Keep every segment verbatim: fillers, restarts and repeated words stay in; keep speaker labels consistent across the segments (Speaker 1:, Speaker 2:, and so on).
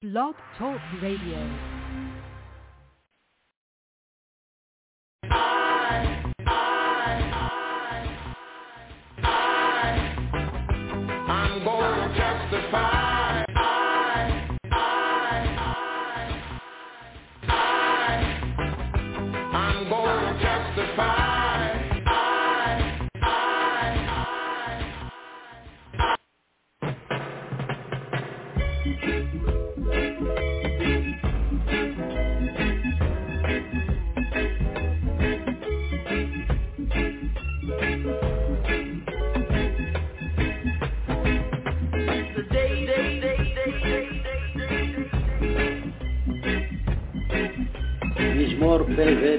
Speaker 1: Blog Talk Radio.
Speaker 2: מזמור פלבט,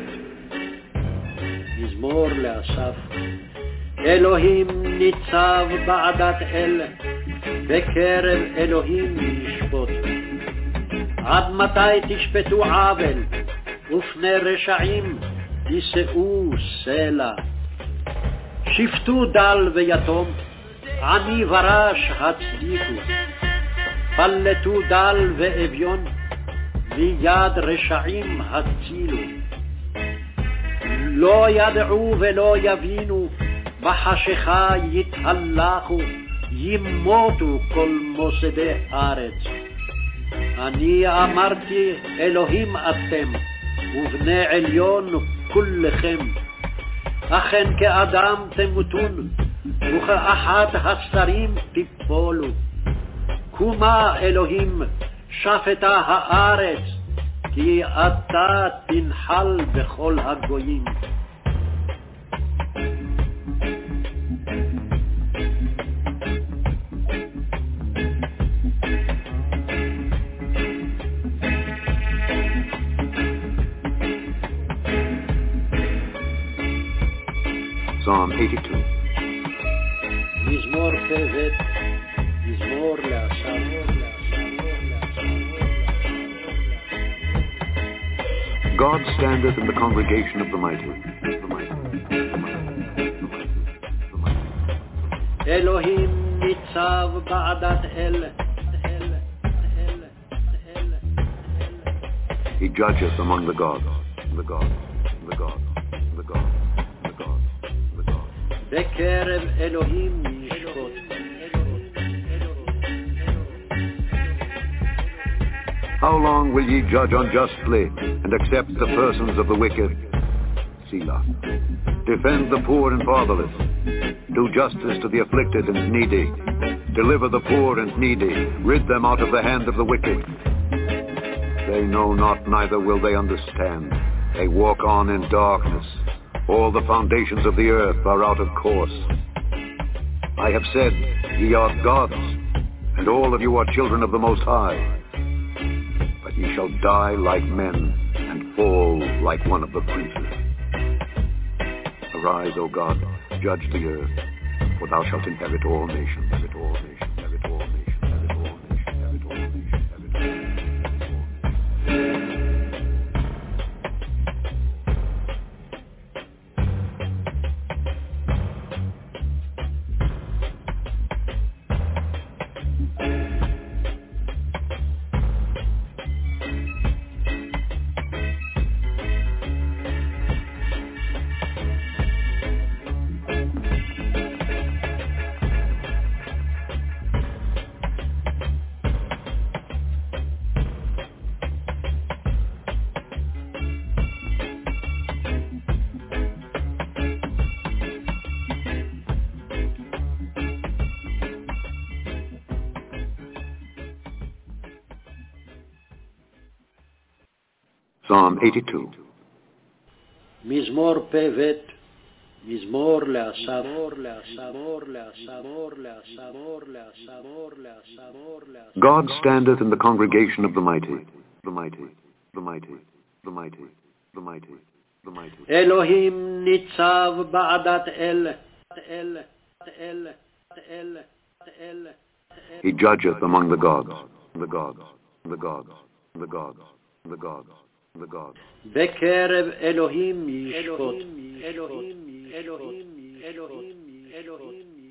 Speaker 2: מזמור לאסף. אלוהים ניצב בעדת אל, בקרב אלוהים ישפוט. עד מתי תשפטו עוול, ופני רשעים יישאו סלע. שפטו דל ויתום, עני ורש הצדיקו. פלטו דל ואביון, מיד רשעים הצילו. לא ידעו ולא יבינו, בחשיכה יתהלכו, ימותו כל מוסדי ארץ. אני אמרתי אלוהים אתם, ובני עליון כולכם. אכן כאדם תמותון, וכאחד השרים תיפולו. קומה אלוהים, שפטה הארץ, כי אתה תנחל בכל הגויים.
Speaker 3: Psalm eighty-two.
Speaker 2: מזמור פלבט, מזמור לאסף.
Speaker 3: God standeth in the congregation of the mighty. The mighty. The mighty. The mighty. The mighty.
Speaker 2: אלוהים ניצב בעדת אל.
Speaker 3: He judgeth among the gods. The gods. The gods. The gods. The gods. The gods.
Speaker 2: בקרב אלוהים ישפוט.
Speaker 3: How long will ye judge unjustly and accept the persons of the wicked? Selah. Defend the poor and fatherless. Do justice to the afflicted and needy. Deliver the poor and needy. Rid them out of the hand of the wicked. They know not, neither will they understand. They walk on in darkness. All the foundations of the earth are out of course. I have said, ye are gods, and all of you are children of the Most High. Ye shall die like men, and fall like one of the princes. Arise, O God, judge the earth, for thou shalt inherit all nations, inherit all nations, inherit all nations, inherit all nations, inherit all nations, inherit all nations. Psalm eighty-two.
Speaker 2: מזמור פלבט, מזמור לאסף.
Speaker 3: God standeth in the congregation of the mighty, the mighty, the mighty, the mighty, the mighty, the mighty.
Speaker 2: אלוהים ניצב בעדת אל.
Speaker 3: He judgeth among the gods, the gods, the gods, the gods, the gods. The God.
Speaker 2: בקרב אלוהים ישפוט.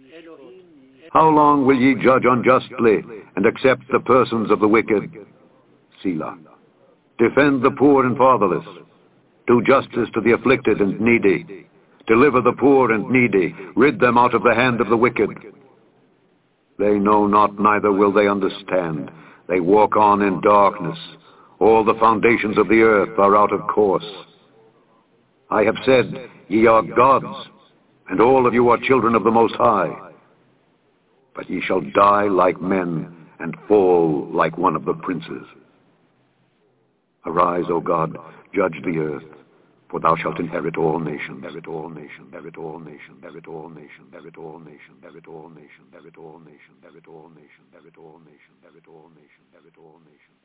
Speaker 3: How long will ye judge unjustly and accept the persons of the wicked? Selah. Defend the poor and fatherless. Do justice to the afflicted and needy. Deliver the poor and needy. Rid them out of the hand of the wicked. They know not, neither will they understand. They walk on in darkness. All the foundations of the earth are out of course. I have said, ye are gods, and all of you are children of the Most High. But ye shall die like men, and fall like one of the princes. Arise, O God, judge the earth, for thou shalt inherit all nations. Inherit all nations. Inherit all nations. Inherit all nations. Inherit all nations. Inherit all nations. Inherit all nations. Inherit all nations. Inherit all nations. Inherit all nations. Inherit all nations.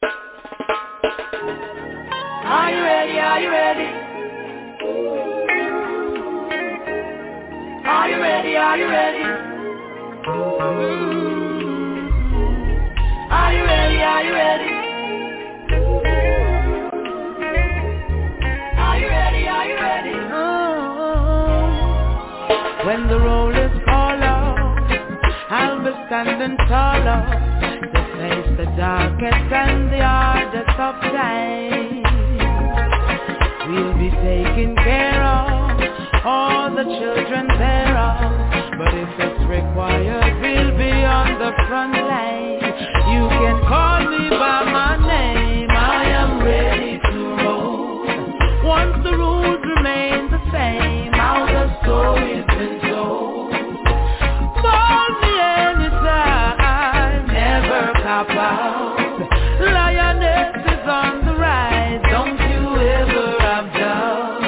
Speaker 1: Are you ready? Are you ready? Are you ready? Are you ready? Are you ready? Are you ready?
Speaker 4: When the roll is called out, I'll be standing taller to face the darkest and the hardest of times. We'll be taking care of all the children thereof, but if it's required, we'll be on the front line. You can call me by my name, I am ready to roll. Once the rules remain the same, how the story's been told. Call me anytime, never cop out. Lioness is on the rise, don't you ever have doubt.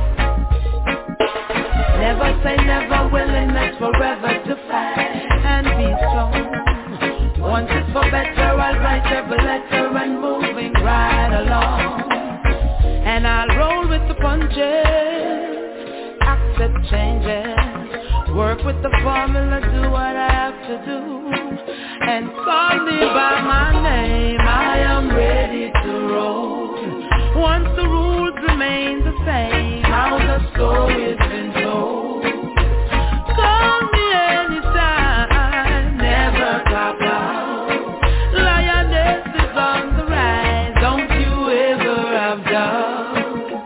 Speaker 4: Never say never, willingness forever to fight and be strong. Once it's for better, I'll write every letter and moving right along. And I'll roll with the punches, accept changes, work with the formula, do what I have to do, and call me by my name, I am ready to roll. Once the rules remain the same, how the story's been told. Call me anytime, never cop out. Lioness is on the rise, don't you ever have doubt.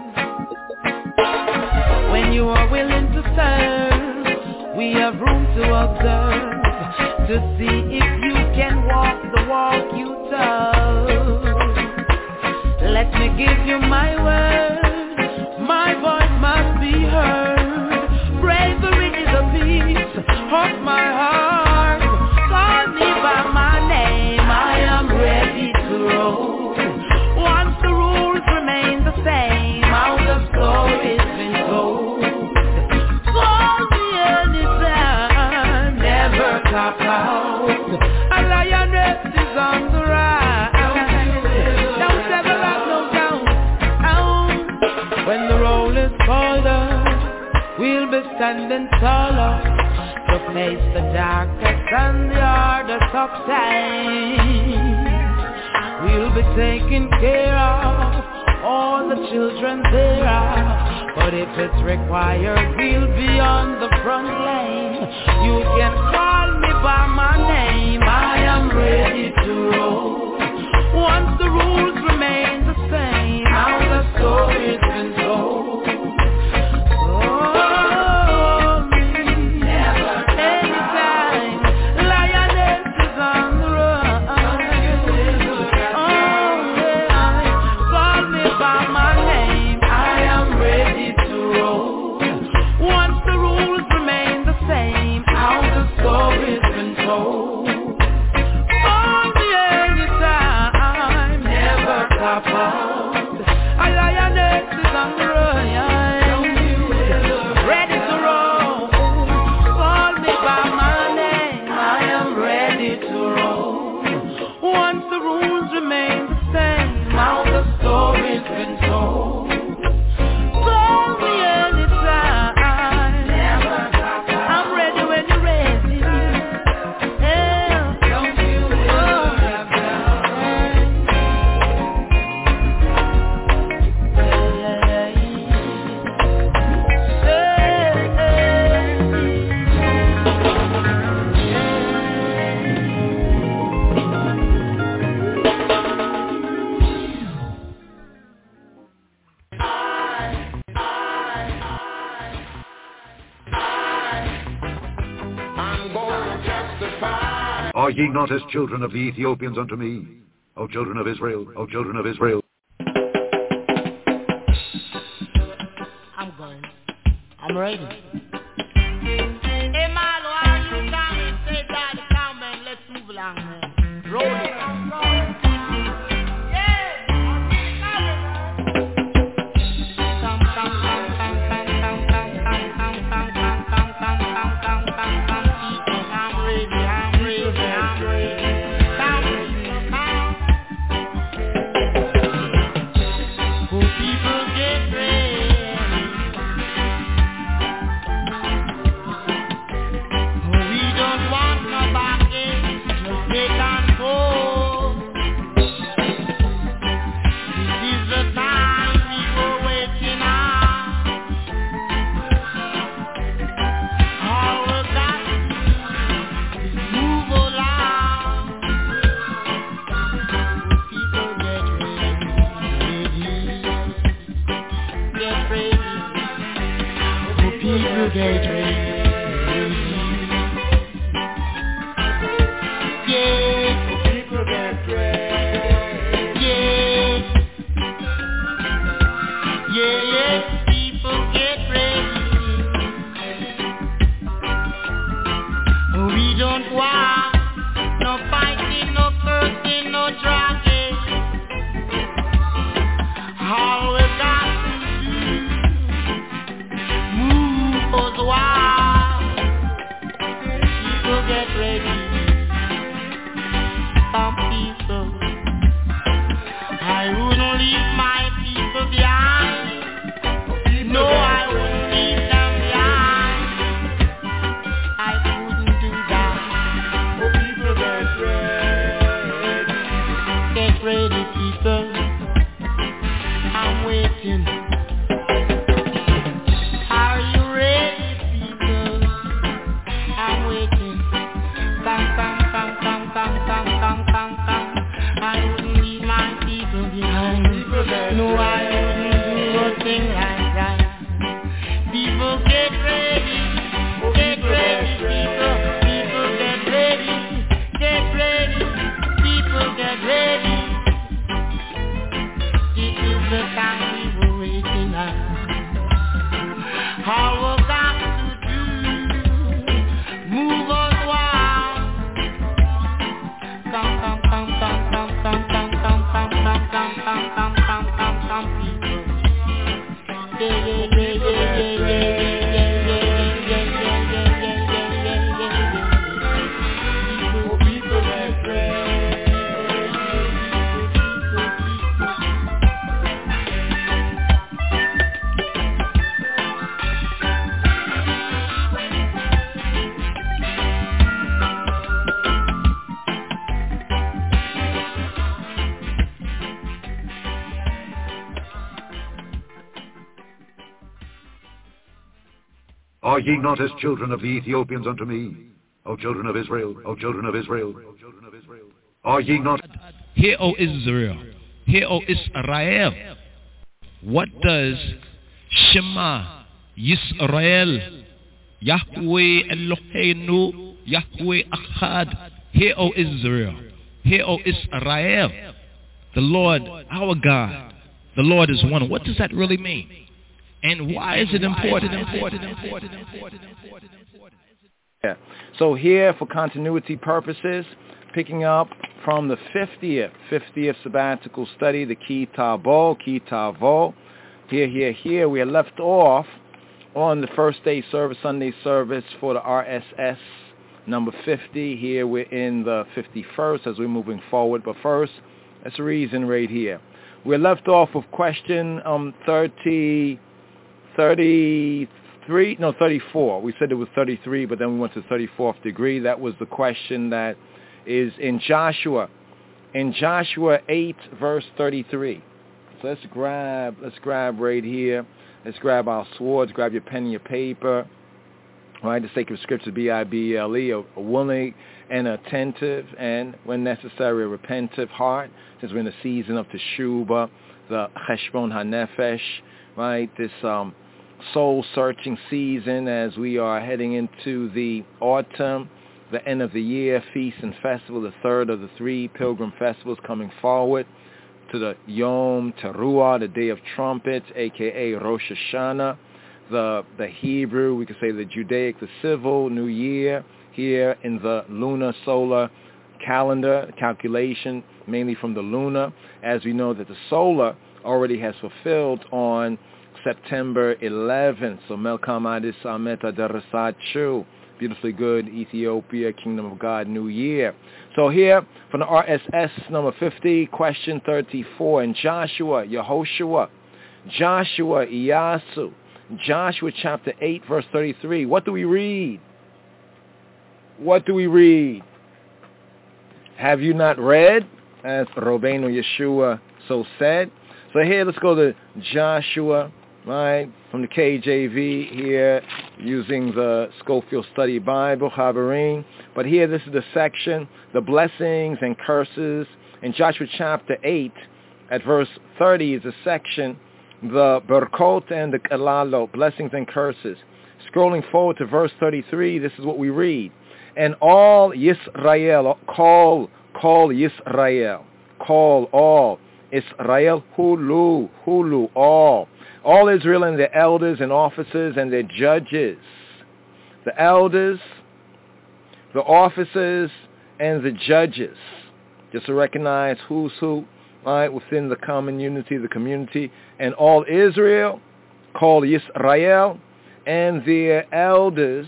Speaker 4: When you are willing to serve, we have room to observe, to see if you can walk the walk you told. Let me give you my word, my voice must be heard. Bravery is a piece of my heart. Call me by my name, I am ready to roll. Once the rules remain the same, how the story's been told. Call me anytime, never cop out. A lioness is on the rise. Don't ever have no doubt. Oh. When the roll is called up, we'll be standing taller to face the darkest and the hardest of times. We'll be taking care of all the children there are, but if it's required, we'll be on the front line. You can call me by my name, I am ready to roll. Once the rules remain the same, how the story's been told. Call me anytime, lioness is on the run. Oh, yeah. Call me by my name, I am ready to roll. Once the rules remain the same, how the story's been told. Call me anytime, never cop out. A lioness is on the run, ready to roll. Call me by my name, I am ready to roll. Once the rules remain the same, how the story's been told. Call me anytime, never cop out. I'm ready when you're ready. Yeah. Don't you ever have doubt.
Speaker 3: Are ye not as children of the Ethiopians unto me, O children of Israel, O children of Israel?
Speaker 4: I'm going. I'm ready. Hey, Marlo, are you coming? Say that, come and let's move along, man. Roll it.
Speaker 3: Are ye not as children of the Ethiopians unto me, O children of Israel, O children of Israel? Are ye not...
Speaker 5: Hear, O Israel, hear, O Israel. What does Shema Yisrael, Yahweh Eloheinu, Yahweh Echad? Hear, O Israel, hear, O Israel. The Lord, our God, the Lord is one. What does that really mean? And why is it important, important, important, important, important, important?
Speaker 6: Yeah. So here, for continuity purposes, picking up from the fiftieth, fiftieth sabbatical study, the Kitab O, Kitab O. Here, here, here, we are left off on the first day service, Sunday service for the R S S, number fifty. Here we're in the fifty-first as we're moving forward. But first, let's reason right here. We're left off with question um, thirty... thirty-three, no, thirty-four. We said it was thirty-three, but then we went to thirty-fourth degree. That was the question that is in Joshua, in Joshua eight, verse thirty-three. So let's grab, let's grab right here. Let's grab our swords, grab your pen and your paper. All right, the sacred scripture, B I B L E, a willing and attentive, and when necessary, a repentive heart, since we're in the season of Teshuvah, the Cheshbon HaNefesh, right, this um, soul-searching season as we are heading into the autumn, the end of the year feast and festival, the third of the three pilgrim festivals coming forward to the Yom Teruah, the Day of Trumpets, a k a. Rosh Hashanah, the, the Hebrew, we could say the Judaic, the civil New Year here in the lunar solar calendar, calculation mainly from the lunar, as we know that the solar already has fulfilled on September eleventh. So Melkam Adis Ameta Darasat Shu, beautifully good, Ethiopia, Kingdom of God, New Year. So here, from the R S S number fifty, question thirty-four, in Joshua, Yehoshua, Joshua, Iyasu, Joshua chapter eight, verse thirty-three. What do we read? What do we read? Have you not read? As Robenu Yeshua so said. So here, let's go to Joshua, right, from the K J V here, using the Schofield Study Bible, Habarim. But here, this is the section, the blessings and curses. In Joshua chapter eight, at verse thirty, is a section, the Berkot and the Kalalo, blessings and curses. Scrolling forward to verse thirty-three, this is what we read. And all Yisrael, call, call Yisrael, call all. Israel, Hulu, Hulu, all. All Israel and their elders and officers and their judges. The elders, the officers, and the judges. Just to recognize who's who, right, within the common unity, the community. And all Israel, call Yisrael, and their elders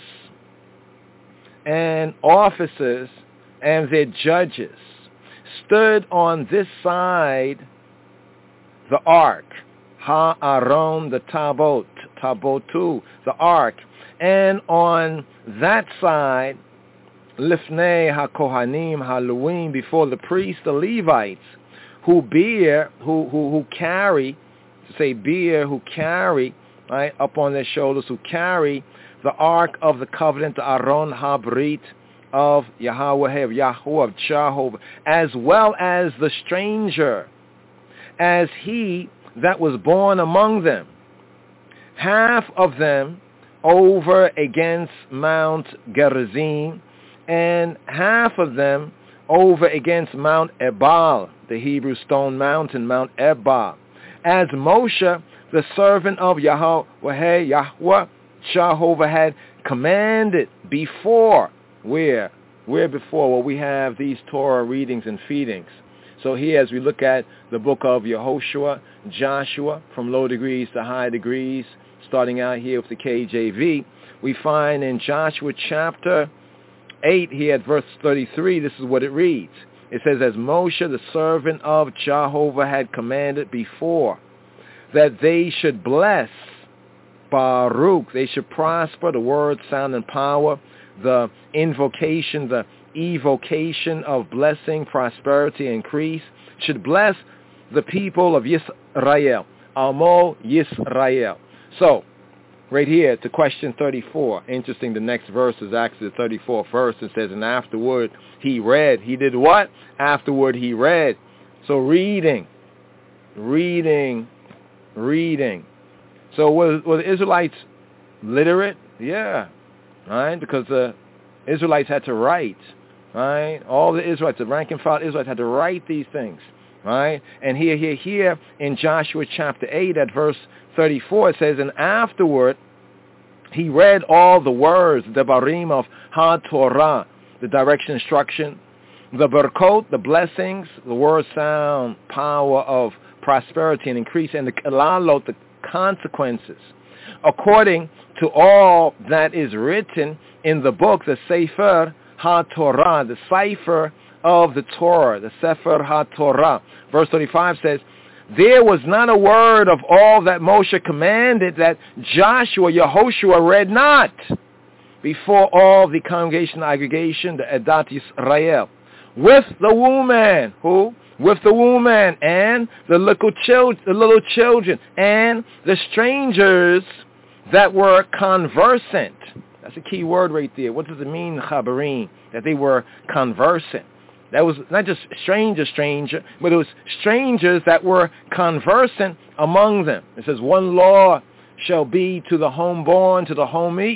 Speaker 6: and officers and their judges stood on this side the ark, Ha-Aron, the Tabot, Tabotu, the ark, and on that side, Lifnei HaKohanim, HaLuim, before the priests, the Levites, who bear, who, who, who carry, to say bear, who carry, right, up on their shoulders, who carry the ark of the covenant, the Aron HaBrit, of Yahweh, of Yahweh, of Jehovah, as well as the stranger, as he that was born among them. Half of them over against Mount Gerizim, and half of them over against Mount Ebal, the Hebrew stone mountain, Mount Ebal. As Moshe, the servant of Yahweh, Yahweh, Jehovah, had commanded before. Where? Where before? Well, we have these Torah readings and feedings. So here, as we look at the book of Yehoshua, Joshua, from low degrees to high degrees, starting out here with the K J V, we find in Joshua chapter eight, here at verse thirty-three, this is what it reads. It says, as Moshe, the servant of Jehovah, had commanded before, that they should bless Baruch, they should prosper, the word, sound, and power, the invocation, the evocation of blessing, prosperity, increase, should bless the people of Yisrael. Amo Yisrael. So, right here to question thirty-four. Interesting, the next verse is actually the thirty-fourth verse. It says, and afterward he read. He did what? Afterward he read. So reading, reading, reading. So were, were the Israelites literate? Yeah. Right? Because the Israelites had to write. Right? All the Israelites, the rank and file Israelites had to write these things. Right? And here, here, here in Joshua chapter eight at verse thirty-four, it says, and afterward he read all the words, the barim of HaTorah, the direction, instruction, the berkot, the blessings, the word, sound, power of prosperity and increase, and the kalalot, the consequences, according to all that is written in the book, the Sefer HaTorah, the cipher of the Torah, the Sefer HaTorah. Verse thirty-five says, there was not a word of all that Moshe commanded that Joshua, Yehoshua, read not before all the congregation, the aggregation, the Edat Yisrael, with the woman, who? With the woman and the little, chil- the little children and the strangers that were conversant. That's a key word right there. What does it mean, chabarim? That they were conversant. That was not just stranger, stranger, but it was strangers that were conversant among them. It says, one law shall be to the homeborn, to the homie,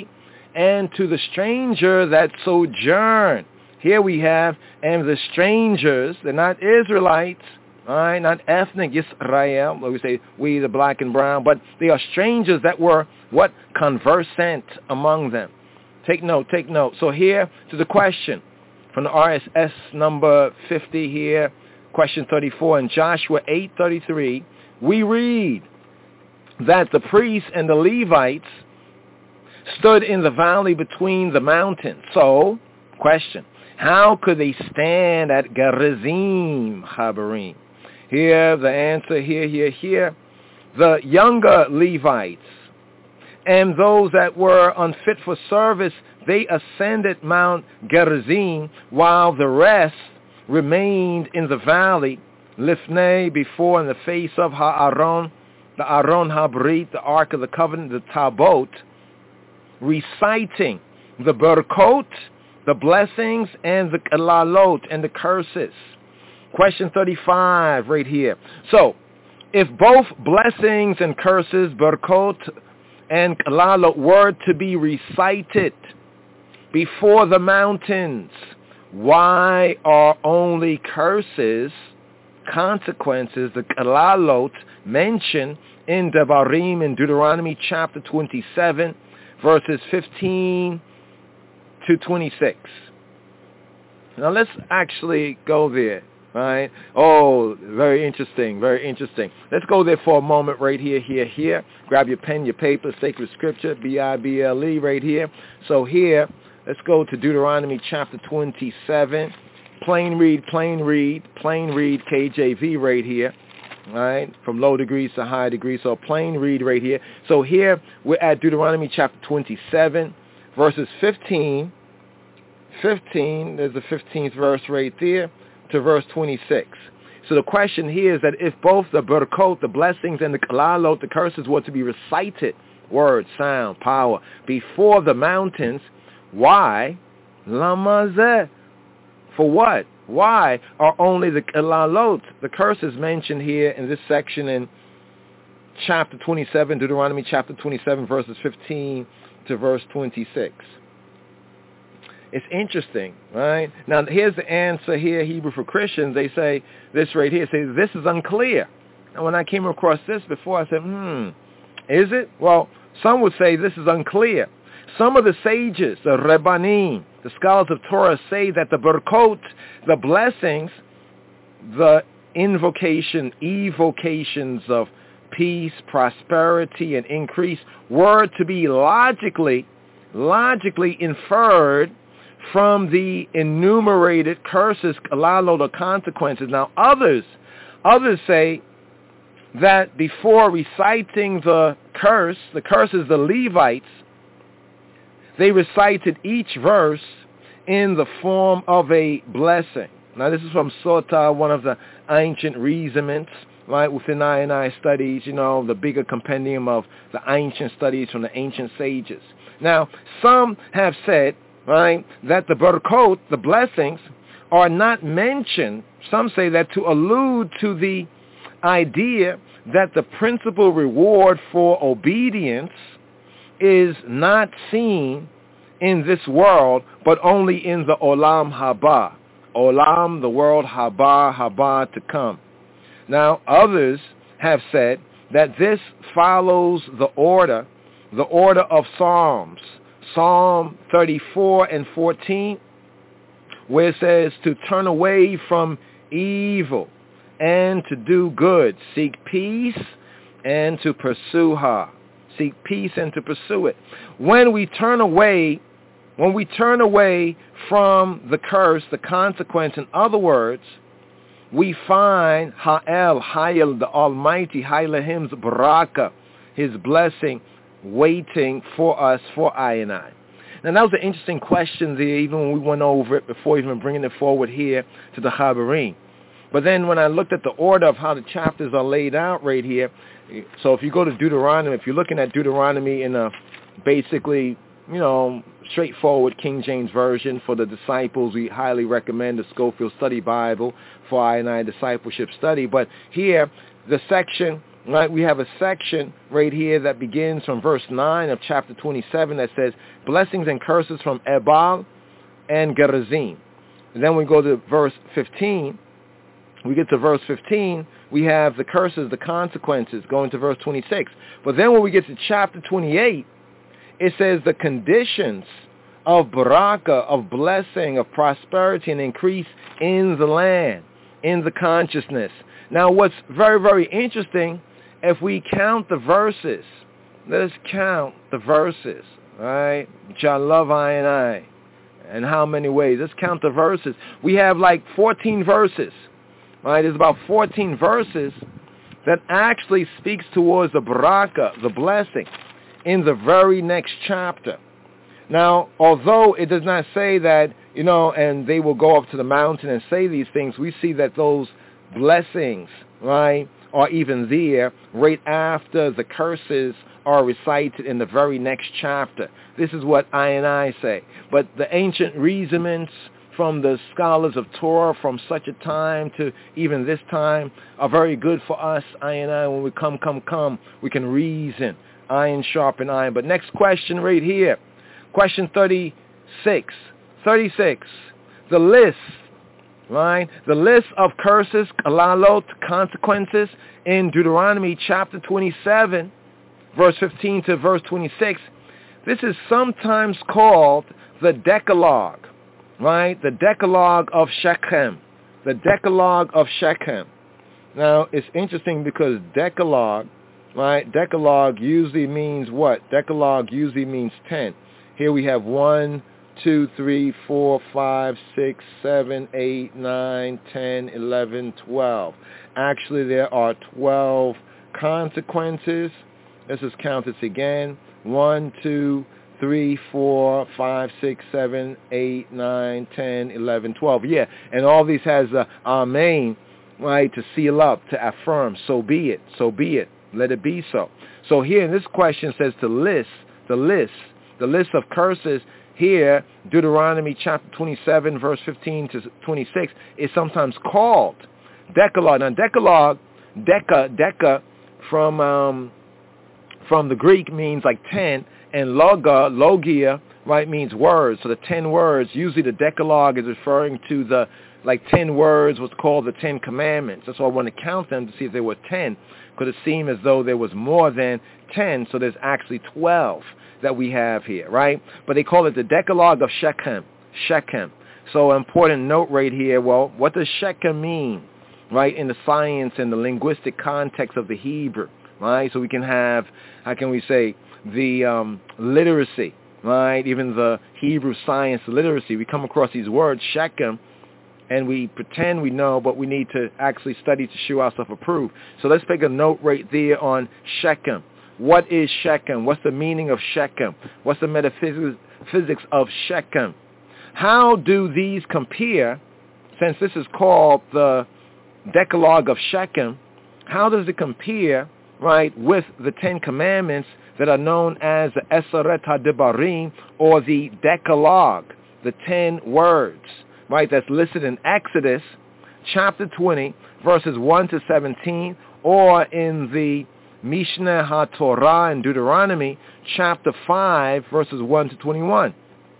Speaker 6: and to the stranger that sojourn. Here we have, and the strangers, they're not Israelites, all right, not ethnic Yisrael, like we say, we the black and brown, but they are strangers that were, what, conversant among them. Take note, take note. So here to the question from the R S S number fifty here, question thirty-four, in Joshua eight thirty-three, we read that the priests and the Levites stood in the valley between the mountains. So, question, how could they stand at Gerizim Chabarim? Here, the answer, here, here, here. The younger Levites and those that were unfit for service, they ascended Mount Gerizim, while the rest remained in the valley, Lifnei, before in the face of Ha'aron, the Aron Habrit, the Ark of the Covenant, the Tabot, reciting the Berkot, the blessings, and the Kalalot, and the curses. Question thirty-five right here. So, if both blessings and curses, Berkot and Kalalot, were to be recited before the mountains, why are only curses, consequences, the Kalalot, mentioned in Devarim in Deuteronomy chapter twenty-seven, verses fifteen to twenty-six? Now let's actually go there, right? Oh, very interesting, very interesting. Let's go there for a moment right here, here, here. Grab your pen, your paper, sacred scripture, B I B L E right here. So here, let's go to Deuteronomy chapter twenty-seven. Plain read, plain read, plain read K J V right here. Right, from low degrees to high degrees. So plain read right here. So here we're at Deuteronomy chapter twenty-seven, verses fifteen. fifteen, there's the fifteenth verse right there, to verse twenty-six. So the question here is that if both the Berkot, the blessings, and the Kalalot, the curses, were to be recited, word, sound, power, before the mountains, why? Lamazeh. For what? Why are only the Kalalot, the curses, mentioned here in this section in chapter twenty-seven, Deuteronomy chapter twenty-seven, verses fifteen to verse twenty-six? It's interesting, right? Now, here's the answer here, Hebrew for Christians. They say this right here. Say, this is unclear. And when I came across this before, I said, hmm, is it? Well, some would say this is unclear. Some of the sages, the Rebbanim, the scholars of Torah, say that the Berkot, the blessings, the invocation, evocations of peace, prosperity, and increase were to be logically, logically inferred from the enumerated curses, kalalot, or consequences. Now, others, others say that before reciting the curse, the curses, the Levites, they recited each verse in the form of a blessing. Now, this is from Sota, one of the ancient reasonments, right, within I and I studies, you know, the bigger compendium of the ancient studies from the ancient sages. Now, some have said, right, that the Berkot, the blessings, are not mentioned. Some say that to allude to the idea that the principal reward for obedience is not seen in this world, but only in the Olam Haba. Olam, the world, Haba, Haba, to come. Now, others have said that this follows the order, the order of Psalms. Psalm thirty-four and fourteen, where it says to turn away from evil and to do good, seek peace and to pursue her. Seek peace and to pursue it. When we turn away, when we turn away from the curse, the consequence, in other words, we find Ha'el, Hayel, the Almighty, Hailahim's baraka, his blessing, waiting for us, for I and I. Now, that was an interesting question there, even when we went over it before even bringing it forward here to the Chabarim. But then when I looked at the order of how the chapters are laid out right here, so if you go to Deuteronomy, if you're looking at Deuteronomy in a basically, you know, straightforward King James Version for the disciples, we highly recommend the Schofield Study Bible for I and I Discipleship Study. But here, the section right, we have a section right here that begins from verse nine of chapter twenty-seven that says, blessings and curses from Ebal and Gerizim. And then we go to verse fifteen. We get to verse fifteen, we have the curses, the consequences, going to verse twenty-six. But then when we get to chapter twenty-eight, it says the conditions of baraka, of blessing, of prosperity and increase in the land, in the consciousness. Now what's very, very interesting, if we count the verses, let us count the verses, right? Which I love I and I. And how many ways? Let's count the verses. We have like fourteen verses, right? There's about fourteen verses that actually speaks towards the baraka, the blessing, in the very next chapter. Now, although it does not say that, you know, and they will go up to the mountain and say these things, we see that those blessings, right, are even there right after the curses are recited in the very next chapter. This is what I and I say. But the ancient reasonings from the scholars of Torah from such a time to even this time are very good for us, I and I. When we come, come, come, we can reason. Iron sharpen iron. But next question right here. Question thirty-six. thirty-six. The list, right? The list of curses, kalalot, consequences in Deuteronomy chapter twenty-seven, verse fifteen to verse twenty-six. This is sometimes called the Decalogue, right? The Decalogue of Shechem. The Decalogue of Shechem. Now, it's interesting because Decalogue, right? Decalogue usually means what? Decalogue usually means ten. Here we have one, two, three, four, five, six, seven, eight, nine, ten, eleven, twelve. Actually, there are twelve consequences. Let's just count this again. One, two, three, four, five, six, seven, eight, nine, ten, eleven, twelve. Yeah, and all these has a amen, right, to seal up, to affirm. So be it. So be it. Let it be so. So here in this question says to list, the list, the list of curses here, Deuteronomy chapter twenty-seven, verse fifteen to twenty-six, is sometimes called Decalogue. Now Decalogue, Deca, Deca, from um, from the Greek means like ten, and loga, logia, right, means words. So the ten words, usually the Decalogue is referring to the like ten words, what's called the Ten Commandments. That's why I want to count them to see if there were ten, because it seemed as though there was more than ten, so there's actually twelve that we have here, right? But they call it the Decalogue of Shechem. Shechem. So an important note right here, well, what does Shechem mean, right, in the science and the linguistic context of the Hebrew, right? So we can have, how can we say, the um, literacy, right, even the Hebrew science literacy. We come across these words, Shechem, and we pretend we know, but we need to actually study to show ourselves approved. So let's take a note right there on Shechem. What is Shechem? What's the meaning of Shechem? What's the metaphysics of Shechem? How do these compare, since this is called the Decalogue of Shechem, how does it compare, right, with the Ten Commandments that are known as the Eseret HaDebarim, or the Decalogue, the ten words, right, that's listed in Exodus chapter twenty, verses one to seventeen, or in the Mishnah HaTorah in Deuteronomy chapter five, verses one to twenty-one.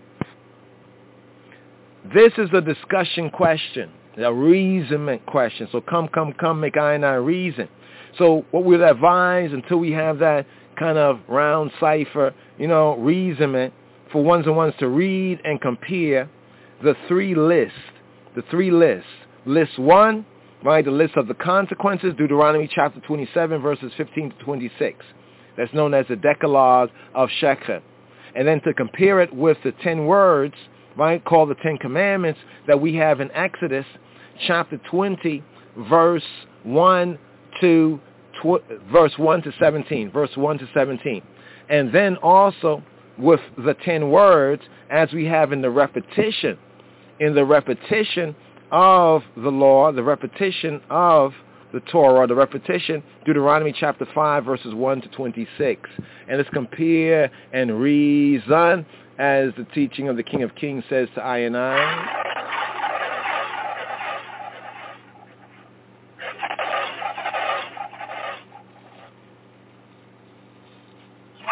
Speaker 6: This is a discussion question, a reasonment question. So come, come, come, make I and I reason. So what we'll advise until we have that kind of round cipher, you know, reasonment for ones and ones to read and compare the three lists, the three lists. List one, right, the list of the consequences, Deuteronomy chapter twenty-seven, verses fifteen to twenty-six. That's known as the Decalogue of Shechem. And then to compare it with the ten words, right, called the Ten Commandments that we have in Exodus chapter twenty, verse one to tw- verse one to seventeen, verse one to seventeen. And then also with the ten words as we have in the repetition, in the repetition of the law, the repetition of the Torah, the repetition, Deuteronomy chapter five, verses one to twenty-six. And let's compare and reason, as the teaching of the King of Kings says to I and I.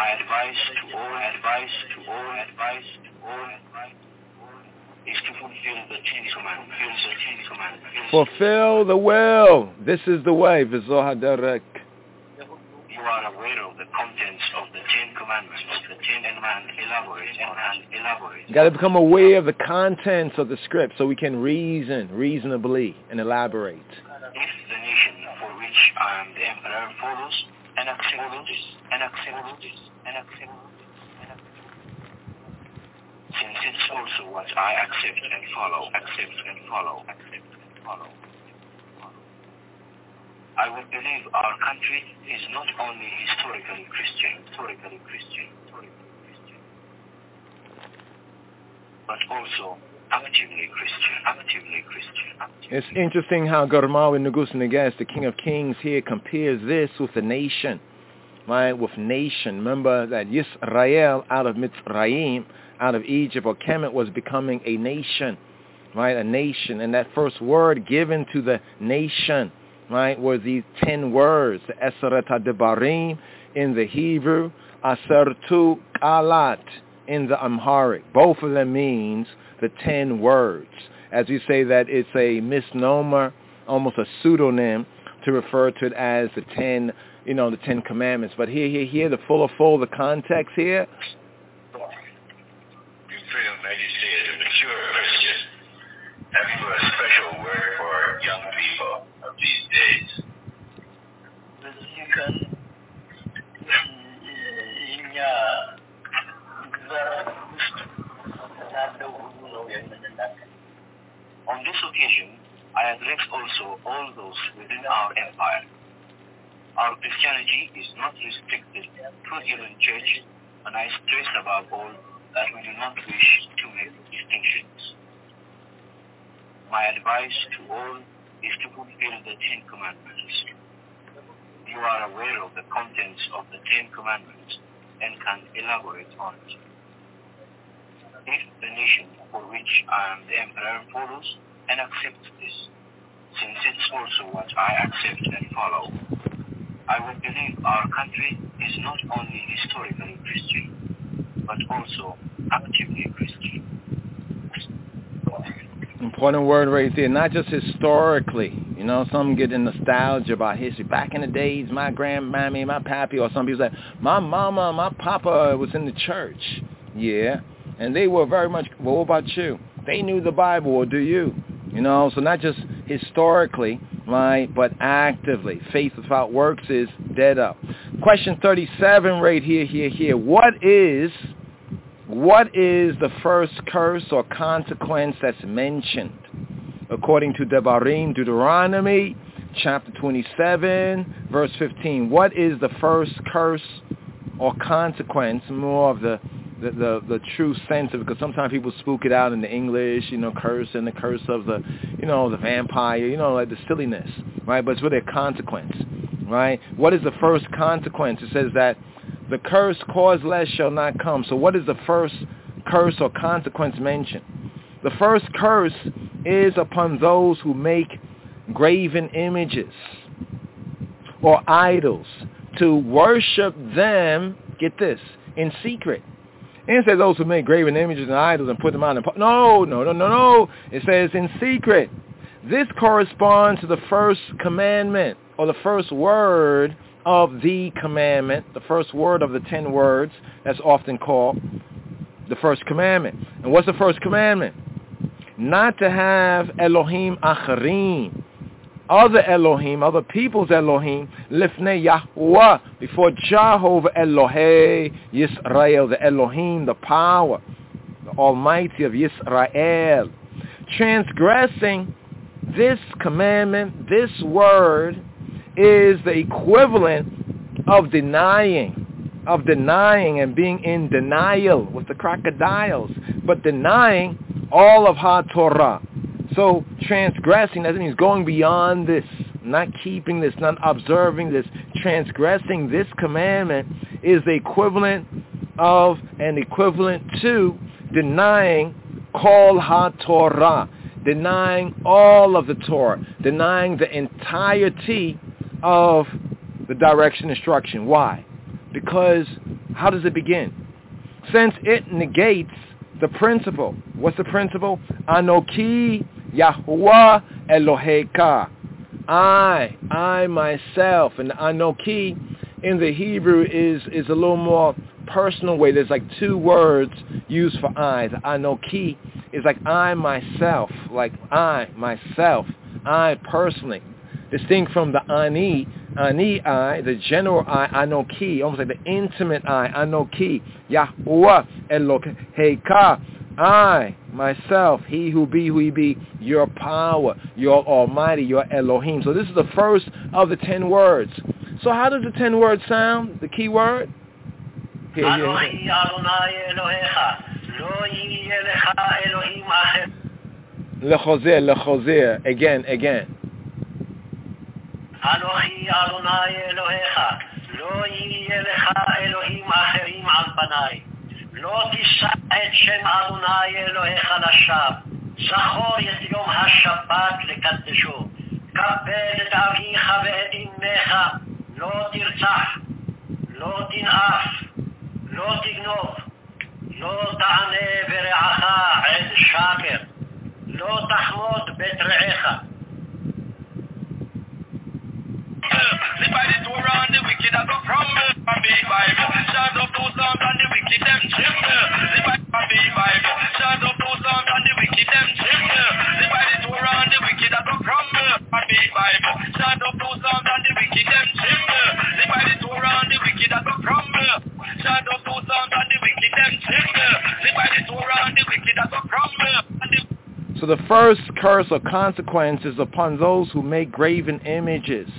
Speaker 7: My advice to all, advice to all, advice to all, is to fulfill the Ten Commandments. Fulfill the Ten Commandments.
Speaker 6: Fulfill the will. This is the way. V'zoha derek.
Speaker 7: You are aware of the contents of the Ten Commandments. The Ten Commandments elaborate and elaborate.
Speaker 6: You got to become aware of the contents of the script so we can reason reasonably and elaborate.
Speaker 7: If the nation for which I am the emperor follows and accepts this, and accepts this, and accepts this, since it's also what I accept and follow, accept and follow, accept and follow. I would believe our country is not only historically Christian, historically Christian, historically Christian, but also actively Christian, actively Christian. Actively.
Speaker 6: It's interesting how Garmawi Nugus Neges, the King of Kings here, compares this with the nation, right? With nation. Remember that Yisrael out of Mitzrayim, out of Egypt or Kemet, was becoming a nation, right? A nation. And that first word given to the nation, right, were these ten words, the Eseret HaDebarim in the Hebrew, Asertu Kalat in the Amharic. Both of them means the ten words. As we say that it's a misnomer, almost a pseudonym, to refer to it as the ten, you know, the Ten Commandments. But here, here, here, the full of full, the context here.
Speaker 7: Your Freedom Majesty, as a mature Christian, have you a special word for young people of these days? On this occasion, I address also all those within our empire. Our Christianity is not restricted to a given church, and I stress above all that we do not wish to make distinctions. My advice to all is to fulfill the Ten Commandments. You are aware of the contents of the Ten Commandments and can elaborate on it. If the nation for which I am the emperor follows and accepts this, since it's also what I accept and follow, I would believe our country is not only historically Christian, but also actively Christian.
Speaker 6: Important word right there, not just historically. You know, some get in nostalgia about history. Back in the days, my grandmammy, my pappy, or some people say, my mama, my papa was in the church. Yeah, and they were very much, well, what about you? They knew the Bible, or do you? You know, so not just historically, right, but actively. Faith without works is dead up. Question thirty-seven right here, here, here. What is... What is the first curse or consequence that's mentioned? According to Devarim, Deuteronomy, chapter twenty-seven, verse fifteen. What is the first curse or consequence, more of the, the, the, the true sense of it, because sometimes people spook it out in the English, you know, curse and the curse of the, you know, the vampire, you know, like the silliness, right? But it's really a consequence, right? What is the first consequence? It says that the curse causeless shall not come. So what is the first curse or consequence mentioned? The first curse is upon those who make graven images or idols to worship them, get this, in secret. It says those who make graven images and idols and put them out in public. No, no, no, no, no. It says in secret. This corresponds to the first commandment or the first word of the commandment, the first word of the ten words, that's often called the first commandment. And what's the first commandment? Not to have Elohim Acharim, other Elohim, other people's Elohim, Lifnei Yahuwah, before Jehovah Elohei Yisrael, the Elohim, the power, the Almighty of Yisrael. Transgressing this commandment, this word, is the equivalent of denying, of denying and being in denial with the crocodiles, but denying all of HaTorah. So transgressing, that means going beyond this, not keeping this, not observing this. Transgressing this commandment is the equivalent of and equivalent to denying Kol HaTorah, denying all of the Torah, denying the entirety of the direction instruction. Why? Because How does it begin? Since it negates the principle. What's the principle? Anoki Yahuwah Eloheka. I, I myself. And Anoki in the Hebrew is, is a little more personal way. There's like two words used for I. The Anoki is like I myself, like I myself, I personally. Distinct from the Ani, Ani I, the general I, Anoki, almost like the intimate I, Anoki, Yahuwah Eloheka, I, myself, he who be, who he be, your power, your almighty, your Elohim. So this is the first of the ten words. So how does the ten words sound, the key word? Here, here, here. Lechozer, lechozer, again, again.
Speaker 7: אנוכי אדוני אלוהיך, לא יהיה לך אלוהים אחרים על פניי. לא תישא את שם אדוני אלוהיך לשווא. זכור את יום השבת לקדשו. כבד את אביך ואת אמך. לא תרצח, לא תנאף, לא תגנוב. לא תענה ברעך עד שקר. לא תחמוד בית רעך. The body to around the wicked as a crumble. My big Bible, shut up those arms and the wicked them tremble. The body, my big Bible, shut up those arms and the wicked them tremble. The body to around the wicked as a crumble. My big Bible, shut up those arms and the wicked them tremble. The body to around the wicked as a crumble. Shut up those arms and the wicked them tremble. The body to around the wicked as a crumble.
Speaker 6: So the first curse or consequence is upon those who make graven images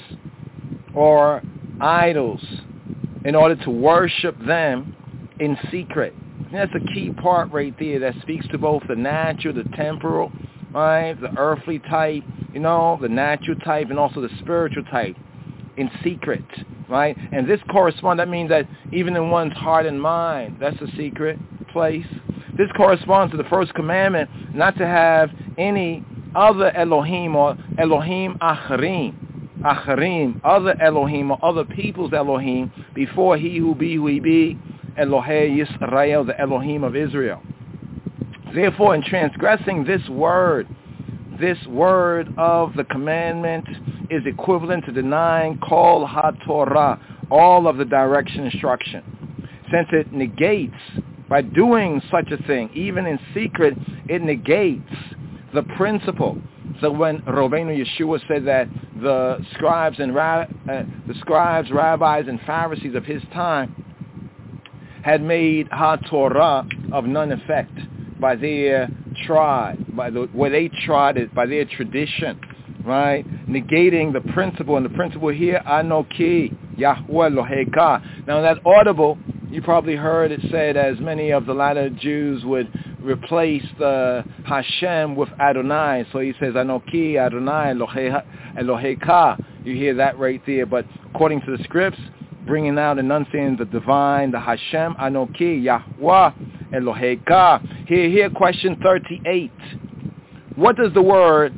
Speaker 6: or idols in order to worship them in secret. And that's a key part right there that speaks to both the natural, the temporal, right, the earthly type, you know, the natural type, and also the spiritual type in secret, right? And this corresponds, that means that even in one's heart and mind, that's a secret place. This corresponds to the first commandment, not to have any other Elohim or Elohim Acharim, Acharim, other Elohim or other people's Elohim before he who be, who he be, Elohei Yisrael, the Elohim of Israel. Therefore, in transgressing this word, this word of the commandment is equivalent to denying Kol HaTorah, all of the direction instruction. Since it negates, by doing such a thing, even in secret, it negates the principle. So when Rabbeinu Yeshua said that the scribes and uh, the scribes, rabbis, and Pharisees of his time had made HaTorah of none effect by their tribe, by the way they tried it, by their tradition, right? Negating the principle, and the principle here, Anoki, Yahuwah Eloheka. Now that audible, you probably heard it said, as many of the latter Jews would replace the Hashem with Adonai. So he says, Anoki, Adonai, Eloheka. You hear that right there. But according to the scripts, bringing out, enunciating the divine, the Hashem, Anoki, Yahweh, Eloheka. Here, here, question thirty-eight. What does the word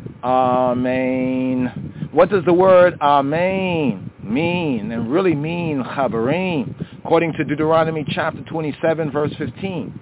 Speaker 6: Amen, what does the word Amen mean, and really mean, Chabarim, according to Deuteronomy chapter twenty-seven, verse fifteen?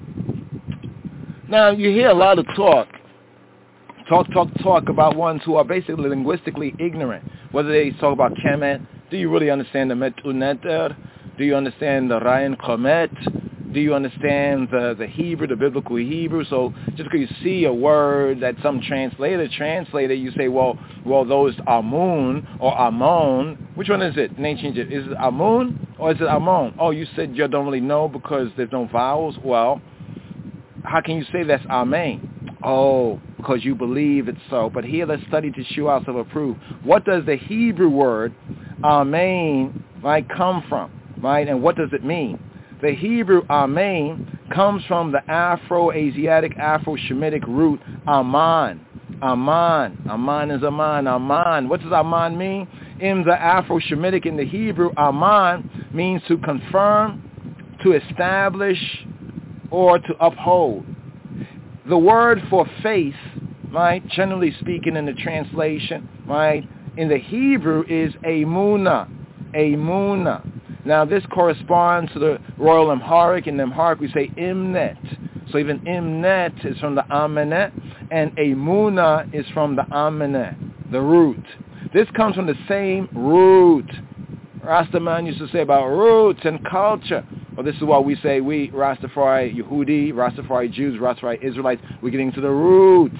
Speaker 6: Now, you hear a lot of talk, talk, talk, talk about ones who are basically linguistically ignorant, whether they talk about Kemet. Do you really understand the Metuneter? Do you understand the Ryan Komet? Do you understand the, the Hebrew, the biblical Hebrew? So just because you see a word that some translator translated, you say, well, well, those Amun or Amon. Which one is it in ancient Egypt? Is it Amun or is it Amon? Oh, you said you don't really know because there's no vowels. Well, how can you say that's Amen? Oh, because you believe it's so. But here, let's study to show ourselves approved. What does the Hebrew word Amen, right, come from, right? And what does it mean? The Hebrew Amen comes from the Afro-Asiatic, Afro-Shemitic root Aman. Aman. Aman is Aman. Aman. What does Aman mean? In the Afro-Shemitic, in the Hebrew, Aman means to confirm, to establish, or to uphold. The word for faith, right, generally speaking in the translation, right, in the Hebrew is Emunah. Emunah. Now this corresponds to the Royal Amharic. In Amharic we say Imnet. So even Imnet is from the Amenet, and Emuna is from the Amenet, the root. This comes from the same root. Rastaman used to say about roots and culture. Well, this is why we say we, Rastafari Yehudi, Rastafari Jews, Rastafari Israelites, we're getting to the root.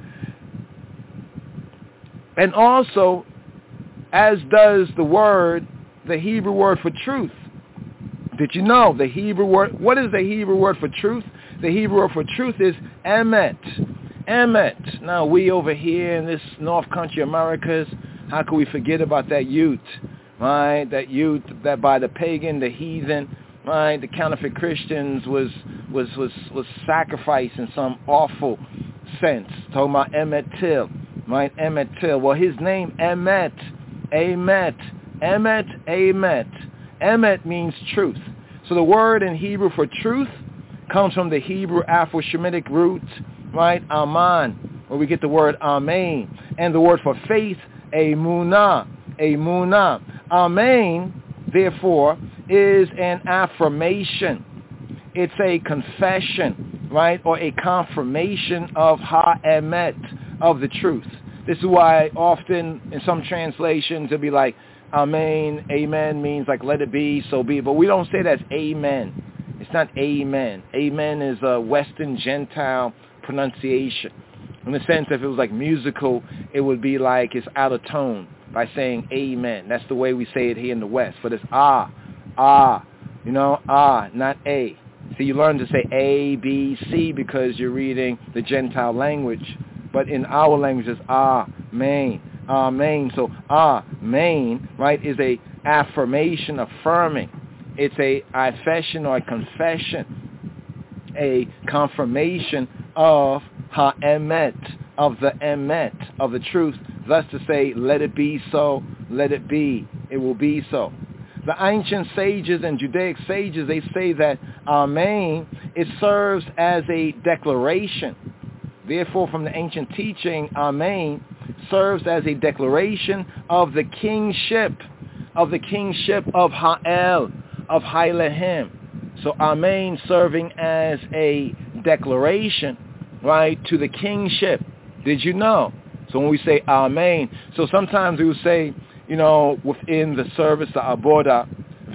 Speaker 6: And also, as does the word, the Hebrew word for truth. Did you know the Hebrew word, what is the Hebrew word for truth? The Hebrew word for truth is emet. Emet. Now we over here in this North Country Americas, how can we forget about that youth, right? That youth that by the pagan, the heathen, right? The counterfeit Christians was was was was sacrificed in some awful sense. Talking about Emet Till, right? Emet Till. Well, his name Emet, Emet, Emet, Emet. Emet means truth. So the word in Hebrew for truth comes from the Hebrew Afro-Shemitic root, right? Aman, where we get the word Amen. And the word for faith, Emunah, Emunah. Amen, therefore, is an affirmation. It's a confession, right? Or a confirmation of Ha-Emet, of the truth. This is why often in some translations it'll be like, Amen, amen means like let it be, so be. But we don't say that's amen. It's not amen. Amen is a Western Gentile pronunciation. In the sense if it was like musical, it would be like it's out of tone by saying amen. That's the way we say it here in the West. But it's ah, ah, you know, ah, not a. So you learn to say A, B, C because you're reading the Gentile language. But in our language it's ah, main. Amen. So amen, right, is a affirmation, affirming. It's a affession or a confession, a confirmation of ha-emet, of the emet, of the truth. Thus to say, let it be so, let it be, it will be so. The ancient sages and Judaic sages, they say that amen, it serves as a declaration. Therefore, from the ancient teaching, amen serves as a declaration of the kingship, of the kingship of Ha'el, of Hailehim. So amen serving as a declaration, right, to the kingship. Did you know? So when we say amen, so sometimes we will say, you know, within the service, the aboda,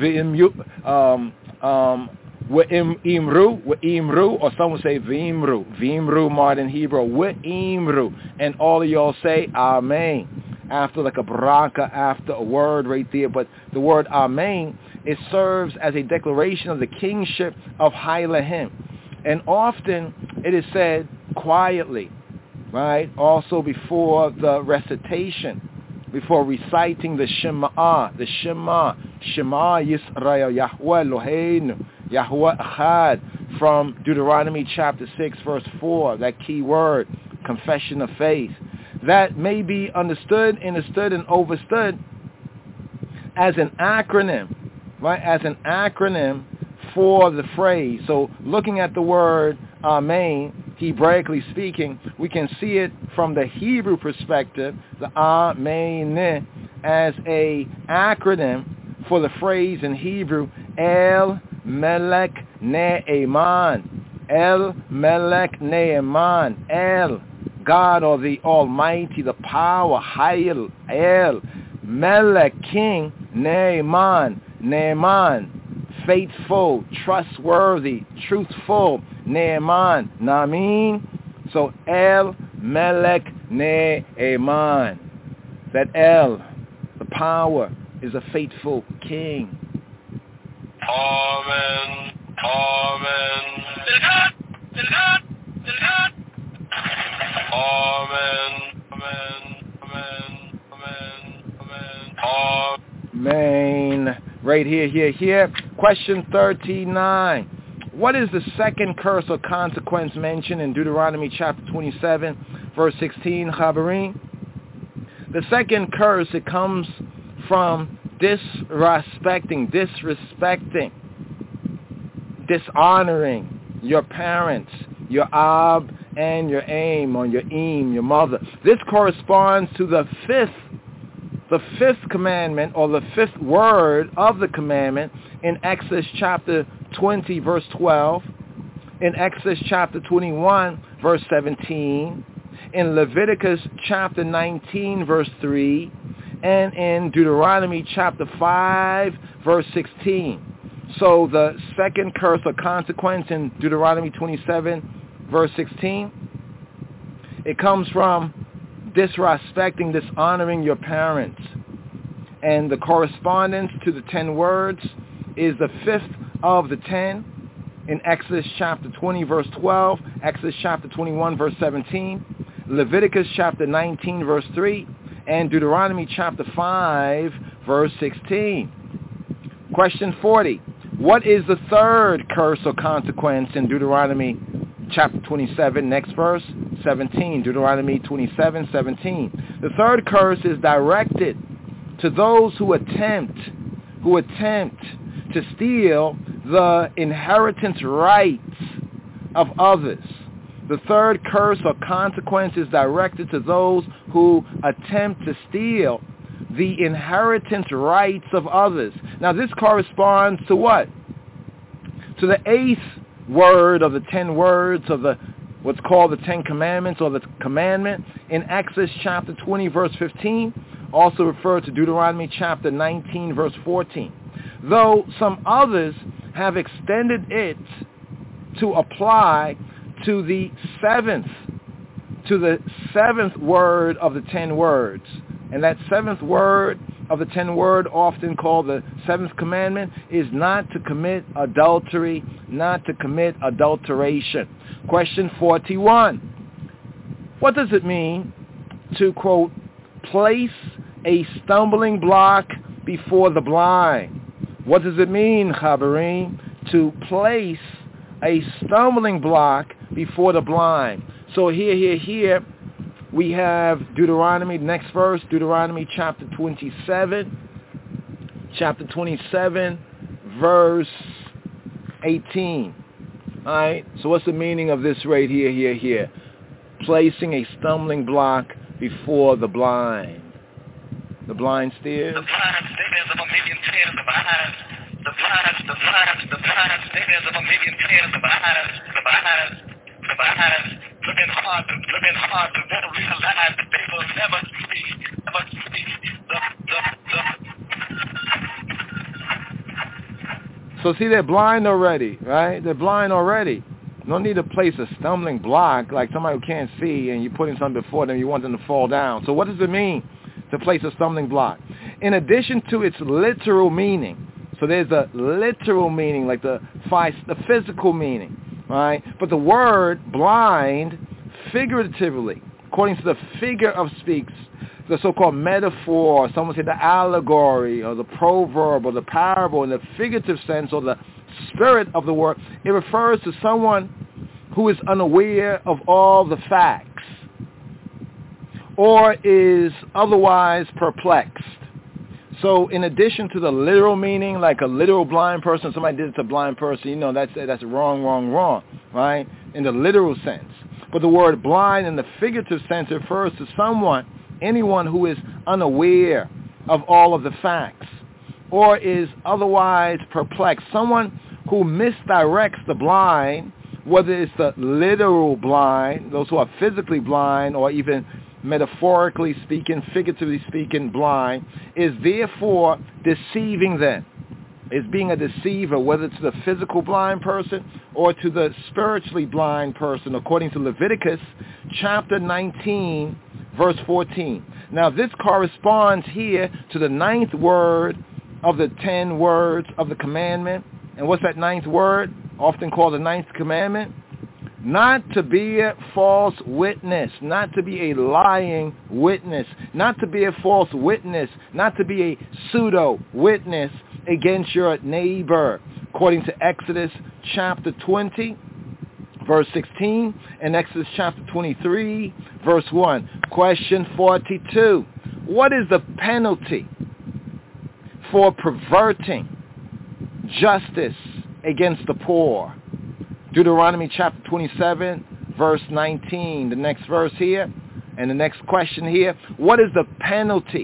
Speaker 6: um, um, We'imru, we'imru, or some will say v'imru, v'imru, modern Hebrew, we'imru, and all of y'all say amen, after like a baraka, after a word right there, but the word amen, it serves as a declaration of the kingship of Hailehim, and often it is said quietly, right, also before the recitation, before reciting the Shema, the Shema, Shema Yisrael, Yahweh Eloheinu, Yahweh Echad, from Deuteronomy chapter six, verse four, that key word, confession of faith. That may be understood, understood, and overstood as an acronym, right, as an acronym for the phrase. So looking at the word amen, Hebraically speaking, we can see it from the Hebrew perspective, the amen, as a acronym for the phrase in Hebrew, El Melech Ne'eman. El Melech Ne'eman. El, God or the Almighty, the power, Hayel, El, Melech, King, Ne'eman, Ne'eman, faithful, trustworthy, truthful, Ne'eman, Namin. So El Melech Ne'eman. That El, the power, is a faithful king.
Speaker 8: Amen. Amen. Amen. Amen. Amen. Amen. Amen.
Speaker 6: Amen. Right here, here, here. Question thirty-nine. What is the second curse or consequence mentioned in Deuteronomy chapter twenty-seven, verse sixteen, Chabarim? The second curse, it comes from disrespecting, disrespecting, dishonoring your parents, your ab and your aim, or your eem, your mother. This corresponds to the fifth, the fifth commandment, or the fifth word of the commandment, in Exodus chapter twenty, verse twelve, in Exodus chapter twenty-one, verse seventeen, in Leviticus chapter nineteen, verse three, and in Deuteronomy chapter five, verse sixteen. So the second curse or consequence in Deuteronomy twenty-seven, verse sixteen, it comes from disrespecting, dishonoring your parents. And the correspondence to the ten words is the fifth of the ten in Exodus chapter twenty, verse twelve, Exodus chapter twenty-one, verse seventeen, Leviticus chapter nineteen, verse three, and Deuteronomy chapter five, verse sixteen. Question forty. What is the third curse or consequence in Deuteronomy chapter twenty-seven, next verse, seventeen, Deuteronomy twenty-seven, seventeen. The third curse is directed to those who attempt, who attempt to steal the inheritance rights of others. The third curse or consequence is directed to those who attempt to steal the inheritance rights of others. Now this corresponds to what? To the eighth word of the ten words of the what's called the Ten Commandments, or the commandment in Exodus chapter twenty, verse fifteen, also referred to Deuteronomy chapter nineteen, verse fourteen. Though some others have extended it to apply to the seventh, to the seventh word of the ten words. And that seventh word of the ten word, often called the seventh commandment, is not to commit adultery, not to commit adulteration. Question forty-one. What does it mean to, quote, place a stumbling block before the blind? What does it mean, Chaverim, to place a stumbling block before the blind? So here, here, here, we have Deuteronomy, next verse, Deuteronomy chapter twenty-seven, chapter twenty-seven, verse eighteen. All right, so what's the meaning of this right here, here, here? Placing a stumbling block before the blind. The blind steers.
Speaker 7: The blind stares of a million pairs of eyes. The blind, the blind, the blind stares of a million pairs of eyes. The blind, the blind, looking hard, looking hard to better realize that they will never see, never see the, the, the.
Speaker 6: So see, they're blind already, right? They're blind already. No need to place a stumbling block like somebody who can't see and you're putting something before them, you want them to fall down. So what does it mean to place a stumbling block? In addition to its literal meaning, so there's a literal meaning, like the, the physical meaning, right? But the word blind, figuratively, according to the figure of speaks, the so-called metaphor, some would say the allegory, or the proverb, or the parable, in the figurative sense, or the spirit of the word, it refers to someone who is unaware of all the facts, or is otherwise perplexed. So in addition to the literal meaning, like a literal blind person, somebody did it to a blind person, you know, that's that's wrong, wrong, wrong, right? In the literal sense. But the word blind in the figurative sense refers to someone, anyone who is unaware of all of the facts, or is otherwise perplexed. Someone who misdirects the blind, whether it's the literal blind, those who are physically blind, or even metaphorically speaking, figuratively speaking, blind, is therefore deceiving them. Is being a deceiver, whether to the physical blind person or to the spiritually blind person, according to Leviticus chapter nineteen, verse fourteen. Now this corresponds here to the ninth word of the ten words of the commandment. And what's that ninth word? Often called the ninth commandment. Not to be a false witness, not to be a lying witness, not to be a false witness, not to be a pseudo-witness against your neighbor, according to Exodus chapter twenty, verse sixteen, and Exodus chapter twenty-three, verse one. Question forty-two. What is the penalty for perverting justice against the poor? Deuteronomy chapter twenty-seven, verse nineteen, the next verse here, and the next question here. What is the penalty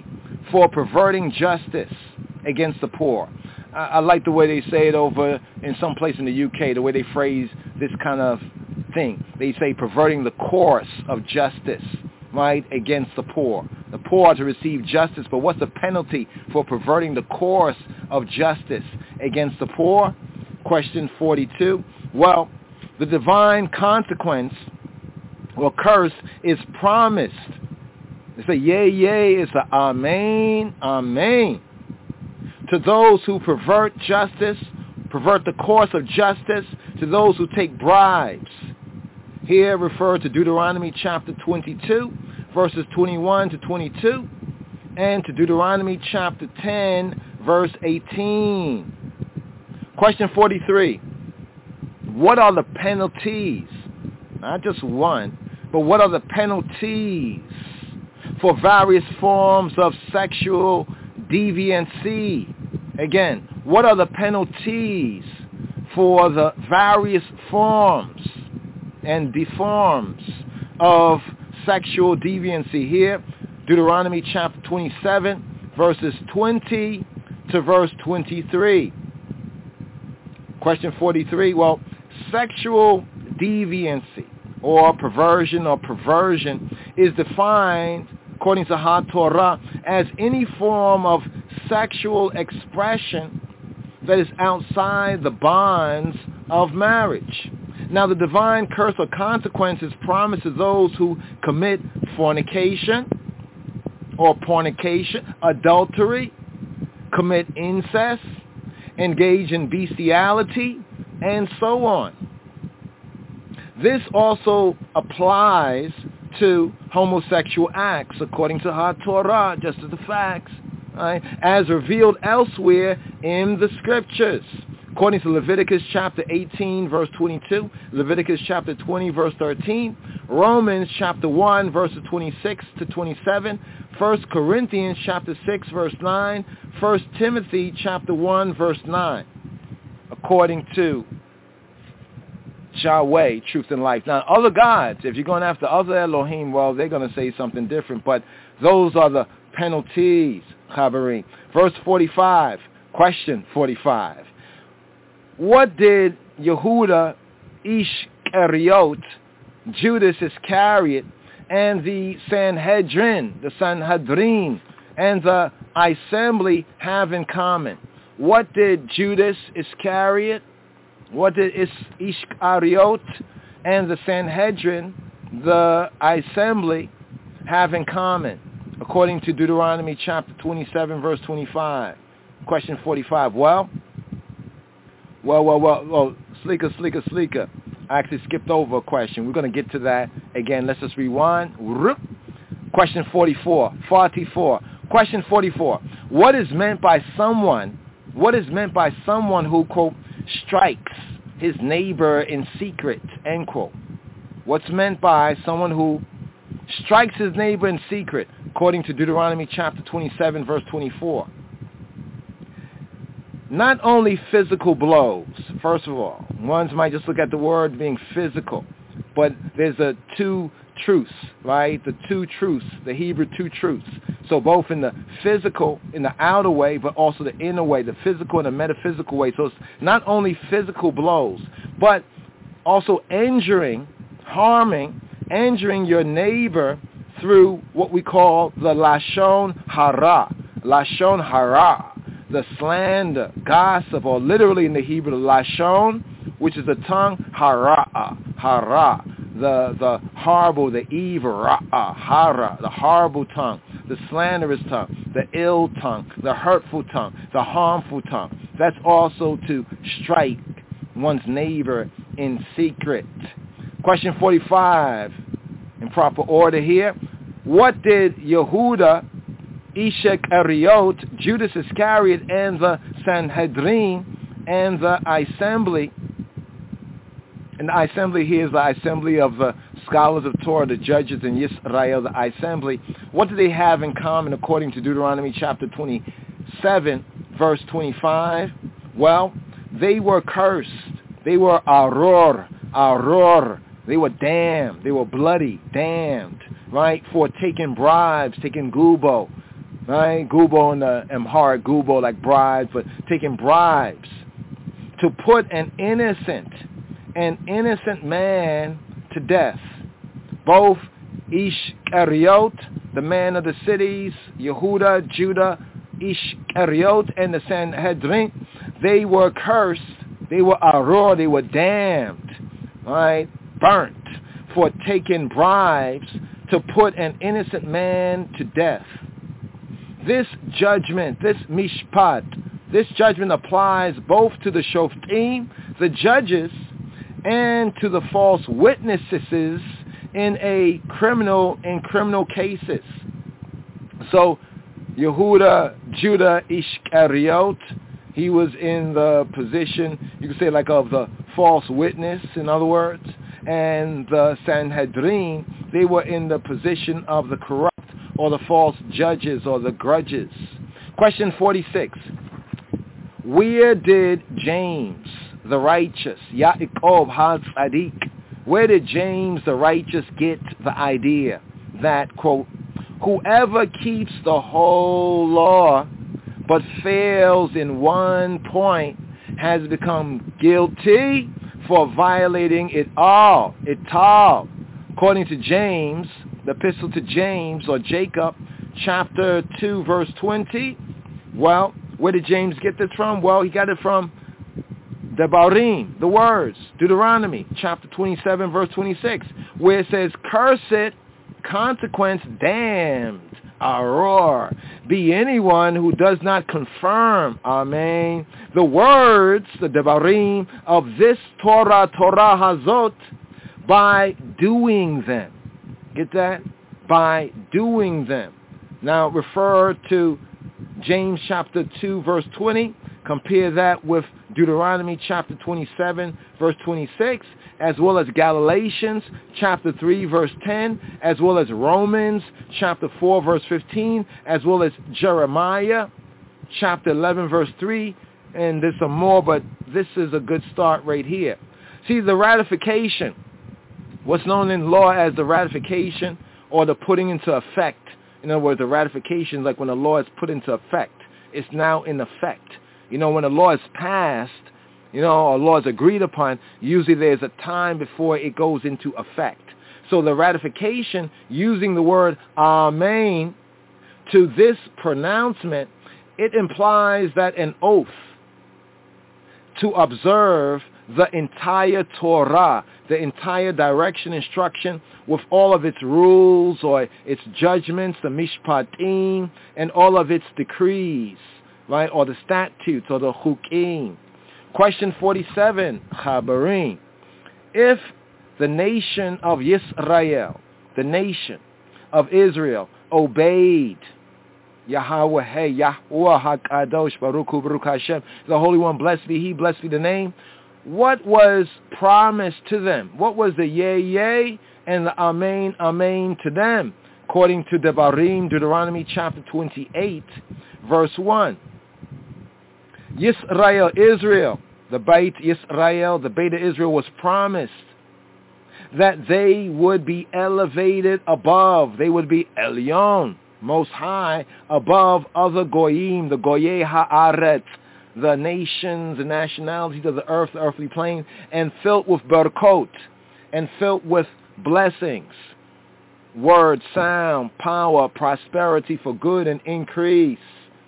Speaker 6: for perverting justice against the poor. I, I like the way they say it over in some place in the U K, the way they phrase this kind of thing. They say perverting the course of justice, right, against the poor. The poor are to receive justice, but what's the penalty for perverting the course of justice against the poor? Question forty-two. Well, the divine consequence or curse is promised. It's a yea, yea, it's a amen, amen. To those who pervert justice, pervert the course of justice, to those who take bribes. Here referred to Deuteronomy chapter twenty-two, verses twenty-one to twenty-two, and to Deuteronomy chapter ten, verse eighteen. Question forty-three. What are the penalties? Not just one, but what are the penalties for various forms of sexual deviancy? Again, what are the penalties for the various forms and deforms of sexual deviancy? Here, Deuteronomy chapter twenty-seven, verses twenty to verse twenty-three. Question forty-three, well, sexual deviancy or perversion or perversion is defined, according to HaTorah, as any form of sexual expression that is outside the bonds of marriage. Now, the divine curse or consequences promised to those who commit fornication or fornication, adultery, commit incest, engage in bestiality, and so on. This also applies to homosexual acts, according to HaTorah, just as the facts, right, as revealed elsewhere in the scriptures. According to Leviticus chapter eighteen, verse twenty-two, Leviticus chapter twenty, verse thirteen, Romans chapter one, verses twenty-six to twenty-seven, First Corinthians chapter six, verse nine, First Timothy chapter one, verse nine, according to Yahweh, truth and life. Now, other gods, if you're going after other Elohim, well, they're going to say something different, but those are the penalties, Chaverim. Verse forty-five, question forty-five. What did Yehuda Ishkariot, Judas Iscariot, and the Sanhedrin, the Sanhedrin, and the assembly have in common? What did Judas Iscariot, what did Ishkariot, and the Sanhedrin, the assembly, have in common? According to Deuteronomy chapter twenty-seven, verse twenty-five. Question forty-five. Well, well, well, well, well, Sleeker, Sleeker, Sleeker. I actually skipped over a question. We're going to get to that again. Let's just rewind. Question forty-four. forty-four. Question forty-four. What is meant by someone, what is meant by someone who, quote, strikes his neighbor in secret, end quote? What's meant by someone who strikes his neighbor in secret, according to Deuteronomy chapter twenty-seven, verse twenty-four? Not only physical blows, first of all. Ones might just look at the word being physical, but there's a two truths, right? The two truths, the Hebrew two truths. So both in the physical, in the outer way, but also the inner way, the physical and the metaphysical way. So it's not only physical blows, but also injuring, harming, injuring your neighbor through what we call the Lashon Hara. Lashon Hara, the slander, gossip, or literally in the Hebrew, the Lashon, which is the tongue, Hara, Hara, the, the horrible, the evil, Ra'a, Hara, the horrible tongue, the slanderous tongue, the ill tongue, the hurtful tongue, the harmful tongue. That's also to strike one's neighbor in secret. Question forty-five, in proper order here. What did Yehuda, Ishkariot, Judas Iscariot, and the Sanhedrin, and the assembly, and the assembly here is the assembly of the scholars of Torah, the judges in Yisrael, the assembly, what do they have in common according to Deuteronomy chapter twenty-seven, verse twenty-five? Well, they were cursed. They were aror, aror. They were damned. They were bloody, damned, right, for taking bribes, taking gubo, right? Gubo and the Amharic Gubo, like bribes, but taking bribes to put an innocent, an innocent man to death. Both Ishkariot, the man of the cities, Yehuda, Judah, Ishkariot, and the Sanhedrin, they were cursed, they were aror, they were damned, right, burnt for taking bribes to put an innocent man to death. This judgment, this mishpat, this judgment applies both to the shoftim, the judges, and to the false witnesses in a criminal, in criminal cases. So, Yehuda, Judah, Ishkariot, he was in the position, you could say like of the false witness, in other words, and the Sanhedrin, they were in the position of the corrupt or the false judges or the grudges. Question forty-six. Where did James, the righteous, Yaakov HaTzadik, where did James, the righteous, get the idea that, quote, whoever keeps the whole law but fails in one point has become guilty for violating it all, it all. According to James, the epistle to James or Jacob, chapter two, verse twenty. Well, where did James get this from? Well, he got it from Devarim, the words, Deuteronomy, chapter twenty-seven, verse twenty-six, where it says, cursed, consequence, damned, aror, be anyone who does not confirm, amen, the words, the Devarim, of this Torah, Torah Hazot, by doing them. Get that? By doing them. Now refer to James chapter two, verse twenty. Compare that with Deuteronomy chapter twenty-seven, verse twenty-six, as well as Galatians chapter three, verse ten, as well as Romans chapter four, verse fifteen, as well as Jeremiah chapter eleven, verse three, and there's some more, but this is a good start right here. See, the ratification, what's known in law as the ratification or the putting into effect. In other words, the ratification, like when a law is put into effect, it's now in effect. You know, when a law is passed, you know, a law is agreed upon, usually there's a time before it goes into effect. So the ratification, using the word amen to this pronouncement, it implies that an oath to observe the entire Torah, the entire direction, instruction, with all of its rules or its judgments, the mishpatim, and all of its decrees, right, or the statutes or the chukim. Question forty-seven, Chabarim. If the nation of Yisrael, the nation of Israel, obeyed Yahweh, hey, Yahweh HaKadosh, Baruch Hu, Baruch Hashem, the Holy One, blessed be He, blessed be the name, what was promised to them? What was the yea, yea, and the amen, amen to them? According to Devarim, Deuteronomy chapter twenty-eight, verse one. Yisrael, Israel, the Beit Yisrael, the Beit of Israel was promised that they would be elevated above, they would be Elyon, most high, above other Goyim, the Goyei Haaretz, the nations, the nationalities of the earth, the earthly plane, and filled with barakot, and filled with blessings, word, sound, power, prosperity for good and increase.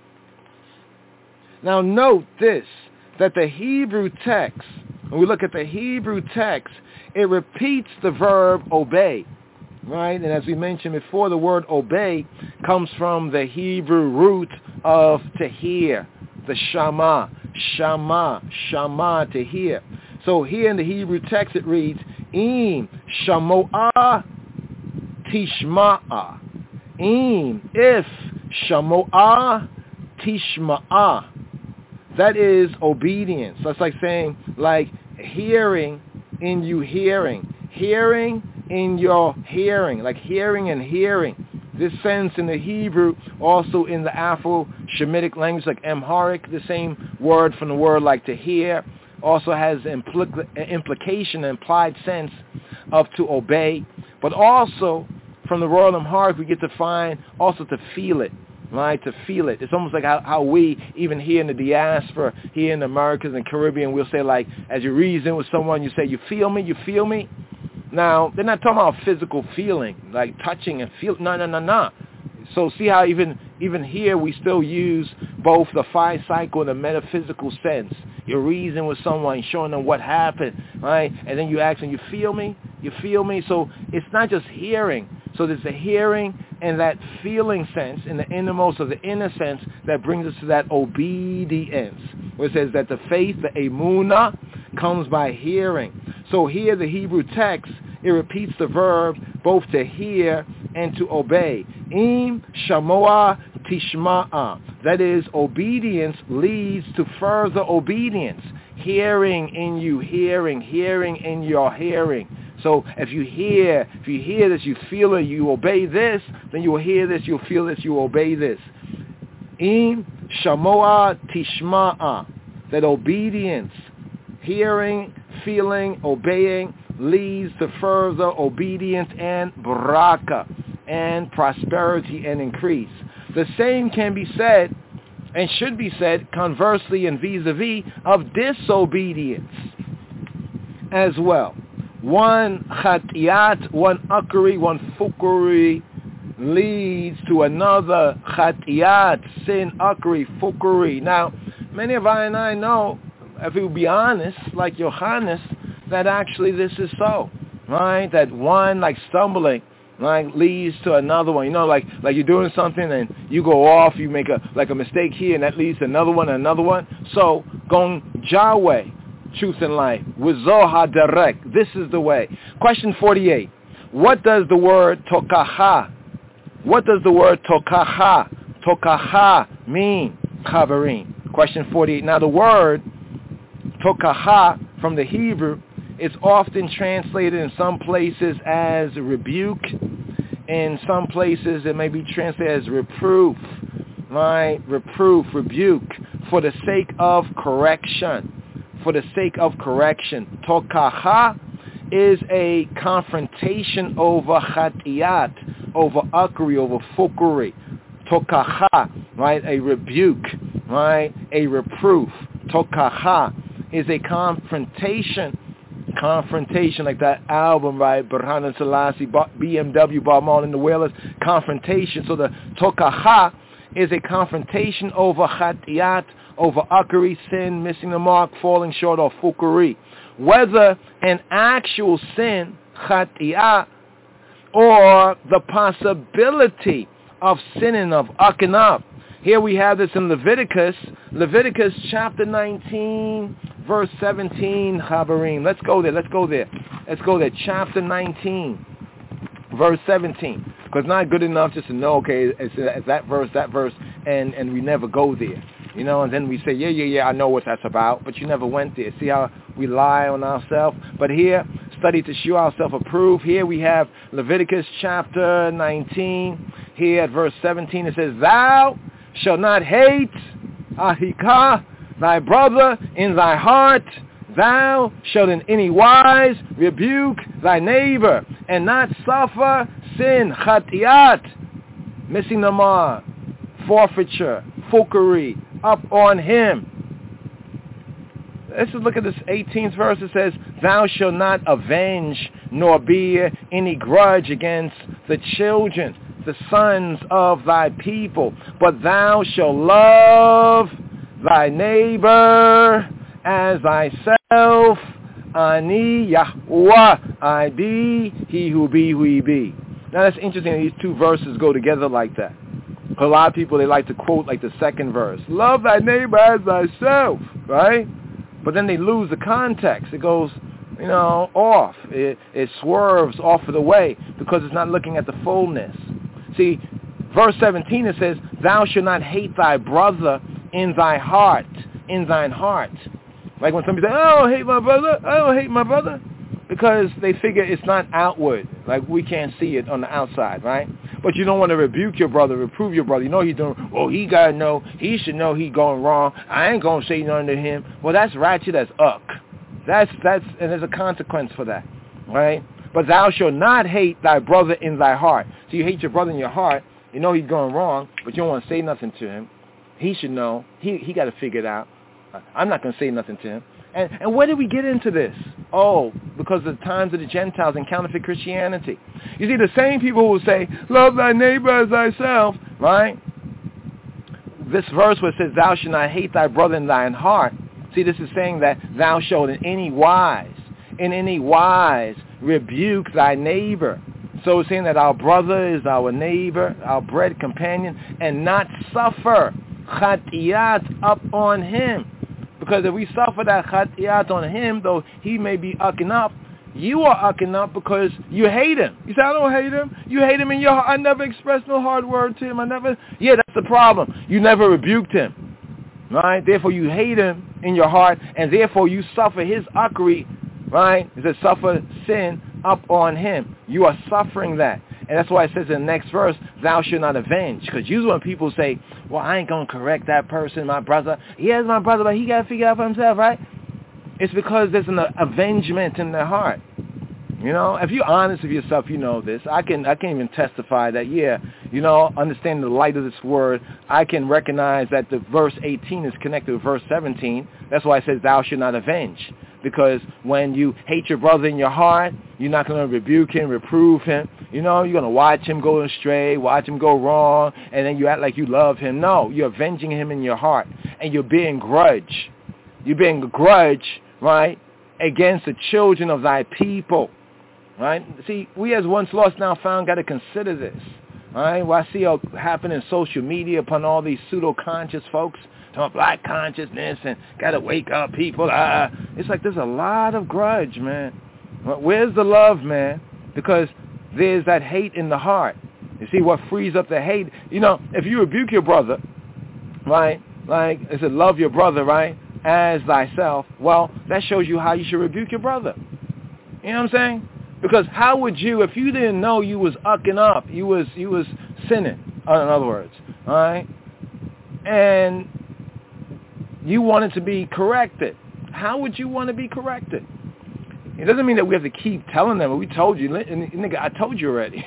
Speaker 6: Now note this, that the Hebrew text, when we look at the Hebrew text, it repeats the verb obey, right? And as we mentioned before, the word obey comes from the Hebrew root of to hear, the shama, shama, shama, to hear. So here in the Hebrew text it reads, im shamo'ah tishma'ah. Im, if shamo'ah tishma'ah. That is obedience. That's like saying, like hearing in you hearing. Hearing in your hearing. Like hearing and hearing. This sense in the Hebrew, also in the Afro-Shemitic language like Amharic, the same word from the word like to hear, also has impl- implication, implied sense of to obey. But also, from the word Amharic, we get to find also to feel it. right, to feel it. It's almost like how, how we, even here in the diaspora, here in the Americas and Caribbean, we'll say like, as you reason with someone, you say, you feel me, you feel me? Now, they're not talking about physical feeling, like touching and feel. No, no, no, no. So see how even even here we still use both the five cycle and the metaphysical sense. You reason with someone, showing them what happened, right? And then you ask them, you feel me? You feel me? So it's not just hearing. So there's a hearing and that feeling sense in the innermost of the inner sense that brings us to that obedience, where it says that the faith, the emunah, comes by hearing. So here the Hebrew text, it repeats the verb both to hear and to obey. Im shamoa tishma'a. That is, obedience leads to further obedience. Hearing in you, hearing, hearing in your hearing. So if you hear, if you hear this, you feel it, you obey this, then you will hear this, you'll feel this, you obey this. Im shamoa tishma'a. That obedience, hearing, feeling, obeying, leads to further obedience and baraka, and prosperity and increase. The same can be said and should be said conversely and vis-a-vis of disobedience as well. One chatiyat, one ukri, one fukuri leads to another chatiyat, sin, ukri, fukuri. Now, many of I and I know, if we would be honest, like Yohanes, that actually this is so, right? That one, like stumbling, right, leads to another one. You know, like like you're doing something and you go off, you make a like a mistake here, and that leads to another one and another one. So going Yahweh, truth and life, with Zohar direct. This is the way. Question forty-eight. What does the word tokaha? What does the word tokaha, tokaha mean? Chaverim. Question forty-eight. Now the word tokaha from the Hebrew, it's often translated in some places as rebuke. In some places it may be translated as reproof, right? Reproof, rebuke, for the sake of correction. For the sake of correction. Tokaha is a confrontation over chatiyat, over ukri, over fukuri. Tokaha, right? A rebuke, right? A reproof. Tokaha is a confrontation. Confrontation, like that album, right? Burhan and Selassie, B M W, Bob Marley and the Wailers. Confrontation. So the tokaha is a confrontation over chatiyat, over ukri, sin, missing the mark, falling short, or fukuri. Whether an actual sin, chatiyat, or the possibility of sinning, of ucking up. Here we have this in Leviticus, Leviticus chapter nineteen, verse seventeen, Chaverim. Let's go there, let's go there. Let's go there, chapter nineteen, verse seventeen. Because it's not good enough just to know, okay, it's, it's that verse, that verse, and, and we never go there. You know, and then we say, yeah, yeah, yeah, I know what that's about, but you never went there. See how we lie on ourselves? But here, study to show ourselves approved. Here we have Leviticus chapter nineteen. Here at verse seventeen, it says, thou shalt not hate ahikah, thy brother, in thy heart. Thou shalt in any wise rebuke thy neighbor, and not suffer sin, chatiyat, missing the mark, forfeiture, fukuri, up on him. Let's just look at this eighteenth verse. It says, thou shalt not avenge nor bear any grudge against the children, the sons of thy people, but thou shalt love thy neighbor as thyself. Ani Yahweh, I be, he who be, who he be. Now that's interesting. These two verses go together like that. A lot of people, they like to quote like the second verse. Love thy neighbor as thyself, right? But then they lose the context. It goes, you know, off. It, it swerves off of the way because it's not looking at the fullness. See, verse seventeen, it says, thou shalt not hate thy brother in thy heart, in thine heart. Like when somebody says, I don't hate my brother, I don't hate my brother. Because they figure it's not outward. Like we can't see it on the outside, right? But you don't want to rebuke your brother, reprove your brother. You know he's doing, oh, he got to know. He should know he's going wrong. I ain't going to say nothing to him. Well, that's ratchet, that's uck. That's, that's, and there's a consequence for that, right? But thou shalt not hate thy brother in thy heart. So you hate your brother in your heart, You know he's going wrong, but you don't want to say nothing to him. He should know. He he got to figure it out. I'm not going to say nothing to him. And and where did we get into this? Oh, because of the times of the Gentiles and counterfeit Christianity. You see, the same people who will say, love thy neighbor as thyself, right? This verse where it says, thou shalt not hate thy brother in thine heart. See, this is saying that thou shalt in any wise, in any wise, rebuke thy neighbor. So it's saying that our brother is our neighbor, our bread companion, and not suffer chatiyat up on him. Because if we suffer that chatiyat on him, though he may be ucking up, you are ucking up because you hate him. You say, I don't hate him. You hate him in your heart. I never expressed no hard word to him. I never, yeah, that's the problem. You never rebuked him. Right? Therefore, you hate him in your heart, and therefore you suffer his uckery, right? It says, suffer sin up on him. You are suffering that. And that's why it says in the next verse, thou shalt not avenge. Because usually when people say, well, I ain't going to correct that person, my brother. Yeah, it's my brother, but he got to figure it out for himself, right? It's because there's an avengement in their heart. You know, if you're honest with yourself, you know this. I can I can even testify that, yeah, you know, understanding the light of this word, I can recognize that the verse eighteen is connected with verse seventeen. That's why it says, thou shalt not avenge. Because when you hate your brother in your heart, you're not going to rebuke him, reprove him. You know, you're going to watch him go astray, watch him go wrong, and then you act like you love him. No, you're avenging him in your heart, and you're being grudge. You're being grudge, right, against the children of thy people. Right? See, we as once lost now found got to consider this. All right? What I see happen in social media upon all these pseudo-conscious folks, talking about black consciousness and got to wake up people. Ah. It's like there's a lot of grudge, man. Where's the love, man? Because there's that hate in the heart. You see, what frees up the hate, you know, if you rebuke your brother, right, like it said, love your brother, right, as thyself, well, that shows you how you should rebuke your brother. You know what I'm saying? Because how would you, if you didn't know you was ucking up, you was you was sinning, in other words, all right, and you wanted to be corrected, how would you want to be corrected? It doesn't mean that we have to keep telling them, we told you, nigga, I told you already.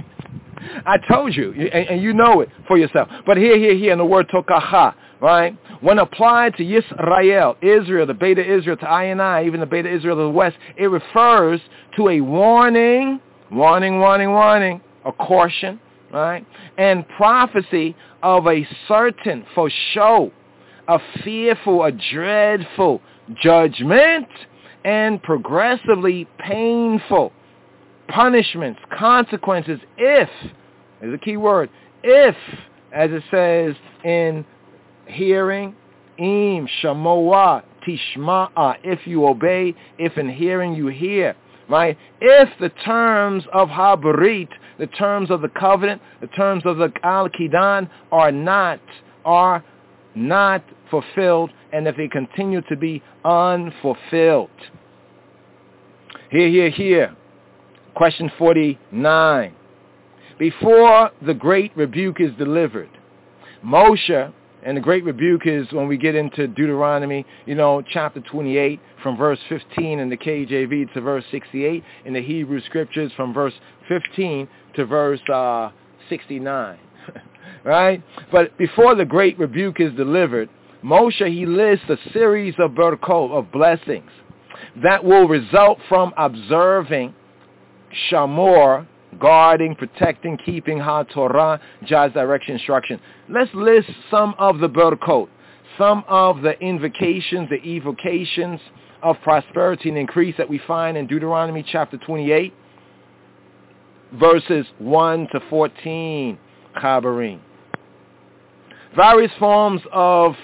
Speaker 6: I told you, and, and you know it for yourself. But here, here, here, in the word tokacha, right? When applied to Yisrael, Israel, the Beta Israel, to I and I, even the Beta Israel of the West, it refers to a warning, warning, warning, warning, a caution, right? And prophecy of a certain, for show, a fearful, a dreadful judgment, and progressively painful punishments, consequences, if, is a key word, if, as it says in hearing, im, shamoah, tishma'a, if you obey, if in hearing you hear, right? If the terms of habarit, the terms of the covenant, the terms of the al-kidan are not, are not fulfilled, and if they continue to be unfulfilled. Here, here, here. Question forty-nine. Before the great rebuke is delivered, Moshe, and the great rebuke is when we get into Deuteronomy, you know, chapter twenty-eight, from verse fifteen in the K J V to verse sixty-eight, in the Hebrew scriptures from verse fifteen to verse uh, sixty-nine. Right? But before the great rebuke is delivered, Moshe, he lists a series of berkot, of blessings, that will result from observing Shamor, guarding, protecting, keeping HaTorah, God's direction, instruction. Let's list some of the berkot, some of the invocations, the evocations of prosperity and increase that we find in Deuteronomy chapter twenty-eight, verses one to fourteen, Chabarim. Various forms of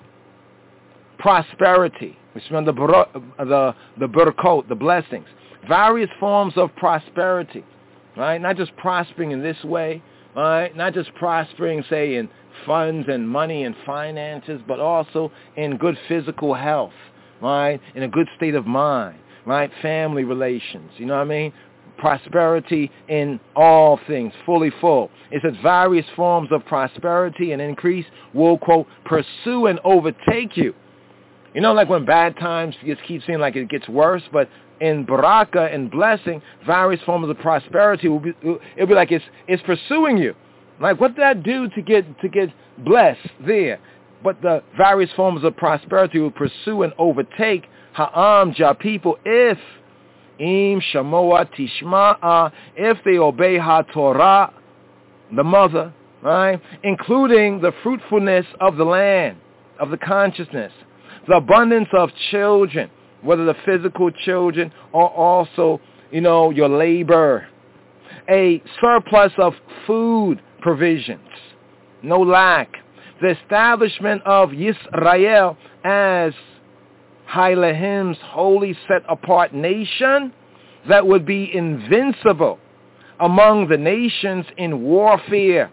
Speaker 6: prosperity, which is the, the, the berkot, the blessings. Various forms of prosperity, right? Not just prospering in this way, right? Not just prospering, say, in funds and money and finances, but also in good physical health, right? In a good state of mind, right? Family relations, you know what I mean? Prosperity in all things, fully full. It says various forms of prosperity and increase will, quote, pursue and overtake you. You know, like when bad times just keep seeming like it gets worse, but in baraka and blessing, various forms of prosperity will be, it'll be like it's it's pursuing you. Like, what did I do to get to get blessed there? But the various forms of prosperity will pursue and overtake Ha'am, Jah people, if Im Shamoa Tishma'a, if they obey HaTorah, the mother, right? Including the fruitfulness of the land, of the consciousness, the abundance of children, whether the physical children or also, you know, your labor, a surplus of food provisions, no lack, the establishment of Yisrael as Hailahim's holy set-apart nation that would be invincible among the nations in warfare,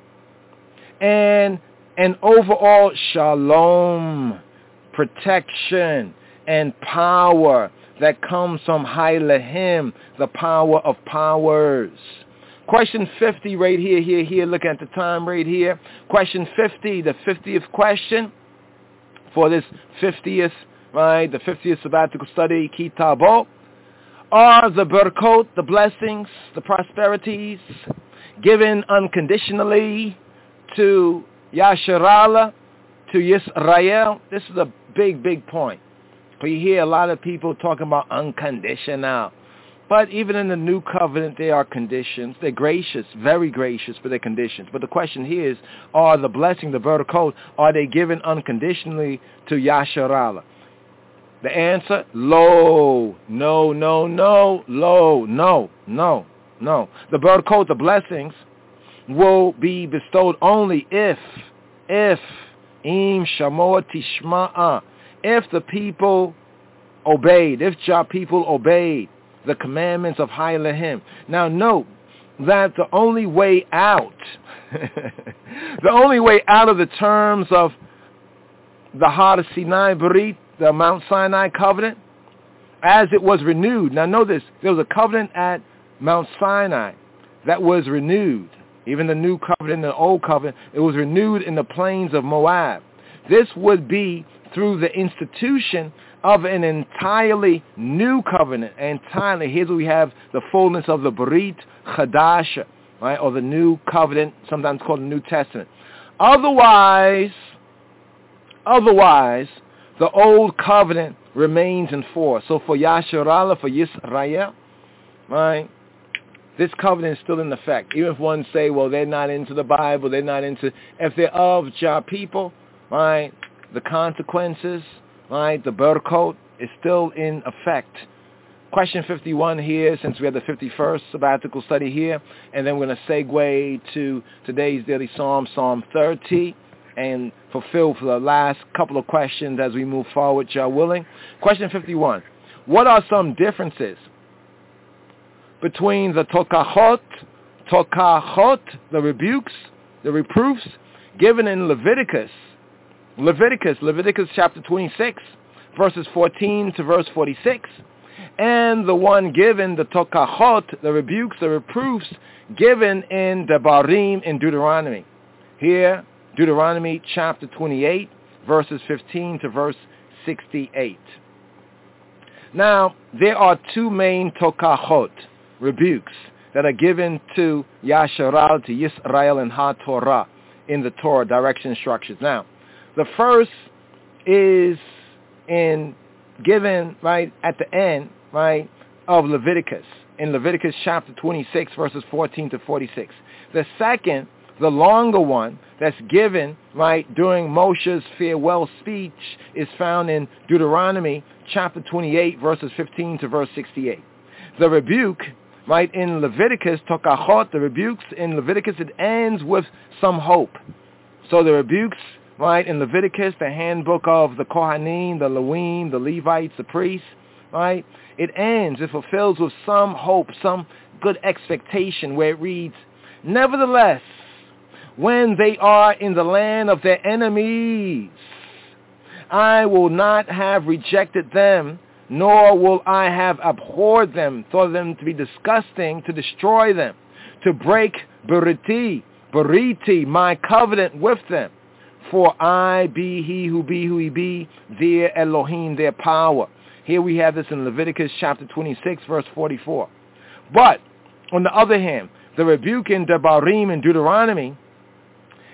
Speaker 6: and an overall shalom, protection, and power that comes from Hailahim, the power of powers. Question fifty right here, here, here. Look at the time right here. Question fifty, the fiftieth question for this fiftieth, right, the fiftieth sabbatical study, Kitabo. Are the berkot, the blessings, the prosperities, given unconditionally to Yasharala, to Yisrael? This is a big, big point. But you hear a lot of people talking about unconditional. But even in the new covenant, there are conditions. They're gracious, very gracious, but they're conditions. But the question here is, are the blessing, the berkot, are they given unconditionally to Yasharala? The answer, lo, no, no, no, lo, no, no, no. The berkot, the blessings, will be bestowed only if, if, im shamoa tishma'a, if the people obeyed, if Jah people obeyed the commandments of Hailahim. Now note that the only way out, the only way out of the terms of the Har Sinai Berit, the Mount Sinai covenant, as it was renewed. Now know this, there was a covenant at Mount Sinai that was renewed. Even the new covenant, the old covenant, it was renewed in the plains of Moab. This would be through the institution of an entirely new covenant. Entirely, here's where we have the fullness of the Berit Chadasha, right, or the new covenant, sometimes called the New Testament. Otherwise, otherwise, the old covenant remains in force. So for Yasharala, for Yisrael, right, this covenant is still in effect. Even if one say, well, they're not into the Bible, they're not into, if they're of Jah people, right, the consequences, right, the berkot is still in effect. Question fifty-one here, since we have the fifty-first sabbatical study here, and then we're going to segue to today's daily psalm, Psalm thirty, and fulfill for the last couple of questions as we move forward, Jah willing. Question fifty-one. What are some differences between the tokachot, tokachot, the rebukes, the reproofs, given in Leviticus, Leviticus, Leviticus chapter twenty-six, verses fourteen to verse forty-six, and the one given, the tokachot, the rebukes, the reproofs, given in Devarim in Deuteronomy. Here, Deuteronomy chapter twenty-eight, verses fifteen to verse sixty-eight. Now, there are two main tokachot, rebukes, that are given to Yasharal, to Yisrael and HaTorah in the Torah, direction instructions. Now, the first is in given, right, at the end, right, of Leviticus, in Leviticus chapter twenty-six, verses fourteen to forty-six. The second, the longer one, that's given, right, during Moshe's farewell speech, is found in Deuteronomy chapter twenty-eight, verses fifteen to verse sixty-eight. The rebuke, right, in Leviticus, tokachot, the rebukes in Leviticus, it ends with some hope. So the rebukes, right, in Leviticus, the handbook of the Kohanim, the Levim, the Levites, the priests, right, it ends, it fulfills with some hope, some good expectation, where it reads, nevertheless, when they are in the land of their enemies, I will not have rejected them, nor will I have abhorred them, thought them to be disgusting, to destroy them, to break beriti, beriti, my covenant with them. For I be he who be who he be, their Elohim, their power. Here we have this in Leviticus chapter twenty-six, verse forty-four. But, on the other hand, the rebuke in Devarim and Deuteronomy,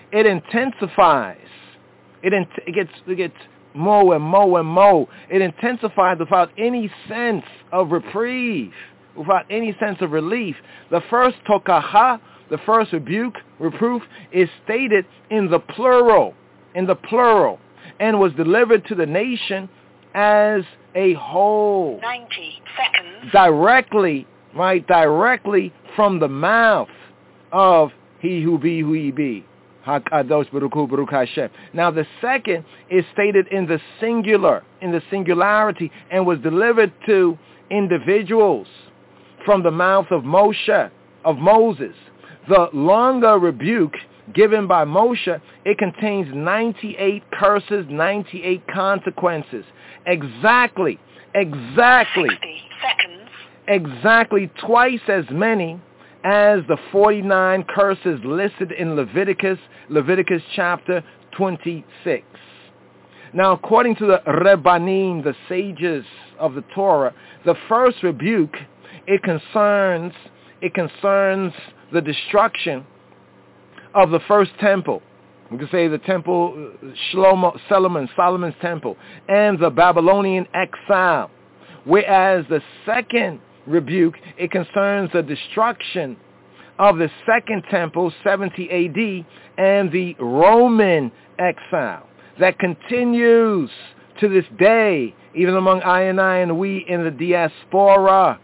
Speaker 6: it intensifies. It, int- it gets it gets more and more and more. It intensifies without any sense of reprieve, without any sense of relief. The first tokaha, the first rebuke, reproof, is stated in the plural, in the plural, and was delivered to the nation as a whole.
Speaker 9: ninety seconds.
Speaker 6: Directly, right, directly from the mouth of he who be who he be. HaKadosh Baruch Hu Baruch Hashem. Now the second is stated in the singular, in the singularity, and was delivered to individuals from the mouth of Moshe, of Moses. The longer rebuke given by Moshe, it contains ninety-eight curses, ninety-eight consequences. Exactly, exactly,
Speaker 9: sixty seconds.
Speaker 6: Exactly twice as many as the forty-nine curses listed in Leviticus, Leviticus chapter twenty-six. Now, according to the Rebbanim, the sages of the Torah, the first rebuke, it concerns, it concerns the destruction of the first temple. We can say the temple, Shlomo, Solomon, Solomon's temple, and the Babylonian exile. Whereas the second rebuke, it concerns the destruction of the second temple, seventy A D, and the Roman exile that continues to this day, even among I and I and we in the diaspora.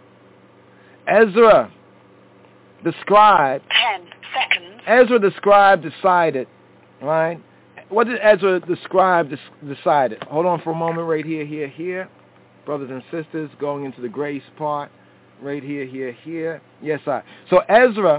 Speaker 6: Ezra, the scribe,
Speaker 9: ten seconds.
Speaker 6: Ezra the scribe decided, right? What did Ezra the scribe decide? Hold on for a moment right here, here, here. Brothers and sisters, going into the grace part. Right here, here, here. Yes, I. So Ezra,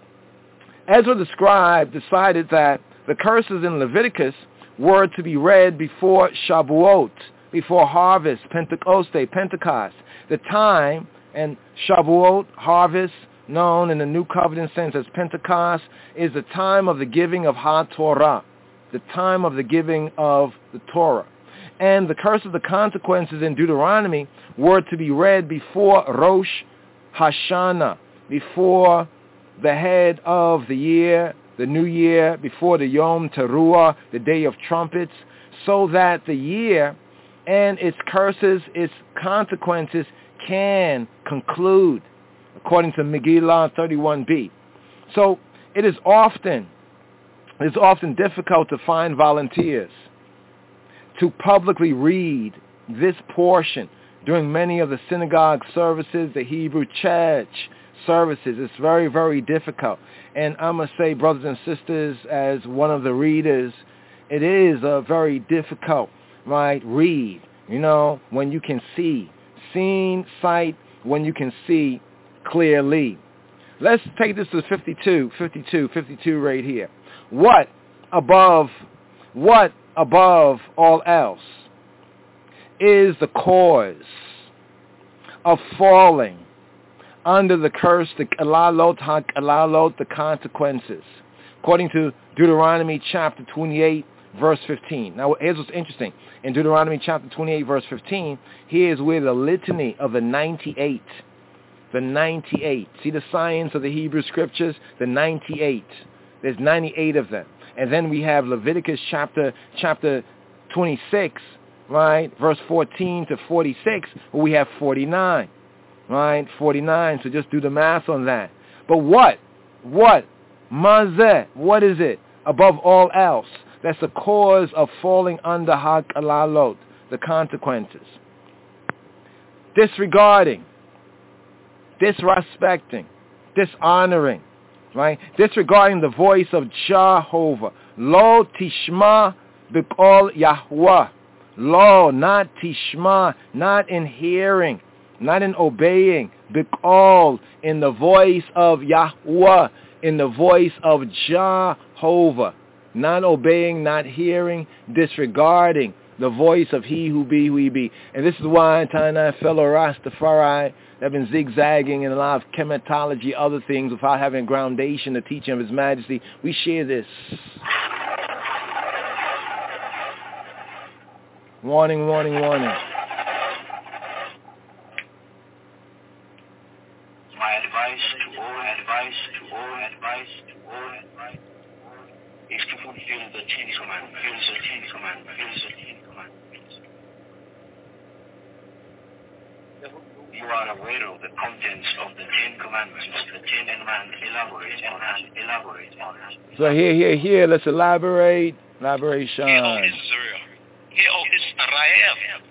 Speaker 6: Ezra the scribe decided that the curses in Leviticus were to be read before Shavuot, before harvest, Pentecoste, Pentecost. The time, and Shavuot, harvest, known in the New Covenant sense as Pentecost, is the time of the giving of HaTorah, the time of the giving of the Torah. And the curse of the consequences in Deuteronomy were to be read before Rosh Hashanah, before the head of the year, the new year, before the Yom Teruah, the day of trumpets, so that the year and its curses, its consequences can conclude, according to Megillah thirty-one b. So it is often, it is often difficult to find volunteers to publicly read this portion during many of the synagogue services, the Hebrew church services. It's very, very difficult. And I must say, brothers and sisters, as one of the readers, it is a very difficult, right, read, you know, when you can see, seeing, sight, when you can see clearly. Let's take this to fifty-two, fifty-two, fifty-two right here. What above, what above all else is the cause of falling under the curse, the kalalot, ha-kalalot, the consequences, according to Deuteronomy chapter twenty-eight, verse fifteen. Now, here's what's interesting. In Deuteronomy chapter twenty-eight, verse fifteen, here's where the litany of the ninety-eight, the ninety-eight, see the science of the Hebrew scriptures, the ninety-eight. There's ninety-eight of them. And then we have Leviticus chapter chapter twenty-six, right, verse fourteen to forty-six, where we have forty-nine, right, forty-nine. So just do the math on that. But what, what, mazeh, what is it above all else that's the cause of falling under ha-kalalot, the consequences? Disregarding, disrespecting, dishonoring, right? Disregarding the voice of Jehovah. Lo tishma b'kol Yahweh. Lo, not tishma, not in hearing, not in obeying. B'kol, in the voice of Yahweh, in the voice of Jehovah. Not obeying, not hearing, disregarding the voice of he who be, who he be. And this is why Tana fellow Rastafari have been zigzagging in a lot of chematology, other things, without having a groundation, the teaching of His Majesty. We share this. Warning, warning, warning.
Speaker 7: My advice to all, advice to all, advice to all, advice. is to fulfill the Ten Commandments. The Ten Commandments. The Ten Commandments. You are aware of the contents of the Ten Commandments. The Ten Commandments elaborate on and elaborate on.
Speaker 6: So here, here, here, let's elaborate. Elaboration.
Speaker 5: Hear, O Israel. Hear, O Israel.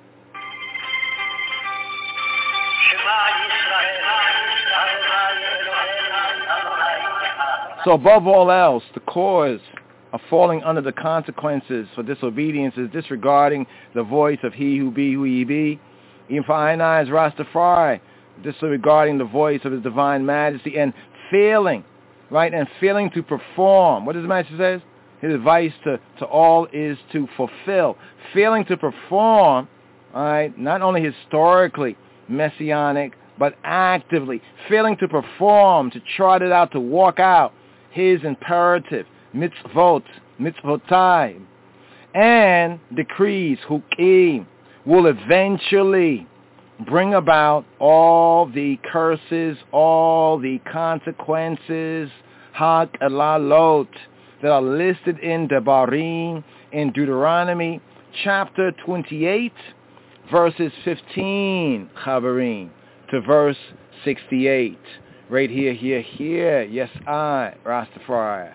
Speaker 6: So above all else, the cause of falling under the consequences for disobedience is disregarding the voice of he who be who he be. Even for I and I as Rastafari, disregarding the voice of his divine majesty and failing, right, and failing to perform. What does the master say? His advice to, to all is to fulfill. Failing to perform, all right, not only historically messianic, but actively. Failing to perform, to chart it out, to walk out his imperative, mitzvot, mitzvotai, and decrees, hukim, will eventually bring about all the curses, all the consequences, hak elalot, that are listed in Devarim, in Deuteronomy chapter twenty-eight, verses fifteen, Chaverim, to verse sixty-eight. Right here, here, here. Yes, I, Rastafari.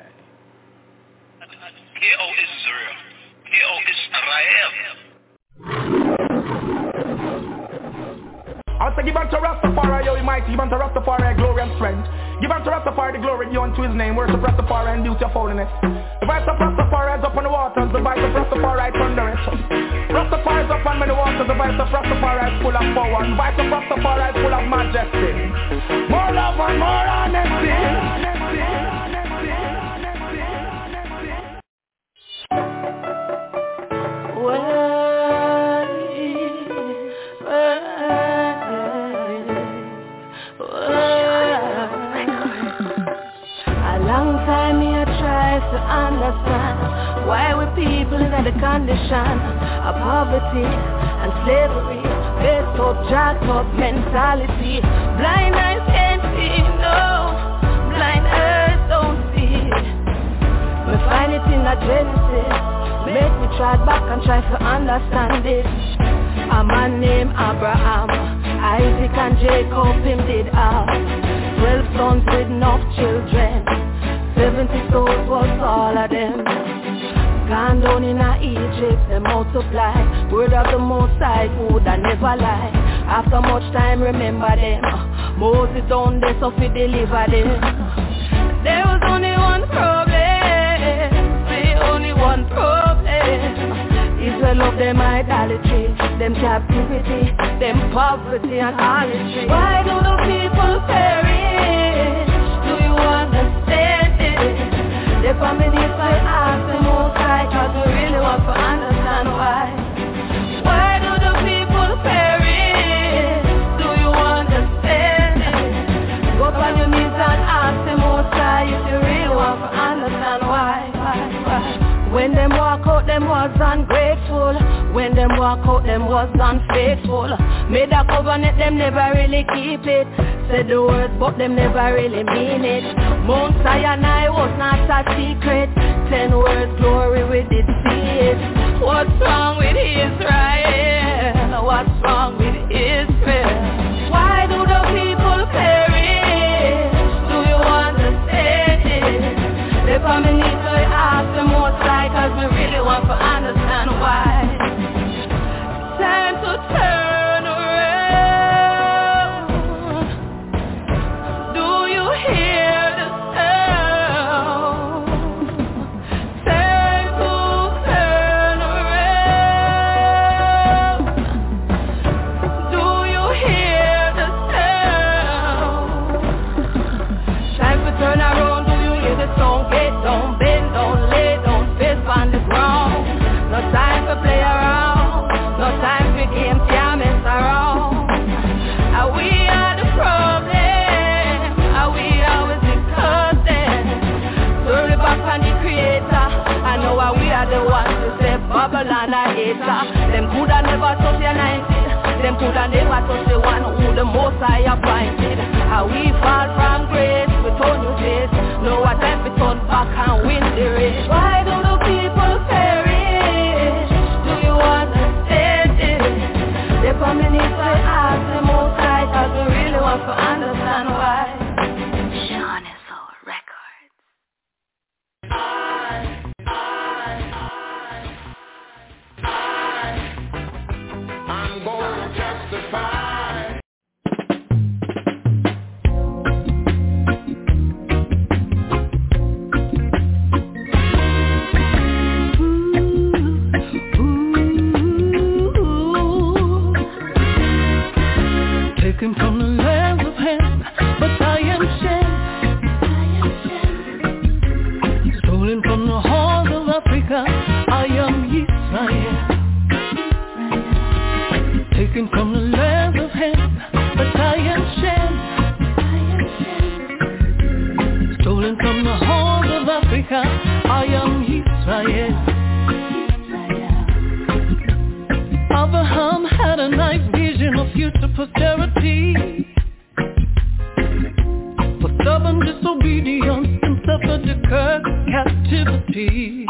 Speaker 5: Hear, O Israel. Hear, O Israel.
Speaker 10: I say give unto Rastafari, yo, mighty, give unto Rastafari glory and strength. Give unto Rastafari the glory due unto his name. Worship Rastafari and beauty of holiness. The voice of Rastafari is up on the waters. The voice of Rastafari is thunder it. Rastafari is up on many waters. The voice of Rastafari is full of power. The voice of Rastafari is full of majesty. More love and more honesty.
Speaker 11: To understand why we people in the condition of poverty and slavery, based up, jacked up mentality. Blind eyes can't see, no, blind ears don't see. We find it in the Genesis, make me try back and try to understand it. A man named Abraham, Isaac and Jacob, him did have twelve sons with enough children. Seventy souls was all of them. Gone down in a Egypt, they multiply. Word of the Most High, would I never lie. After much time, remember them. Moses down there, so we deliver them. There was only one problem. The only one problem. Israel love them idolatry, them captivity, them poverty and harlotry. Why do the people perish? Do you understand? The family I ask the Most High, cause we really want to understand why. Why do the people perish? Do you understand it? Go on your knees and ask the Most High if you really want to understand why, why, why. When them walk out, them was ungrateful. When them walk out, them was unfaithful. Made a covenant, them never really keep it. Said the words, but them never really mean it. Mount Sinai was not a secret. Ten words glory, we did see it. What's wrong with Israel? What's wrong with Israel? Why do the people perish? Do you understand it? The family need to ask the Most High, cause we really want to understand why. Time to turn around. Do you hear the sound? Time to turn around. Do you hear the sound? Time to turn around. Do you hear the song? Get down, bend down, lay down, face on the ground. No time to play around. No time for games, yeah, mess around. Are we are the problem? Are we always the cousin? Turn it back on the creator. I know how we are the ones to say Babylon a hater. Them coulda never touch your nineties. Them coulda never touch the one who the Most High appointed. How we fall from grace, we turn your face. No what time we turn back and win the race. Why we ask the most high, cause we really want to understand why.
Speaker 12: Sean is our records.
Speaker 13: I, I, I, I'm gonna testify.
Speaker 4: Taken from the lands of Ham, but I am Shem. Stolen from the horns of Africa, I am Israel. Taken from the lands of Ham, but I am Shem. Stolen from the horns of Africa, I am Israel. Abraham had a nice vision of future posterity, but stubborn disobedience and suffered the curse captivity.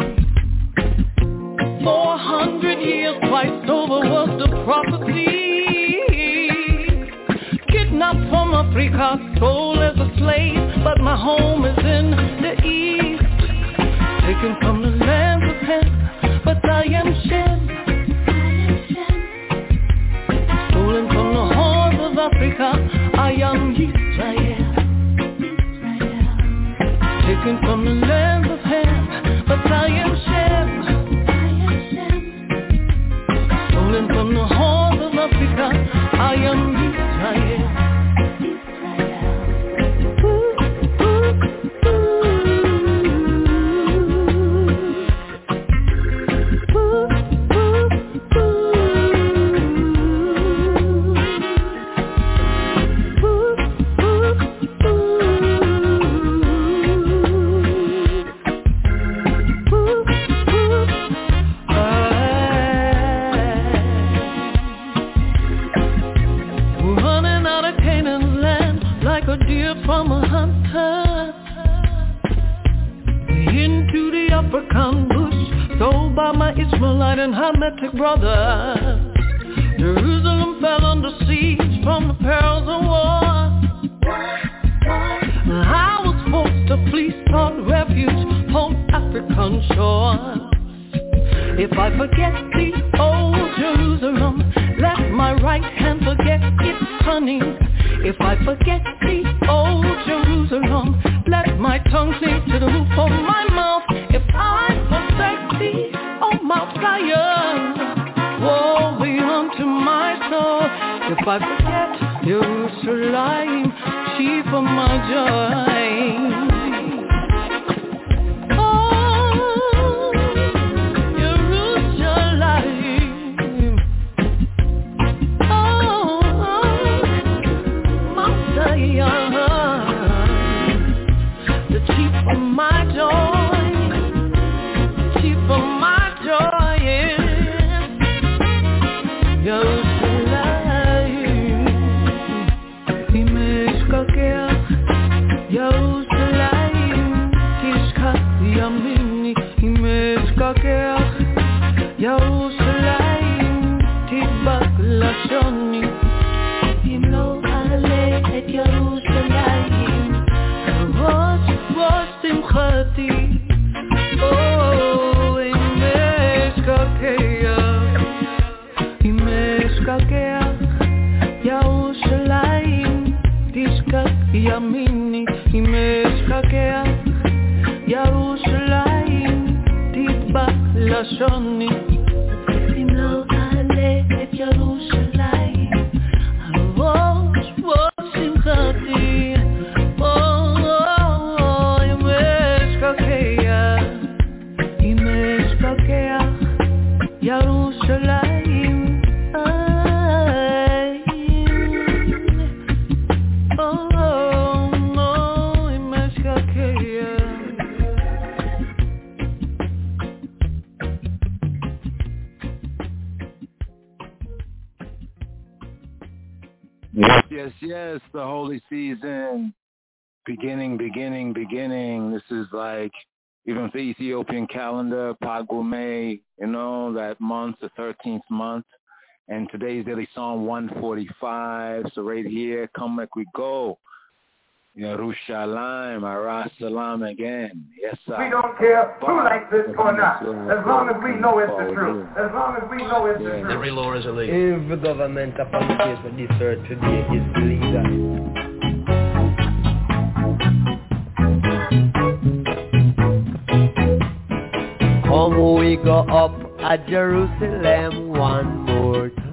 Speaker 4: Four hundred years twice over was the prophecy. Kidnapped from Africa, sold as a slave, but my home is in the east. Taken from the lands of Ham, but I am Shem. Stolen from the horns of Africa, I am Israel. Taken from the lands of Ham, but I am Shem. Stolen from the horns of Africa, I am Israel. From a hunter, into the African bush, sold by my Ishmaelite and Hamitic brothers. Jerusalem fell under siege from the perils of war. I was forced to flee, sought refuge on African shores. If I forget the old Jerusalem, let my right hand forget its cunning. If I forget the old Jerusalem, let my tongue cling to the roof of my mouth. If I forsake thee, oh Mount Zion, woe be unto my soul. If I forget Jerusalem, chief of my joy.
Speaker 6: Yes, yes, the holy season. Beginning, beginning, beginning. This is like, even for the Ethiopian calendar, Pagume, you know, that month, the thirteenth month. And today's daily Psalm one forty-five. So right here, come like we go. Yerushalayim, Aras Salam again. Yes, sir.
Speaker 10: We don't care who likes this or not, as long as we know it's the truth. As long as we know it's the truth.
Speaker 14: Every law is illegal.
Speaker 15: Every government upon the face of this earth today is illegal. Come we go up at Jerusalem one more time.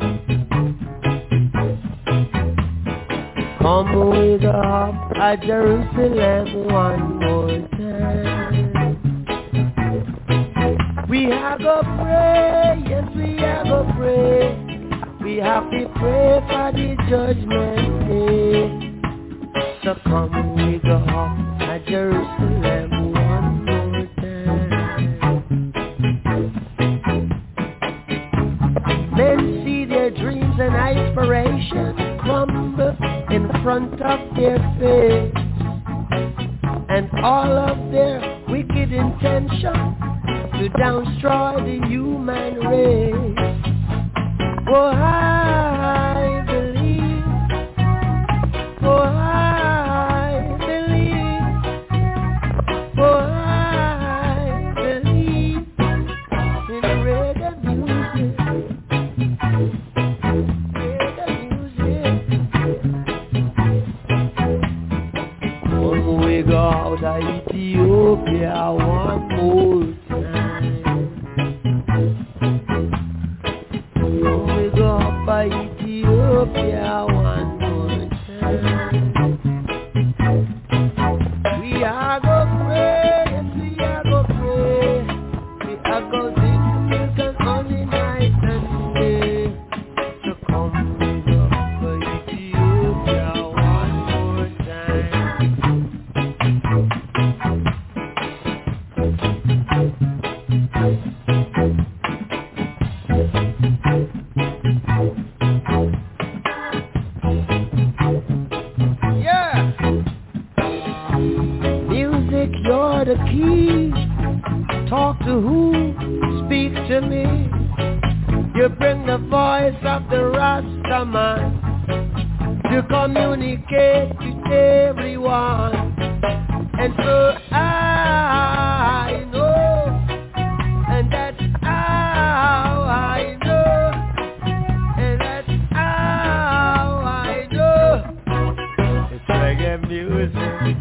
Speaker 15: Come we go up at Jerusalem one more time. We have to pray, yes we have to pray. We have to pray for the judgment day. So come we go up at Jerusalem one more time. Men see their dreams and aspirations crumble in front of their face, and all of their wicked intention to destroy the human race. Oh, I believe, oh, I believe, oh, I believe in reggae music. We go out of Ethiopia one more time. We go up to Ethiopia one more time. We are go pray, yes we are go pray. We are go drink milk and honey night and day. So come we go up to Ethiopia one more time. Yeah. Music, you're the key. Talk to who? Speak to me. You bring the voice of the Rasta man to communicate with everyone. And so I know, and that's how I know, and that's how I know. It's reggae music.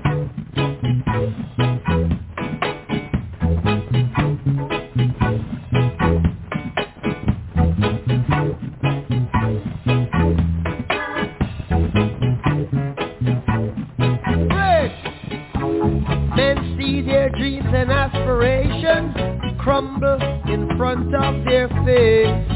Speaker 15: Men see their dreams and aspirations crumble in front of their face.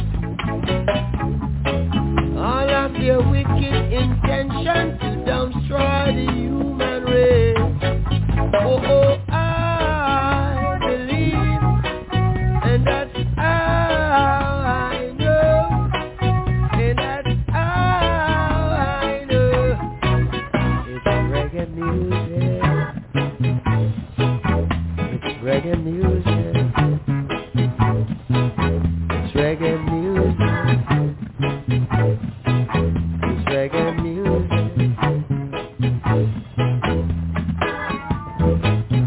Speaker 15: All of their wicked intentions to destroy the human race. Oh, oh, I believe, and that's how I know, and that's how I know. It's reggae music. Reggae music. It's reggae music. It's reggae music.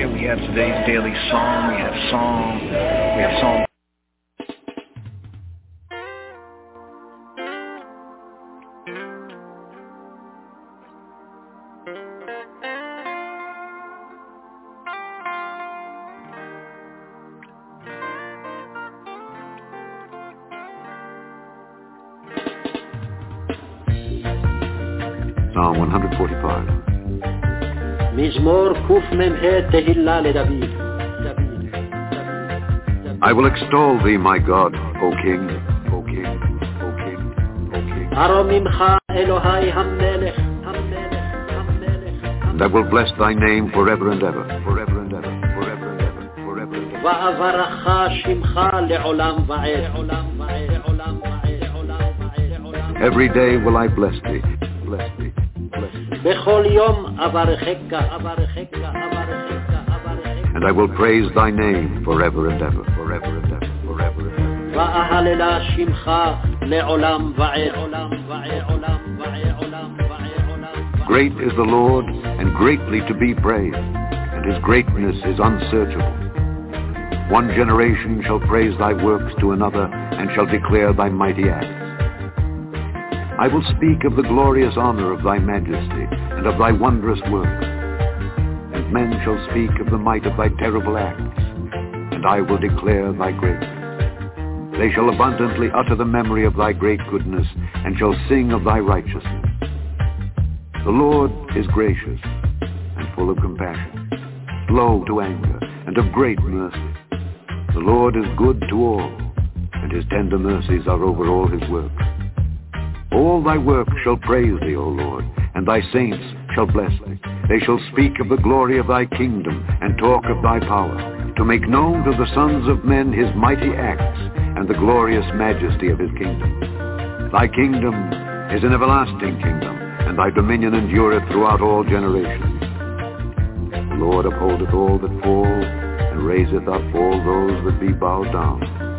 Speaker 6: here. We have today's daily song. We have song. We have song.
Speaker 3: Psalm one forty-five.
Speaker 2: מזמור קמ"ה תהילה לדוד.
Speaker 3: I will extol thee, my God, O King, O King, O King, O King.
Speaker 2: ארוממך אלוהי המלך, המלך, המלך.
Speaker 3: And I will bless thy name forever and ever, forever and ever, forever and ever, forever and ever.
Speaker 2: ואברך שמך לעולם ועד, לעולם ועד, לעולם ועד, לעולם ועד.
Speaker 3: Every day will I bless thee, bless thee, bless thee.
Speaker 2: בכל יום אברכך, אברכך, אברכך, אברכך.
Speaker 3: And I will praise thy name forever and ever, forever and ever, forever and ever.
Speaker 2: ואהללה שמך לעולם ועד, עולם ועד, עולם ועד, עולם ועד, עולם.
Speaker 3: Great is the Lord, and greatly to be praised, and his greatness is unsearchable. One generation shall praise thy works to another, and shall declare thy mighty acts. I will speak of the glorious honor of thy majesty, and of thy wondrous works. And men shall speak of the might of thy terrible acts, and I will declare thy greatness. They shall abundantly utter the memory of thy great goodness, and shall sing of thy righteousness. The Lord is gracious and full of compassion, slow to anger, and of great mercy. The Lord is good to all, and his tender mercies are over all his works. All thy works shall praise thee, O Lord, and thy saints shall bless thee. They shall speak of the glory of thy kingdom, and talk of thy power, to make known to the sons of men his mighty acts, and the glorious majesty of his kingdom. Thy kingdom is an everlasting kingdom, and thy dominion endureth throughout all generations. The Lord upholdeth all that fall, and raiseth up all those that be bowed down.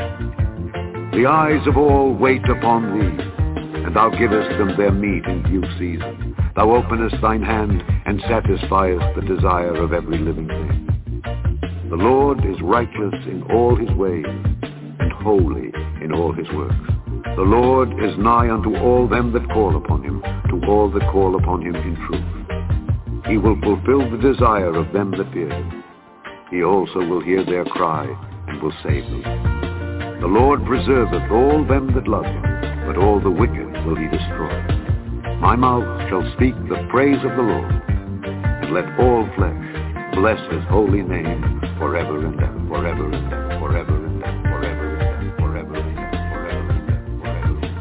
Speaker 3: The eyes of all wait upon thee, and thou givest them their meat in due season. Thou openest thine hand, and satisfiest the desire of every living thing. The Lord is righteous in all his ways, and holy in all his works. The Lord is nigh unto all them that call upon him, to all that call upon him in truth. He will fulfill the desire of them that fear him. He also will hear their cry, and will save them. The Lord preserveth all them that love him, but all the wicked will he destroy. My mouth shall speak the praise of the Lord, and let all flesh bless his holy name forever and ever, forever and ever, forever and ever, forever and ever, forever and ever, forever and ever, forever and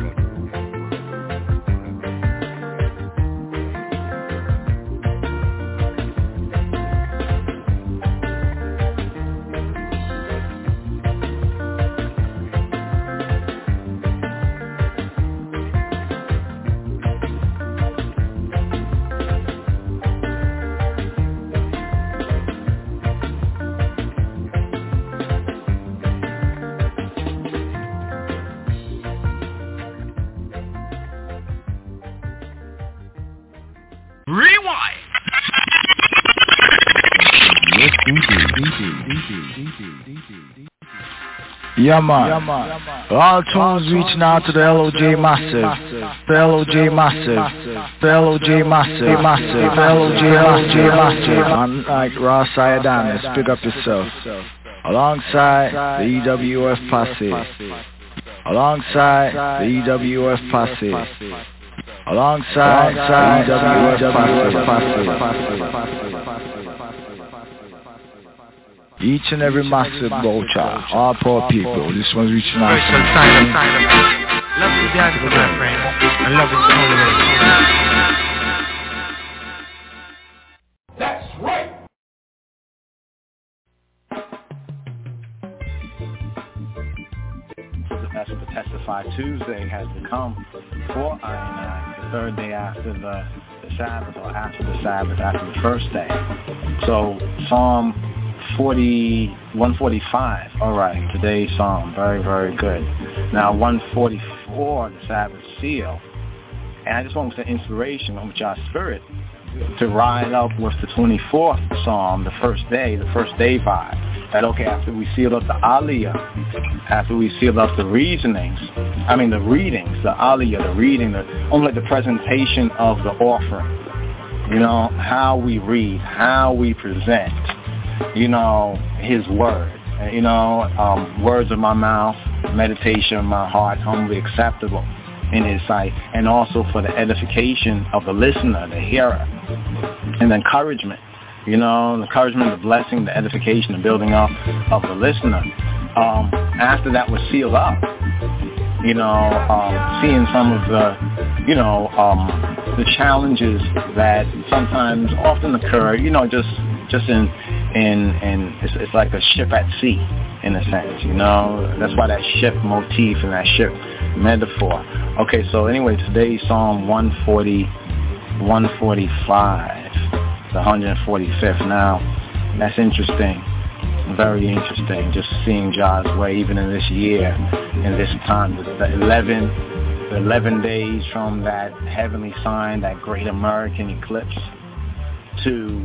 Speaker 6: Yeah, man. Yeah, man. All tunes reaching out to the L O J Massive. The L O J Massive. The L O J Massive. Massive. The L O J Massive. And like Ross Adanis, pick up yourself. Alongside the E W F Posse. Alongside the E W F Posse. Alongside the E W F Posse. Each and every massive vulture, all poor people, this one's reaching out.
Speaker 14: Virtual sign up, sign up. Love is the answer, my friend, and love is the only way.
Speaker 13: That's right.
Speaker 6: That's what the Testify Tuesday has become for I and I, the third day after the, the Sabbath, or after the Sabbath, after the first day. So, Psalm forty, one forty-five, all right, today's psalm, very, very good. Now, one forty-four, the Sabbath seal, and I just want to say inspiration on which our spirit, to ride up with the twenty-fourth Psalm, the first day, the first day vibe. That, okay, after we sealed up the Aliyah, after we sealed up the reasonings, I mean the readings, the Aliyah, the reading, the, almost like the presentation of the offering, you know, how we read, how we present, you know, his word, you know, um, words of my mouth, meditation of my heart, humbly acceptable in his sight, and also for the edification of the listener, the hearer, and the encouragement, you know, the encouragement, the blessing, the edification, the building up of the listener. Um, after that was sealed up, you know, um, seeing some of the, you know, um, the challenges that sometimes often occur, you know, just just in, in, in it's, it's like a ship at sea, in a sense, you know. That's why that ship motif and that ship metaphor. Okay, so anyway, today's Psalm one forty, one forty-five, the one hundred forty-fifth. Now, that's interesting, very interesting, just seeing God's way, even in this year, in this time, the eleven, the eleven days from that heavenly sign, that great American eclipse, to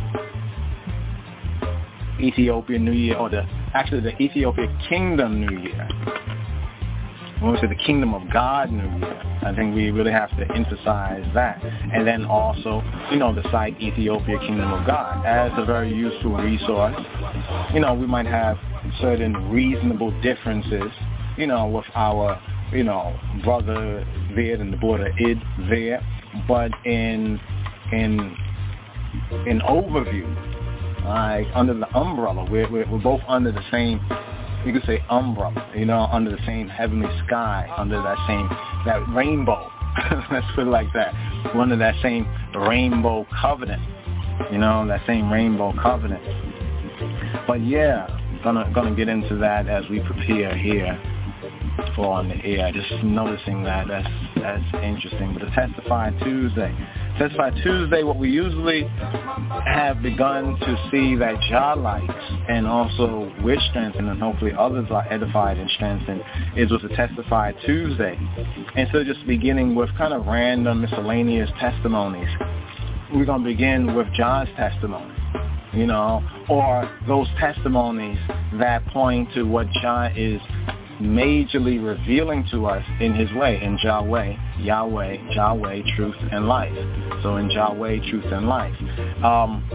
Speaker 6: Ethiopian New Year, or the actually the Ethiopia Kingdom New Year. When we say the Kingdom of God New Year, I think we really have to emphasize that. And then also, you know, the site Ethiopia Kingdom of God as a very useful resource. You know, we might have certain reasonable differences, you know, with our, you know, brother there and the border id there, but in in in overview, like under the umbrella, we're, we're we're both under the same, you could say umbrella, you know, under the same heavenly sky, under that same, that rainbow, let's put it like that, we're under that same rainbow covenant, you know, that same rainbow covenant. But yeah, gonna gonna get into that as we prepare here for on the air. Just noticing that, that's that's interesting. But the Testify Tuesday. Testify Tuesday, what we usually have begun to see that Jah likes, and also we're strengthened, and hopefully others are edified and strengthened, is with the Testify Tuesday. And so just beginning with kind of random miscellaneous testimonies, we're going to begin with Jah's testimony, you know, or those testimonies that point to what Jah is majorly revealing to us in his way, in Yahweh, Yahweh, Yahweh, truth and life. So in Yahweh, truth and life. Um,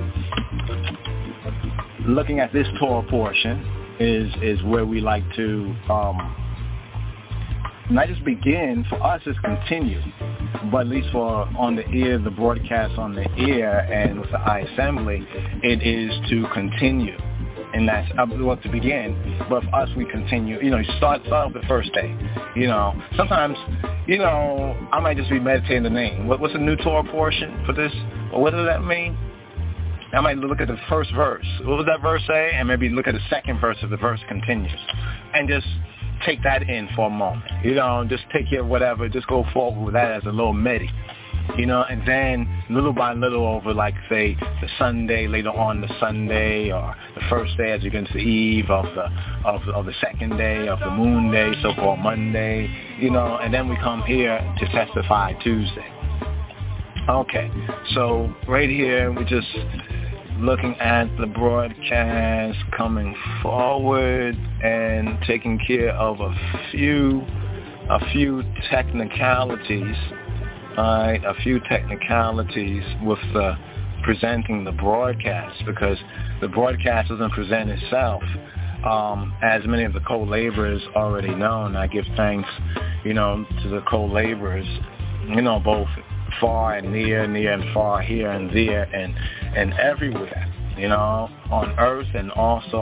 Speaker 6: looking at this Torah portion is is where we like to um, not just begin, for us it's continue, but at least for on the air, the broadcast on the air and with the iAssembly, it is to continue. And that's what to begin, but for us we continue. You know, you start start with the first day. You know, sometimes, you know, I might just be meditating the name. What, what's the new Torah portion for this? Or what does that mean? I might look at the first verse. What does that verse say? And maybe look at the second verse if the verse continues, and just take that in for a moment. You know, just take your whatever. Just go forward with that as a little medi. You know, and then little by little over, like, say, the Sunday, later on the Sunday, or the first day as you get into the eve of the of, of the second day, of the moon day, so-called Monday, you know, and then we come here to Testify Tuesday. Okay, so right here, we're just looking at the broadcast coming forward and taking care of a few, a few technicalities. Right, a few technicalities with uh, presenting the broadcast, because the broadcast doesn't present itself. Um, as many of the co-laborers already know, and I give thanks, you know, to the co-laborers, you know, both far and near, near and far, here and there, and and everywhere, you know, on earth and also,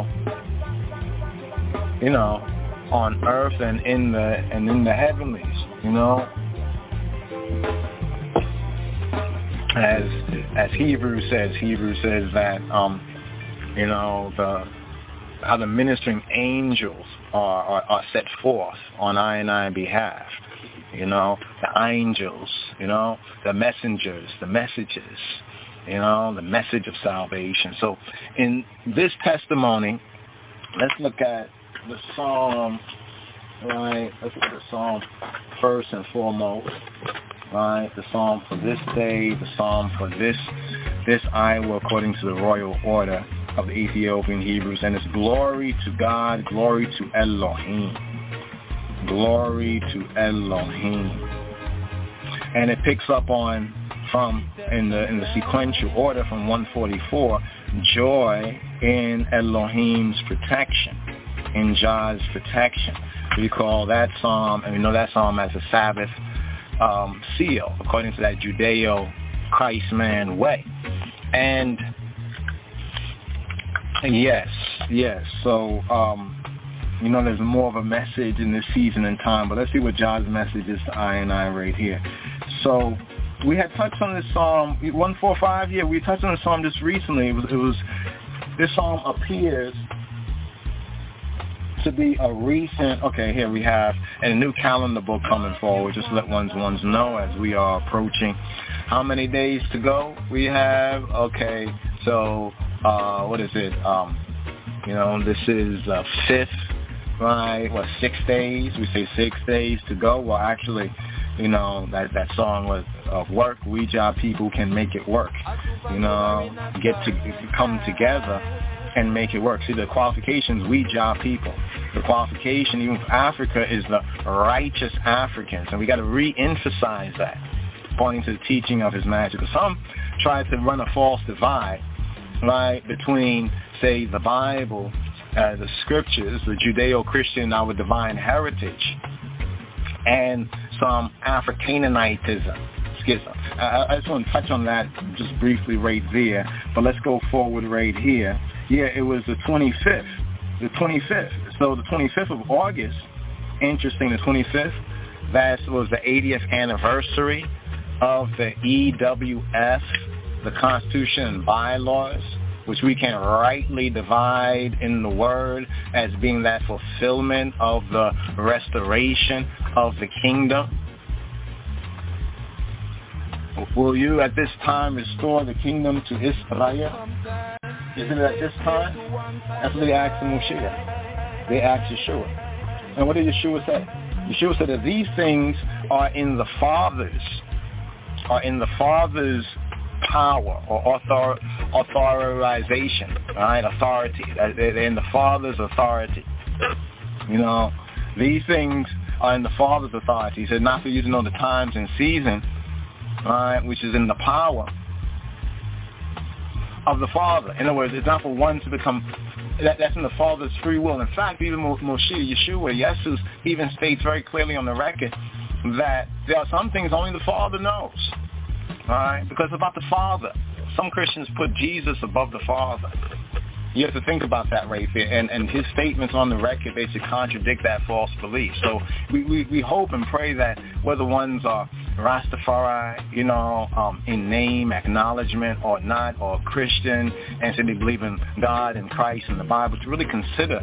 Speaker 6: you know, on earth and in the and in the heavenlies, you know. As as Hebrews says, Hebrews says that um, you know, the how the ministering angels are, are, are set forth on I and I behalf. You know, the angels, you know, the messengers, the messages, you know, the message of salvation. So in this testimony, let's look at the Psalm, right? Let's look at the Psalm first and foremost. right? The psalm for this day, the psalm for this this hour, according to the royal order of the Ethiopian Hebrews, and it's glory to God, glory to Elohim, glory to Elohim, and it picks up on from in the in the sequential order from one forty-four, joy in Elohim's protection, in Jah's protection. We call that psalm, and we know that psalm as a Sabbath um, seal, according to that Judeo-Christ-man way. And yes, yes, so, um, you know, there's more of a message in this season and time, but let's see what Jah's message is to I and I right here. So we had touched on this psalm, one forty-five, yeah, we touched on this psalm just recently. It was, it was this psalm appears to be a recent, okay, here we have a new calendar book coming forward. Just let ones ones know as we are approaching how many days to go we have. Okay, so uh, what is it? Um, you know, this is uh, fifth, right? What, six days? We say six days to go. Well, actually, you know, that, that song was of work. We Jah people can make it work. You know, get to come together and make it work. See, the qualifications, we Jah people. The qualification, even for Africa, is the righteous Africans. And we got to re-emphasize that, pointing to the teaching of His Majesty. Because some try to run a false divide, right, between, say, the Bible, uh, the scriptures, the Judeo-Christian, our divine heritage, and some Africananitism. Schism. I, I just want to touch on that just briefly right there, but let's go forward right here. Yeah, it was the twenty-fifth. The twenty-fifth. So the twenty-fifth of August, interesting, the twenty-fifth, that was the eightieth anniversary of the E W F, the Constitution and Bylaws, which we can rightly divide in the word as being that fulfillment of the restoration of the kingdom. Will you at this time restore the kingdom to Israel? Isn't it at this time? That's what they asked Moshe. They asked Yeshua. And what did Yeshua say? Yeshua said that these things are in the Father's, are in the Father's power or author, authorization, all right, authority. They're in the Father's authority. You know, these things are in the Father's authority. He said not for you to know the times and season, all right, which is in the power of the Father. In other words, it's not for one to become, that, that's in the Father's free will. In fact, even Moshe, Yeshua, Jesus even states very clearly on the record that there are some things only the Father knows. All right, because about the Father. Some Christians put Jesus above the Father. You have to think about that right there. And, and his statements on the record basically contradict that false belief. So we, we, we hope and pray that whether ones are Rastafari, you know, um, in name, acknowledgement or not, or Christian, and say they believe in God and Christ and the Bible, to really consider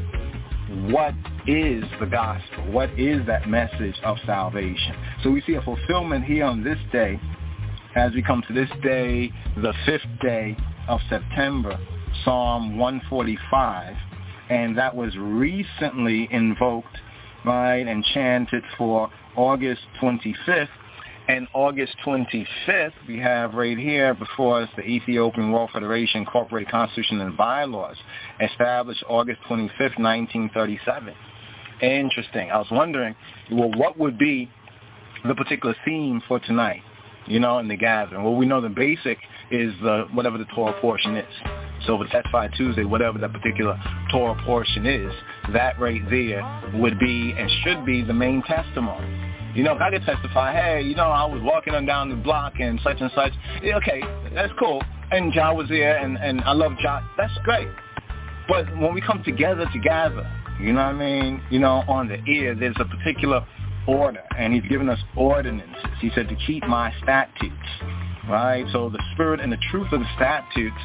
Speaker 6: what is the gospel, what is that message of salvation. So we see a fulfillment here on this day as we come to this day, the fifth day of September, Psalm one forty-five, and that was recently invoked, right, and chanted for August twenty-fifth. And August twenty-fifth, we have right here before us the Ethiopian World Federation Incorporated Constitution and Bylaws, established August twenty-fifth, nineteen thirty-seven. Interesting. I was wondering, well, what would be the particular theme for tonight, you know, in the gathering? Well, we know the basic is the, whatever the Torah portion is. So if it's Testify Tuesday, whatever that particular Torah portion is, that right there would be and should be the main testimony. You know, if I could testify, hey, you know, I was walking on down the block and such and such, yeah, okay, that's cool. And Jah was there, and, and I love Jah. That's great. But when we come together, together, you know what I mean? You know, on the ear, there's a particular order, and he's given us ordinances. He said to keep my statutes, right? So the spirit and the truth of the statutes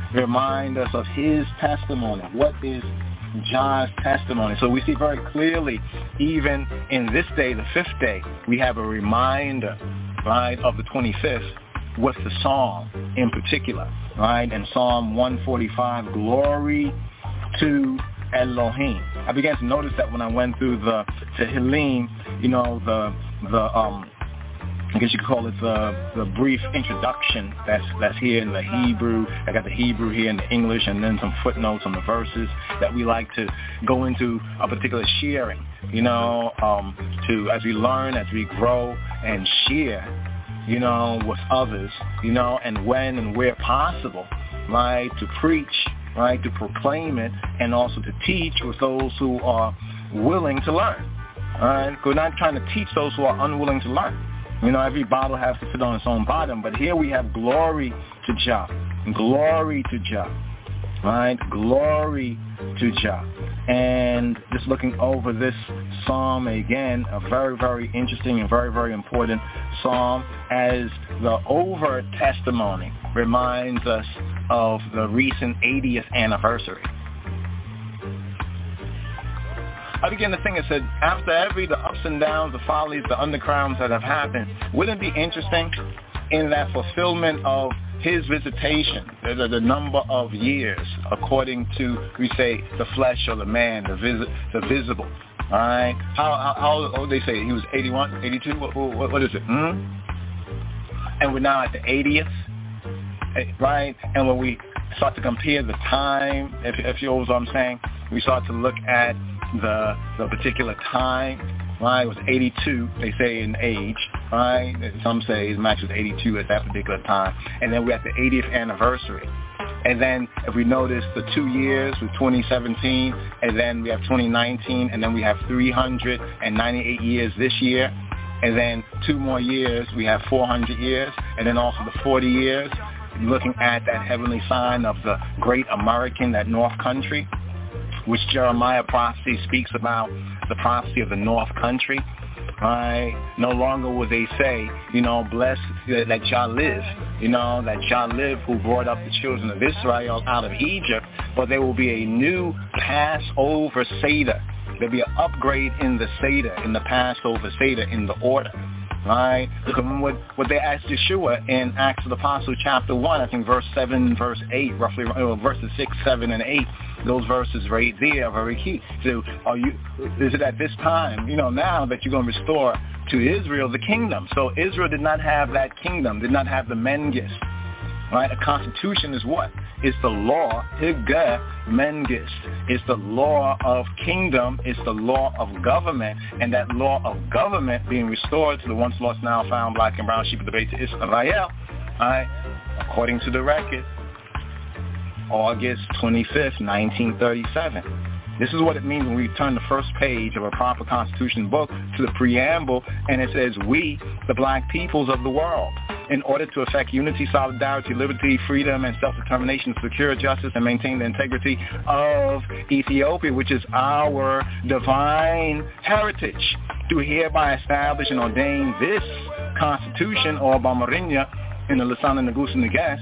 Speaker 6: remind us of his testimony. What is Jah's testimony? So we see very clearly, even in this day, the fifth day, we have a reminder, right, of the twenty-fifth. What's the psalm in particular, right? And Psalm one forty-five, glory to Elohim. I began to notice that when I went through the Tehillim, you know, the the um I guess you could call it the, the brief introduction that's that's here in the Hebrew. I got the Hebrew here in the English, and then some footnotes on the verses that we like to go into a particular sharing, you know, um, to as we learn, as we grow and share, you know, with others, you know, and when and where possible, right, to preach, right, to proclaim it, and also to teach with those who are willing to learn. All right, we're not trying to teach those who are unwilling to learn. You know, every bottle has to fit on its own bottom, but here we have glory to Jah, glory to Jah, right? Glory to Jah. And just looking over this psalm again, a very, very interesting and very, very important psalm, as the over testimony reminds us of the recent eightieth anniversary. I began to think, I said, after every, the ups and downs, the follies, the undercrowns that have happened, wouldn't it be interesting in that fulfillment of his visitation, the, the number of years, according to, we say, the flesh or the man, the, vis, the visible, all right? How, how, how old they say? He was eighty-one, eighty-two? What, what, what is it? Hmm? And we're now at the eightieth, right? And when we start to compare the time, if, if you know what I'm saying, we start to look at the the particular time, right? It was eighty-two, they say, in age, right? Some say it matches eighty-two at that particular time. And then we're at the eightieth anniversary. And then if we notice the two years with twenty seventeen, and then we have twenty nineteen, and then we have three hundred ninety-eight years this year, and then two more years, we have four hundred years, and then also the forty years, looking at that heavenly sign of the great American, that North Country, which Jeremiah prophecy speaks about, the prophecy of the North Country, right? No longer will they say, you know, bless that Jah live, you know, that Jah live who brought up the children of Israel out of Egypt, but there will be a new Passover Seder. There'll be an upgrade in the Seder, in the Passover Seder, in the order. Right? Look at what, what they asked Yeshua in Acts of the Apostles chapter one, I think verse seven, verse eight, roughly, uh, verses six, seven, and eight. Those verses right there are very key. So are you, is it at this time, you know, now that you're going to restore to Israel the kingdom? So Israel did not have that kingdom, did not have the Mengis. Right? A constitution is what? It's the law, Higa Mengis. It's the law of kingdom. It's the law of government. And that law of government being restored to the once lost, now found black and brown sheep of the Beit Israel. Right? According to the record, August twenty-fifth, nineteen thirty-seven. This is what it means when we turn the first page of a proper constitution book to the preamble, and it says, we, the black peoples of the world, in order to effect unity, solidarity, liberty, freedom, and self-determination, secure justice, and maintain the integrity of Ethiopia, which is our divine heritage, do hereby establish and ordain this constitution, or Bamarinya, in the Lisan and Nagus and Nagas,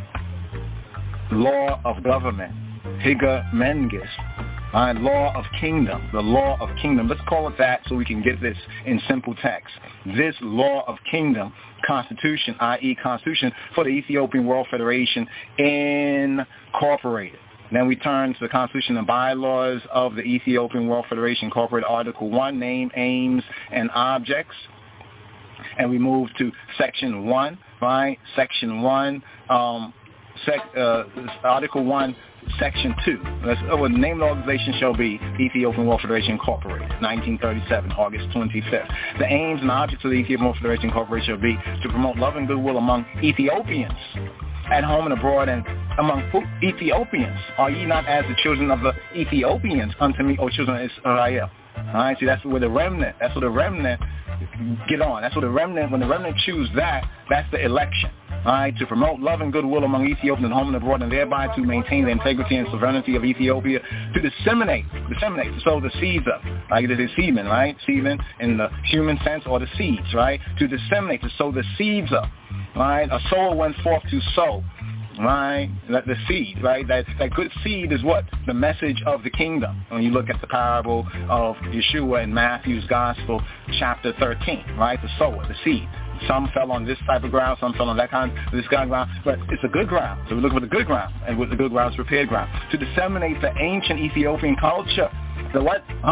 Speaker 6: law of government, Higa Mengis, uh, law of kingdom, the law of kingdom. Let's call it that so we can get this in simple text. This law of kingdom, constitution, that is constitution for the Ethiopian World Federation Incorporated. Then we turn to the Constitution and bylaws of the Ethiopian World Federation Incorporated, Article one, name, aims, and objects. And we move to Section one, right? Section one, um, sec, uh, Article one, Section two. That's, oh, the name of the organization shall be Ethiopian World Federation Incorporated, nineteen thirty-seven, August twenty-fifth. The aims and objects of the Ethiopian World Federation Incorporated shall be to promote love and goodwill among Ethiopians at home and abroad, and among Ethiopians. Are ye not as the children of the Ethiopians unto me, O children of Israel? All right, see, that's where the remnant, that's where the remnant get on. That's where the remnant, when the remnant choose that, that's the election. All right, to promote love and goodwill among Ethiopians at home and abroad, and thereby to maintain the integrity and sovereignty of Ethiopia, to disseminate, disseminate, to sow the seeds of, like it is semen, right? Semen in the human sense, or the seeds, right? To disseminate, to sow the seeds of, right? A sower went forth to sow, right? That the seed, right? That that good seed is what? The message of the kingdom. When you look at the parable of Yeshua in Matthew's Gospel, chapter thirteen, right? The sower, the seed. Some fell on this type of ground, some fell on that kind, this kind of ground, but it's a good ground. So we look for the good ground, and with the good ground is prepared ground. To disseminate the ancient Ethiopian culture, the what? Huh?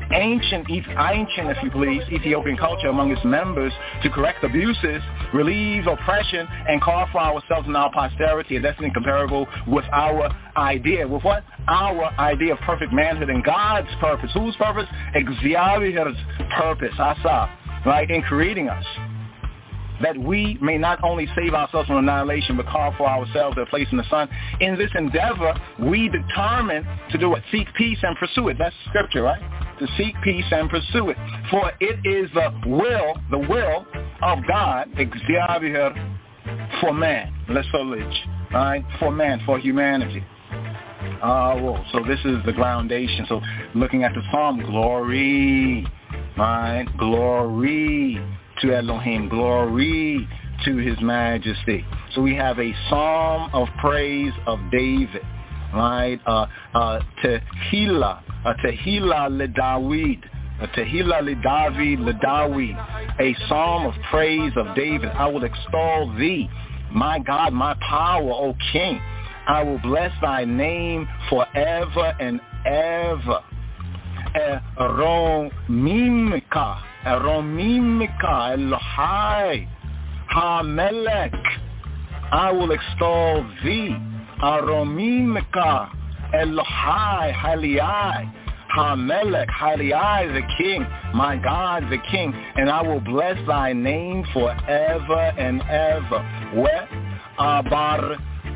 Speaker 6: ancient, ancient, if you please, Ethiopian culture among its members to correct abuses, relieve oppression, and call for ourselves and our posterity a destiny comparable with our idea. With what? Our idea of perfect manhood and God's purpose. Whose purpose? Xavia's purpose, Asa, right, in creating us. That we may not only save ourselves from annihilation, but call for ourselves a place in the sun. In this endeavor, we determine to do it. Seek peace and pursue it. That's scripture, right? To seek peace and pursue it. For it is the will, the will of God, Xavier, for man. Let's village, right? For man, for humanity. Uh, whoa. So this is the groundation. So looking at the psalm, glory, right? Glory to Elohim, glory to his majesty. So we have a psalm of praise of David, right? Uh, uh, Tehillah, a Tehillah le David, a Tehillah le David le David, a psalm of praise of David. I will extol thee, my God, my power, O King. I will bless thy name forever and ever. Eromimika, Eromimika, Elohai, HaMelech. I will extol thee. Eromimika, Elohai, Haliai, HaMelech, Haliai, the King, my God, the King. And I will bless thy name forever and ever. Where Abar,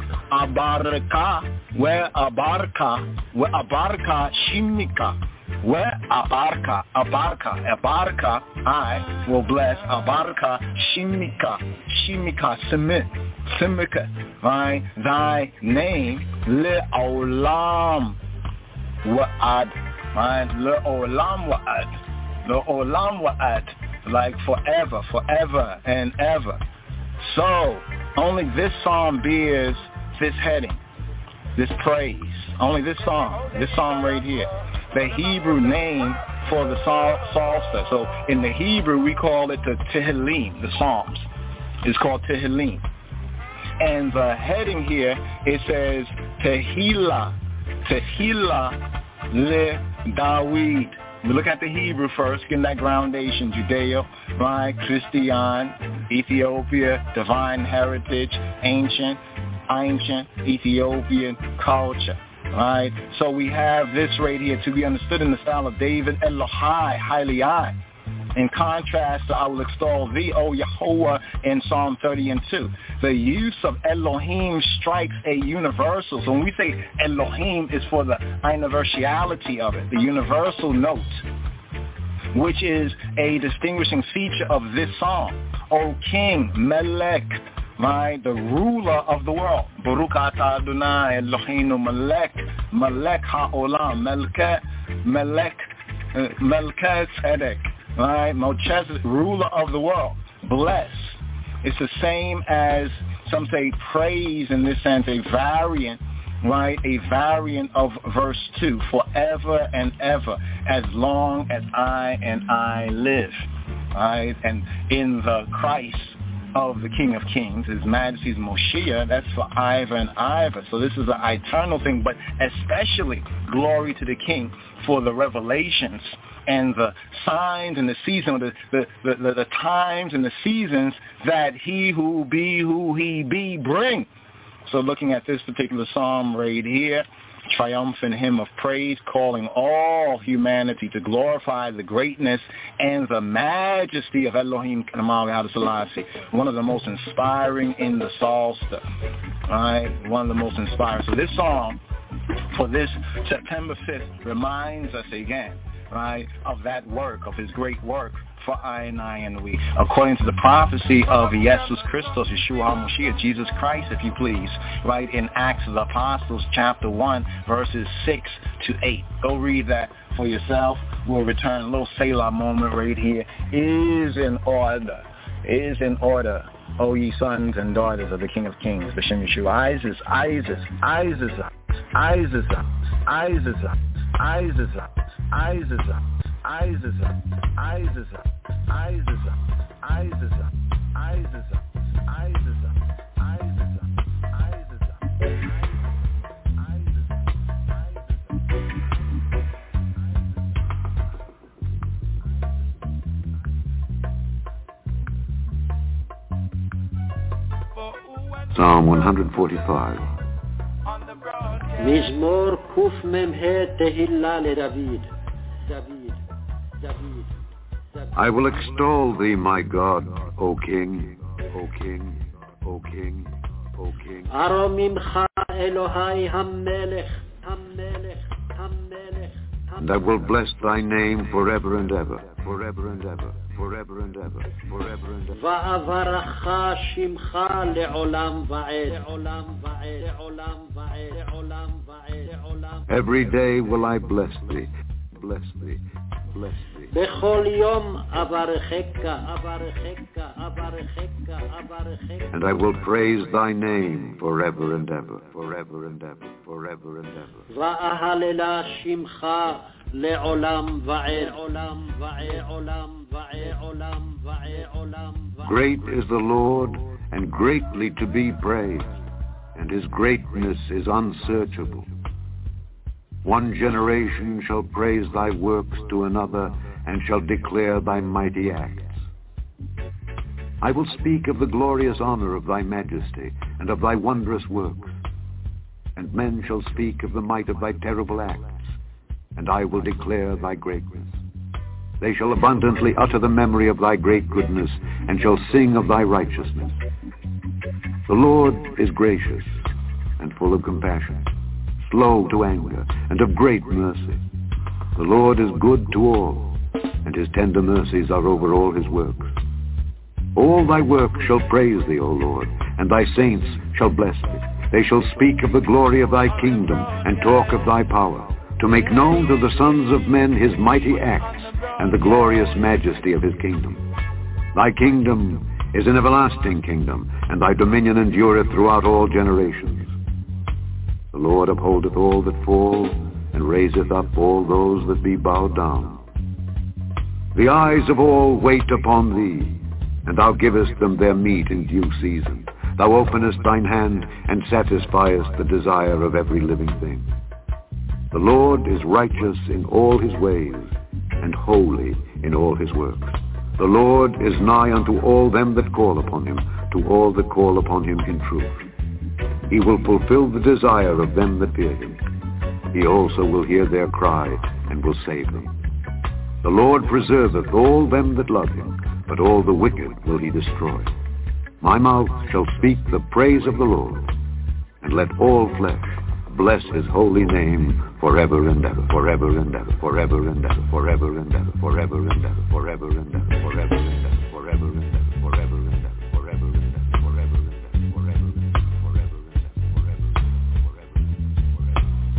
Speaker 6: Abarka, where Abarka, where Abarka, Shimika. Where Abarka, Abarka, Abarka, I will bless Abarka, Shimika, Shimika, Simit, Simika, right? Thy name, Le'olam Wa'ad, right? Le'olam Wa'ad, Le'olam Wa'ad, like forever, forever and ever. So, only this psalm bears this heading, this praise. Only this psalm, this psalm right here. The Hebrew name for the psalter. So in the Hebrew, we call it the Tehillim, the Psalms. It's called Tehillim. And the heading here, it says Tehillah, Tehillah le David. We look at the Hebrew first, getting that groundation, Judeo, right, Christian, Ethiopia, divine heritage, ancient, ancient Ethiopian culture. Right, so we have this right here to be understood in the style of David, Elohai, highly I. In contrast to I will extol thee, O Yahweh, in Psalm thirty and two. The use of Elohim strikes a universal. So when we say Elohim, is for the universality of it, the universal note, which is a distinguishing feature of this psalm. O King, Melech, right, the ruler of the world. Baruch atah Adonai Eloheinu Melech, Melech ha'olam, Melech, Melech, Melchizedek, right, Melchizedek, ruler of the world. Bless. It's the same as some say praise in this sense, a variant, right, a variant of verse two, forever and ever, as long as I and I live, right, and in the Christ of the King of Kings, His Majesty's Moshiach, that's for Iva and Iva. So this is an eternal thing, but especially glory to the King for the revelations and the signs and the season, the, the, the, the, the times and the seasons that He who be who He be bring. So looking at this particular psalm right here, triumphant hymn of praise, calling all humanity to glorify the greatness and the majesty of Elohim Kamal Selassie. One of the most inspiring in the Psalter. Right? One of the most inspiring. So this song for this September fifth reminds us again, right, of that work, of his great work for I and I and we. According to the prophecy of Jesus Christos, Yeshua HaMashiach, Jesus Christ, if you please, right, in Acts of the Apostles, chapter one, verses six to eight. Go read that for yourself. We'll return a little Selah moment right here. Is in order. Is in order. O ye sons and daughters of the King of Kings, B'Shem Yeshua. Isis, Isis, Isis, Isis, Isis, Isis, Isis, Isis, Isis, Isis, Isis, Isis, Isis,
Speaker 3: Psalm one forty-five.
Speaker 2: מזמור קמ"ה תהילה לדוד. דוד, דוד, דוד.
Speaker 3: I will extol thee, my God, O King, O King, O King, O King.
Speaker 2: ארוממך אלוהי המלך, המלך, המלך.
Speaker 3: And I will bless thy name forever and ever, forever and ever, forever and ever, forever and ever.
Speaker 2: ואברך שמך לעולם ועד, לעולם ועד, לעולם ועד, לעולם ועד, לעולם.
Speaker 3: Every day will I bless thee, bless thee, bless thee.
Speaker 2: בכל יום אברכך, אברכך, אברכך, אברכך.
Speaker 3: And I will praise thy name forever and ever, forever and ever, forever and ever.
Speaker 2: ואהללה שמך לעולם ועד, לעולם ועד, עולם ועד, עולם ועד, עולם ועד.
Speaker 3: Great is the Lord, and greatly to be praised, and his greatness is unsearchable. One generation shall praise thy works to another, and shall declare thy mighty acts. I will speak of the glorious honor of thy majesty, and of thy wondrous works. And men shall speak of the might of thy terrible acts, and I will declare thy greatness. They shall abundantly utter the memory of thy great goodness, and shall sing of thy righteousness. The Lord is gracious and full of compassion, slow to anger, and of great mercy. The Lord is good to all, and his tender mercies are over all his works. All thy works shall praise thee, O Lord, and thy saints shall bless thee. They shall speak of the glory of thy kingdom, and talk of thy power, to make known to the sons of men his mighty acts, and the glorious majesty of his kingdom. Thy kingdom is an everlasting kingdom, and thy dominion endureth throughout all generations. The Lord upholdeth all that fall, and raiseth up all those that be bowed down. The eyes of all wait upon thee, and thou givest them their meat in due season. Thou openest thine hand, and satisfiest the desire of every living thing. The Lord is righteous in all his ways, and holy in all his works. The Lord is nigh unto all them that call upon him, to all that call upon him in truth. He will fulfill the desire of them that fear him. He also will hear their cry, and will save them. The Lord preserveth all them that love him, but all the wicked will he destroy. My mouth shall speak the praise of the Lord, and let all flesh bless his holy name forever and ever, forever and ever, forever and ever, forever and ever, forever and ever, forever and ever, forever and ever, forever and ever, forever and ever, forever and ever, forever and ever, forever and ever, forever and ever, forever and ever, forever and ever.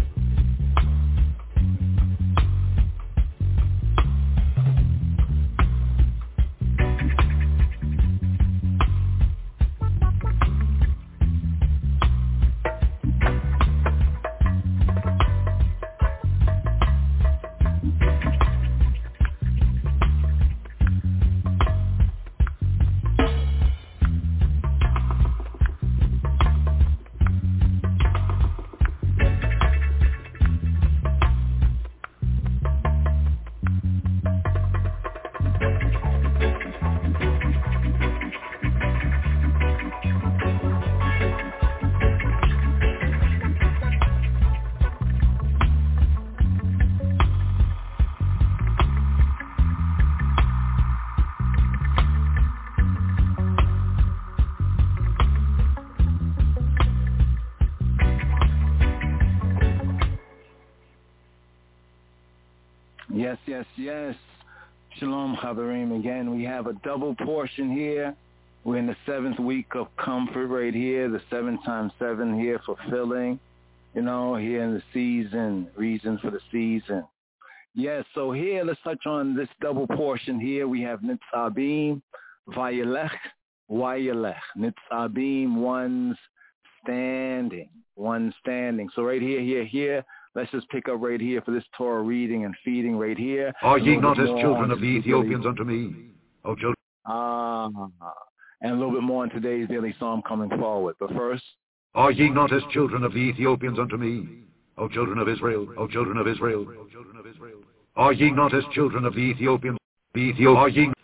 Speaker 6: Yes, yes, yes. Shalom, Chaverim. Again, we have a double portion here. We're in the seventh week of comfort right here, the seven times seven here, fulfilling, you know, here in the season, reasons for the season. Yes, so here, let's touch on this double portion here. We have Nitzabim, Vayelech, Wayelech. Nitzabim, one's standing, one standing. So right here, here, here. Let's just pick up right here for this Torah reading and feeding right here.
Speaker 3: Are ye not as children of the Ethiopians unto me, O children?
Speaker 6: Ah, uh, and a little bit more in today's daily psalm coming forward. But first,
Speaker 3: are ye not as children of the Ethiopians unto me, O children of Israel, O children of Israel, O children of Israel? Are ye not as children of the Ethiopians? The Ethiopians. Are ye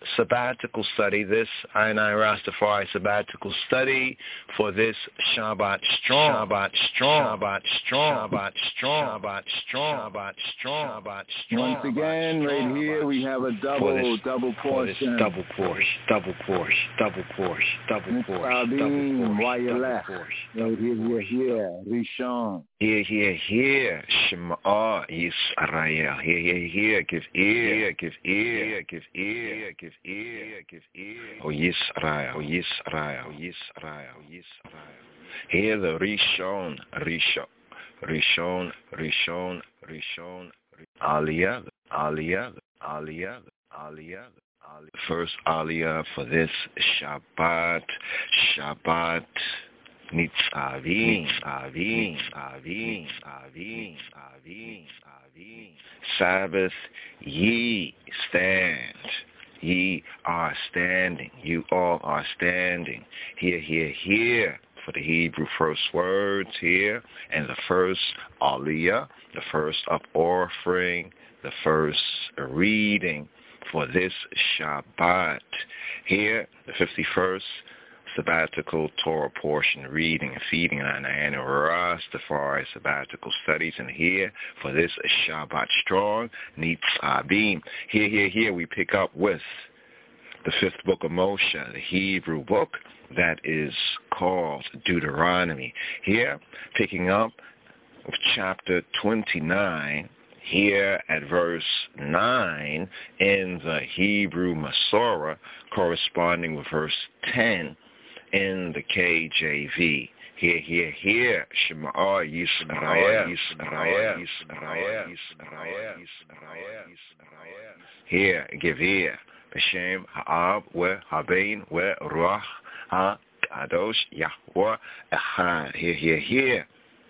Speaker 6: sabbatical study, this I and I Rastafari sabbatical study for this Shabbat strong, Shabbat strong, Shabbat strong, Shabbat strong, Shabbat strong, Shabbat strong, Shabbat strong.
Speaker 16: Once again, right here we have a double,
Speaker 6: this,
Speaker 16: double portion.
Speaker 6: Double portion, double portion, double portion, double portion, double portion.
Speaker 16: Why you left? Right here, here, here, Rishon.
Speaker 6: Here, here, here, Shema Yisrael. Here, here, here, give ear, give ear, give ear, give ear, give ear. Oh Yisrael, oh Yisrael, oh Yisrael, oh Yisrael. Hear the Rishon, Rishon, Rishon, Rishon, Rishon, Aliyah, Aliyah, Aliyah, Aliyah. First Aliyah for this Shabbat, Shabbat. Nitzavim, Avim, Avim, Avim, Avim, Avim. Sabbath, ye stand. Ye are standing. You all are standing. Here, here, here. For the Hebrew first words here. And the first Aliyah, the first up offering, the first reading for this Shabbat. Here, the fifty-first sabbatical Torah portion reading and feeding on the annual Rastafari sabbatical studies. And here for this Shabbat strong Nitzavim. Here, here, here we pick up with the fifth book of Moshe, the Hebrew book that is called Deuteronomy. Here picking up with chapter twenty-nine. Here at verse nine in the Hebrew Masorah, corresponding with verse ten in the K J V. Here, here, here, Shema Yisrael, Yisrael, Yisrael, Yisrael, Yisrael. Here, give ear, B'Shem Ha'ab we Habein we Ruach HaKadosh Yahweh Echad. Here, here, here.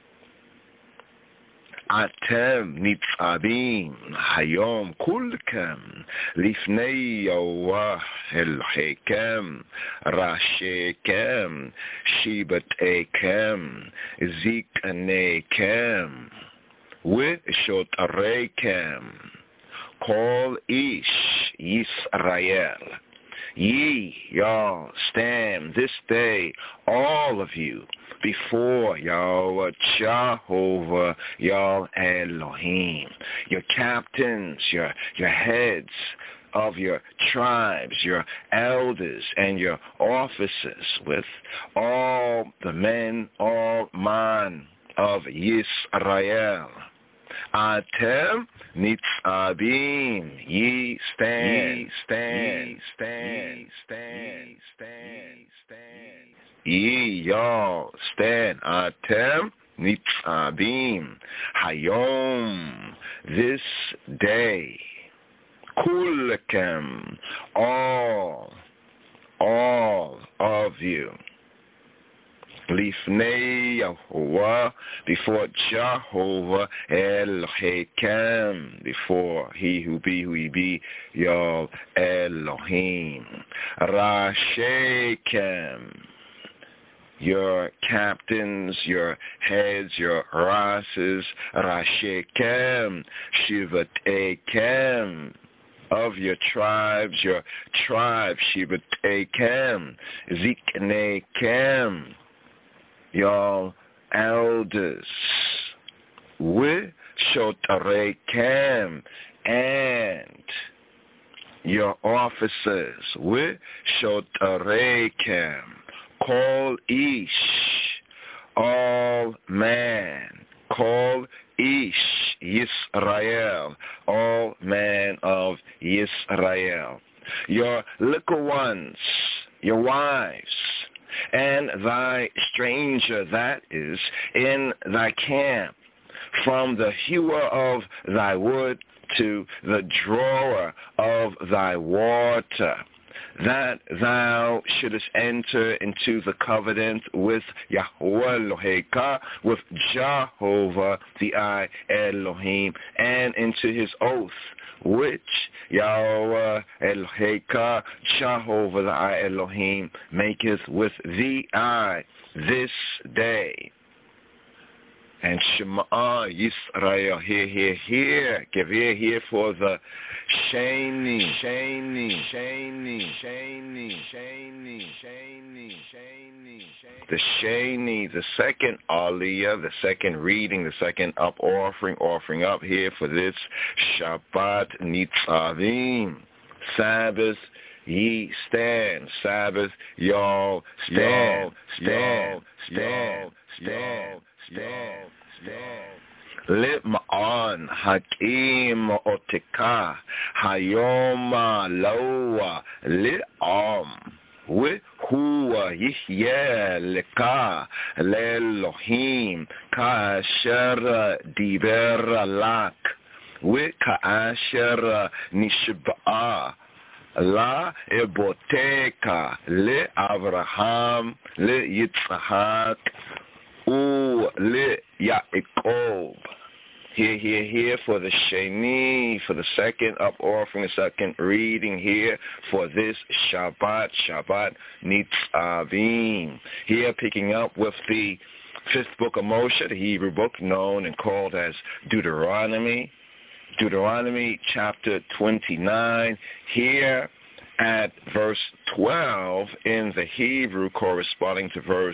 Speaker 6: Atem nitzavim hayom kulkem lifnei Yahweh Elohekem rashekem shibatekem zikanekem vishotarekem kol ish Yisrael. Ye, y'all, stand this day, all of you, before Yahweh Jehovah, y'all Elohim, your captains, your your heads of your tribes, your elders, and your officers, with all the men, all man of Yisrael. Atem nitzavim, ye stand, ye stand, ye stand, stand, stand, stand. Ye y'all stand. Atem nitzavim, hayom, this day. Kulkem, all, all of you. Lifnei Yahuwah, before Jehovah Elohekem, before he who be who he be, Yah Elohim. Rashekem, your captains, your heads, your rases. Rashekem, Shivatekem, of your tribes, your tribes. Shivatekem, Ziknekem, y'all elders, with Shotarekem, and your officers, with Shotarekem, call ish, all man, call ish, Yisrael, all man of Yisrael, your little ones, your wives, and thy stranger that is in thy camp, from the hewer of thy wood to the drawer of thy water, that thou shouldest enter into the covenant with Yahweh Eloheka, with Jehovah the I Elohim, and into his oath, which Yahweh Eloheka, Jehovah the I maketh with thee I this day. And Shema Yisrael, hear, hear, hear. Give ear here for the Shani, Shani, Shani, Shani, Shani, Shani, Shani, the Shani, the second Aliyah, the second reading, the second up offering, offering up here for this Shabbat Nitzavim, Sabbath. Ye stand, Sabbath, y'all stand, stand, stand, stand, stand, stand. Lit ma'an hakim otika hayoma loa lit am with huwa yihya leka lelohim kaasher diber lak with kaasher nishba'a La eboteka le Abraham le Yitzhak u le Yaakov. Here, here, here for the Sheni, for the second up offering, the second reading here for this Shabbat, Shabbat Nitzavim. Here picking up with the fifth book of Moshe, the Hebrew book known and called as Deuteronomy. Deuteronomy chapter twenty-nine, here at verse twelve in the Hebrew corresponding to verse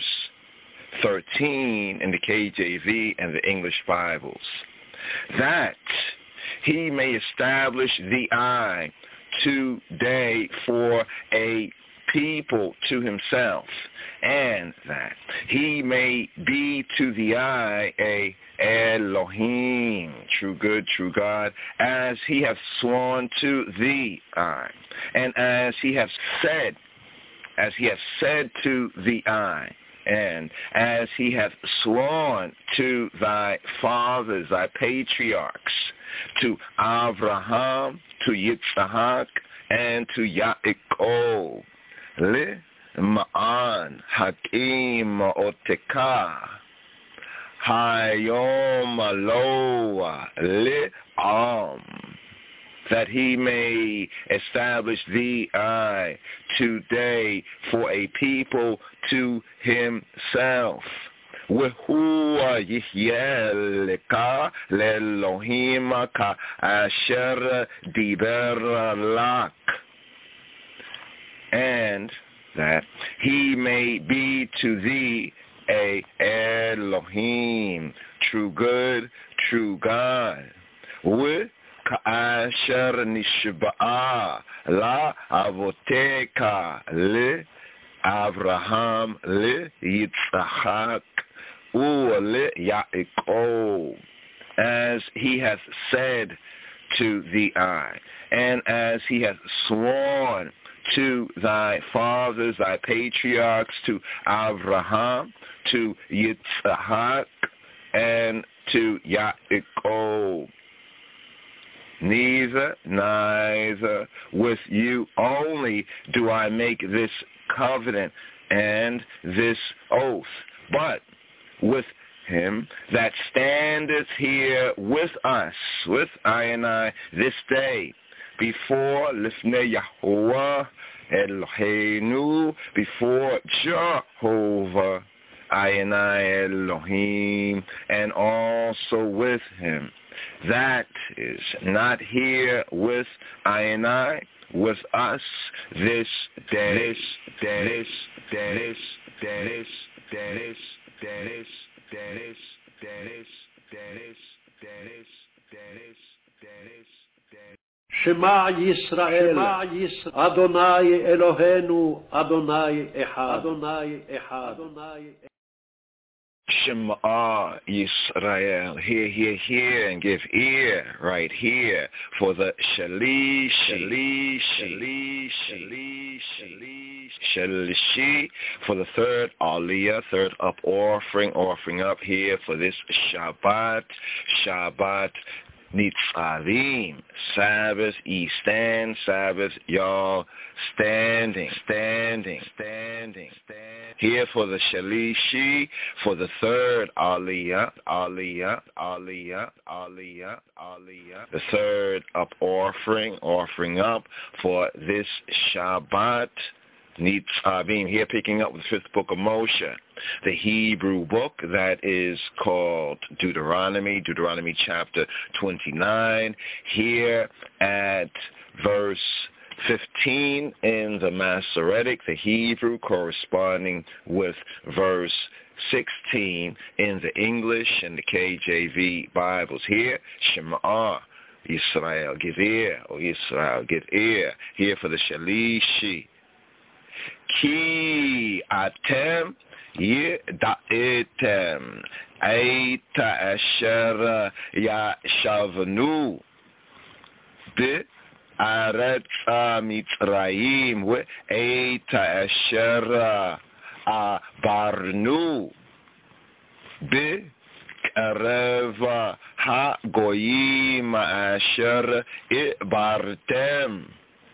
Speaker 6: thirteen in the K J V and the English Bibles. That he may establish the eye today for a people to himself, and that he may be to the eye a Elohim, true good, true God, as he hath sworn to the eye, and as he hath said, as he hath said to the eye, and as he hath sworn to thy fathers, thy patriarchs, to Abraham, to Yitzhak, and to Yaakov, le ma'an hakim oteka hayom aloa le am, that he may establish thee I today for a people to himself. Wehua yihyeh leka lelohim ka asher diber lak, and that he may be to thee a Elohim, true good, true God. With ka'asher nishba'a la avoteka le Abraham le Yitzhak u le Yaakov, as he hath said to the eye, and as he hath sworn to thy fathers, thy patriarchs, to Abraham, to Yitzhak, and to Yaakov. Neither, neither with you only do I make this covenant and this oath, but with him that standeth here with us, with I and I, this day, before Lifnei Yahuwah Eloheinu, before Jehovah, I and I Elohim, and also with him. That is not here with I and I, with us this day, this day, this day, this day, this day, this day, this day, this day, this day, this day, this day, this day.
Speaker 2: Shema Yisrael, Adonai Eloheinu, Adonai Echad, Adonai Echad, Adonai Echad.
Speaker 6: Shema Yisrael, hear, hear, hear, and give ear right here for the Shalish, Shalish, Shalish, Shalish, Shalish, Shalishi, for the third Aliyah, third up offering, offering up here for this Shabbat, Shabbat Nitzavim, Sabbath, ye stand, Sabbath, y'all standing, standing, standing, standing. Here for the Shalishi, for the third Aliyah, Aliyah, Aliyah, Aliyah, Aliyah, the third up offering, offering up for this Shabbat Nitzavim, here picking up with the fifth book of Moshe, the Hebrew book that is called Deuteronomy, Deuteronomy chapter twenty-nine, here at verse fifteen in the Masoretic, the Hebrew, corresponding with verse sixteen in the English and the K J V Bibles. Here, Shema, Israel, give ear, O Israel, give ear, here for the Shalishi. Ki atem yida'etem eita asher yashavnu bi aretz mitzrayim we eita asher abarnu bi karev ha-goyim asher ibartem.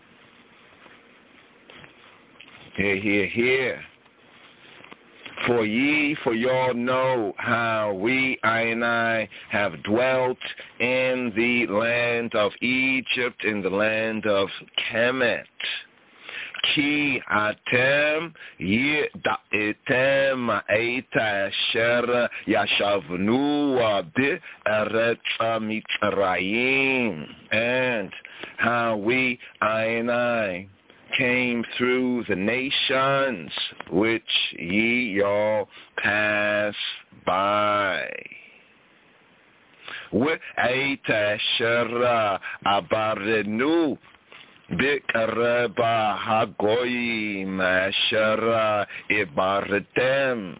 Speaker 6: Hear, hear, hear. For ye, for y'all know how we, I and I, have dwelt in the land of Egypt, in the land of Kemet. Ki atem yida'etem eita asher yashavnu bi'eretz mitzrayim. And how we, I and I, came through the nations which ye all pass by. We'eita asher abarenu bikareba hagoyim asher ibartem.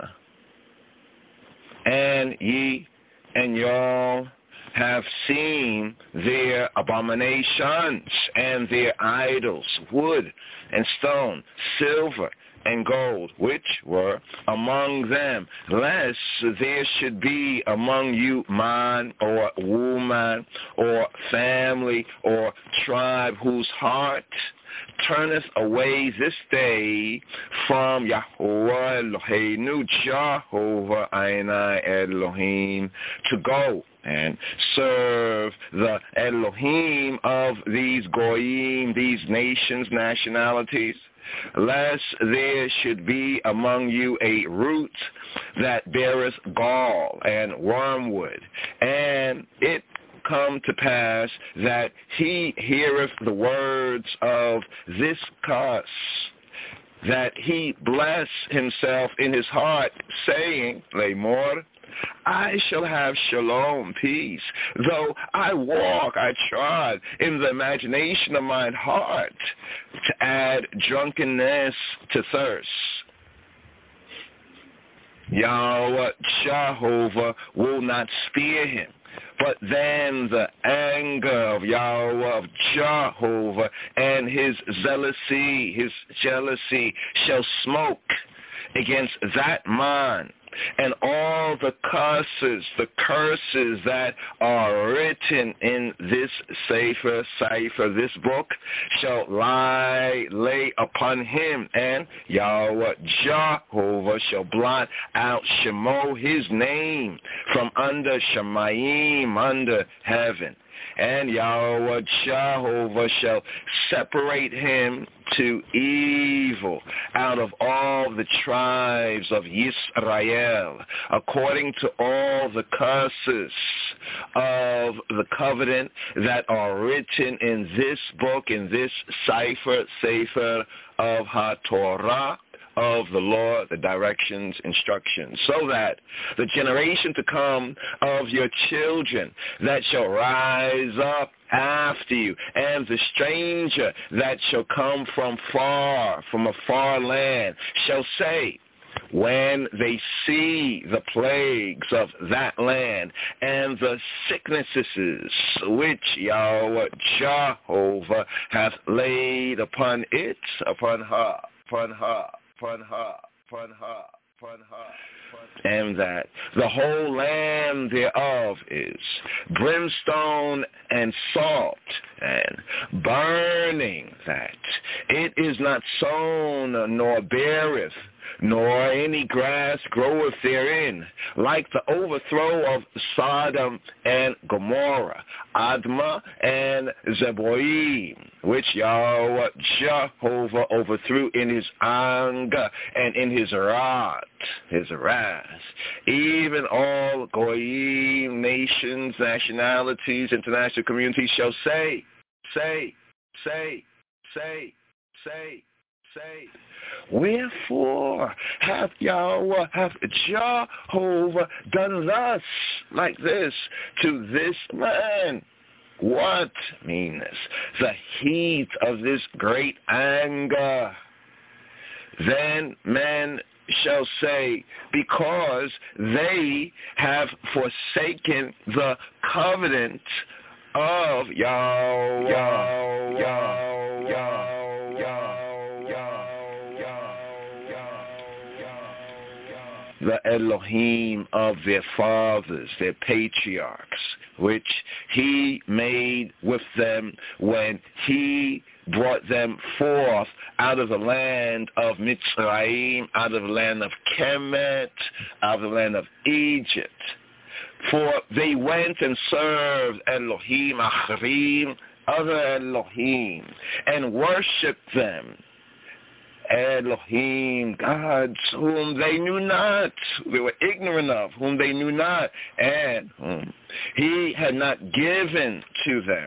Speaker 6: And ye and y'all have seen their abominations and their idols, wood and stone, silver and gold, which were among them, lest there should be among you man or woman or family or tribe whose heart turneth away this day from Yahweh Eloheinu, Jehovah Ainai Elohim, to go and serve the Elohim of these goyim, these nations, nationalities, lest there should be among you a root that beareth gall and wormwood, and it come to pass that he heareth the words of this curse, that he bless himself in his heart, saying, Lamor, I shall have shalom, peace, though I walk, I trod in the imagination of mine heart, to add drunkenness to thirst. Yahweh Jehovah will not spare him, but then the anger of Yahweh of Jehovah and his zealousy, his jealousy shall smoke against that man, and all the curses, the curses that are written in this Sefer, Sefer, this book, shall lie, lay upon him, and Yahweh Jehovah shall blot out Shemo, his name, from under Shemayim, under heaven. And Yahweh Jehovah shall separate him to evil out of all the tribes of Yisrael, according to all the curses of the covenant that are written in this book, in this Sefer, Sefer of HaTorah, of the law, the directions, instructions, so that the generation to come of your children that shall rise up after you, and the stranger that shall come from far, from a far land, shall say, when they see the plagues of that land and the sicknesses which Yahweh Jehovah hath laid upon it, upon her, upon her, upon her, upon her, upon her, and that the whole land thereof is brimstone and salt and burning, that it is not sown nor beareth
Speaker 17: nor any grass groweth therein, like the overthrow of Sodom and Gomorrah, Admah and Zeboim, which Yahweh Jehovah overthrew in his anger and in his wrath, his wrath. Even all Goyim, nations, nationalities, international communities shall say, say, say, say, say, say, wherefore hath Yahweh, hath Jehovah done thus, like this, to this man? What means the heat of this great anger? Then men shall say, because they have forsaken the covenant of Yahweh, Yahweh, Yahweh, Yahweh, the Elohim of their fathers, their patriarchs, which he made with them when he brought them forth out of the land of Mitzrayim, out of the land of Kemet, out of the land of Egypt. For they went and served Elohim Acharim, other Elohim, and worshipped them. Elohim, gods whom they knew not, they were ignorant of, whom they knew not, and whom he had not given to them.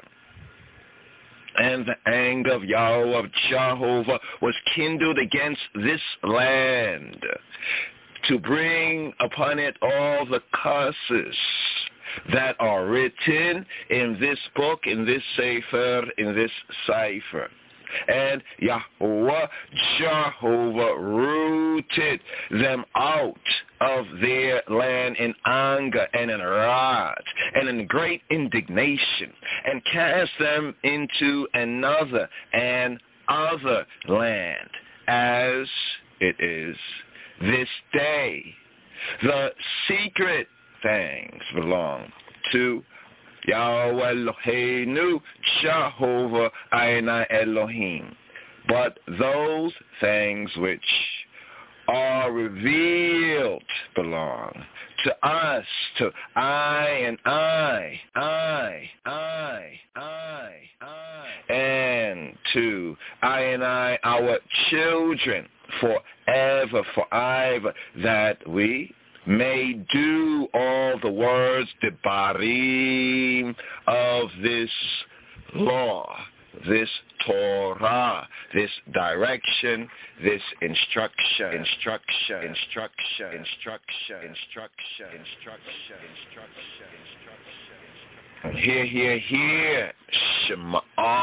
Speaker 17: And the anger of Yahweh, of Jehovah, was kindled against this land, to bring upon it all the curses that are written in this book, in this sefer, in this cipher. And Yahweh Jehovah rooted them out of their land in anger and in wrath and in great indignation, and cast them into another and other land, as it is this day. The secret things belong to Yahweh Eloheinu, Jehovah Adonai Elohim. But those things which are revealed belong to us, to I and I, I, I, I, I, and to I and I, our children, forever, forever, that we may do all the words, the barim of this law, this Torah, this direction, this instruction, instruction, instruction, instruction, instruction, instruction, instruction, instruction. Hear, hear, hear, Shema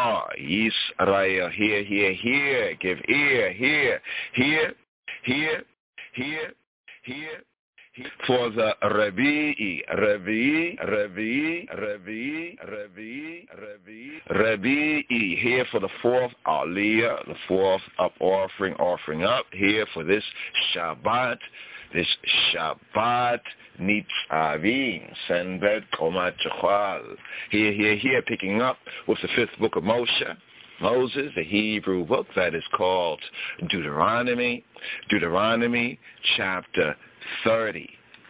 Speaker 17: Yisrael, hear, hear, hear, give ear, hear, hear, hear, hear, hear. For the Revi'i, Revi'i, Revi'i, Revi'i, Revi'i, Revi'i, Revi'i, here for the fourth Aliyah, the fourth up offering, offering up, here for this Shabbat, this Shabbat Nitzavim, Senbet Komat Chachal, here, here, here, picking up with the fifth book of Moshe, Moses, the Hebrew book that is called Deuteronomy, Deuteronomy chapter thirty.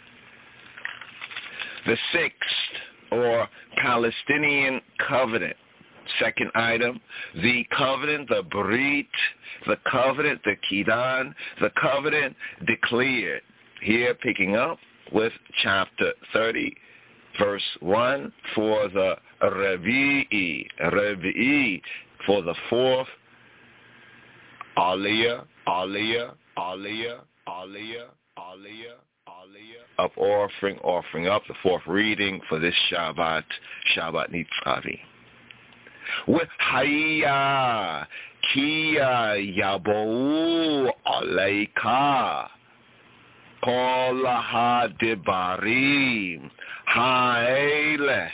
Speaker 17: The sixth, or Palestinian covenant. Second item, the covenant, the Brit, the covenant, the Kidan, the covenant declared. Here picking up with chapter thirty, verse one, for the Revi'i, Revi'i, for the fourth Aliyah, Aliyah, Aliyah, Aliyah, Aliyah, Aliyah, up offering, offering up, the fourth reading for this Shabbat, Shabbat Nitzavim. With Hayya, Kiya, Yabou, Aleika, Kol ha-debarim, ha'ele,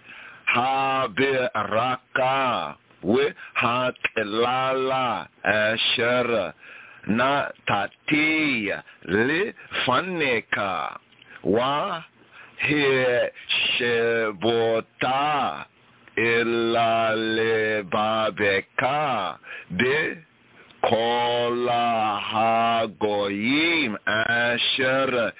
Speaker 17: ha-beraka, with ha-kelala, asher, na tatiya li faneka wa he shebota illa le babeka de Kol hagoyim asher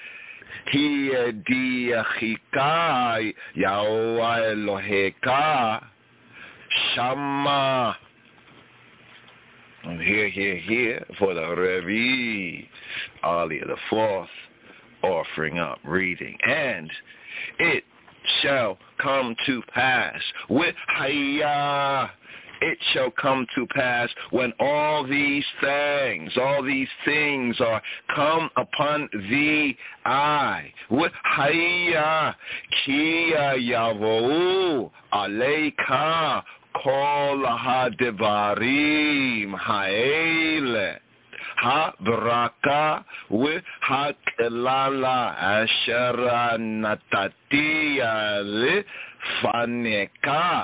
Speaker 17: hiediachikai Yahweh Eloheka Shama. Here, here, here for the Revi Ali, the fourth offering up, reading. And it shall come to pass with Hayah. It shall come to pass when all these things, all these things are come upon thee, I, with Hayah, Kia Yavou, Aleika, Kol ha-devarim ha'ele ha-braka v'ha-kelala asher natati lefaneka.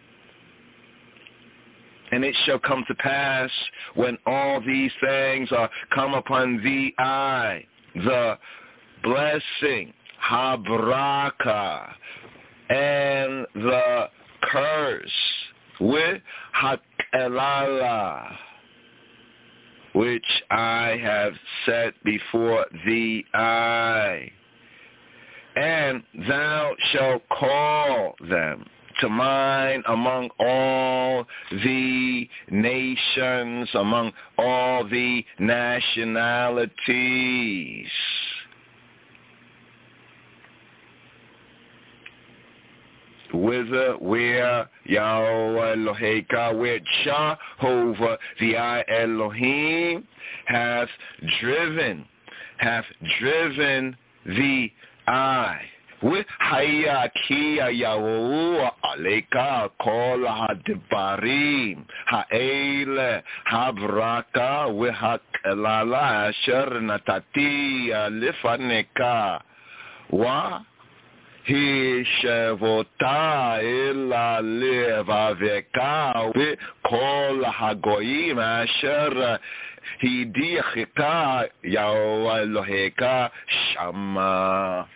Speaker 17: And it shall come to pass when all these things are come upon thee, I, the blessing, ha-braka, and the curse, with hakelala, which I have set before thee, I, and thou shalt call them to mind among all the nations, among all the nationalities. Whither, where Yahweh Eloheka, where Jehovah, the I Elohim, hath driven, hath driven the I. With Hayah Kia Yahweh Aleka Kol ha-devarim ha'ele ha-braka v'ha-kelala asher natati lefaneka wa Hishevota ela levaveka v'kol hagoyim asher hidiachika Yahweh Eloheka shama,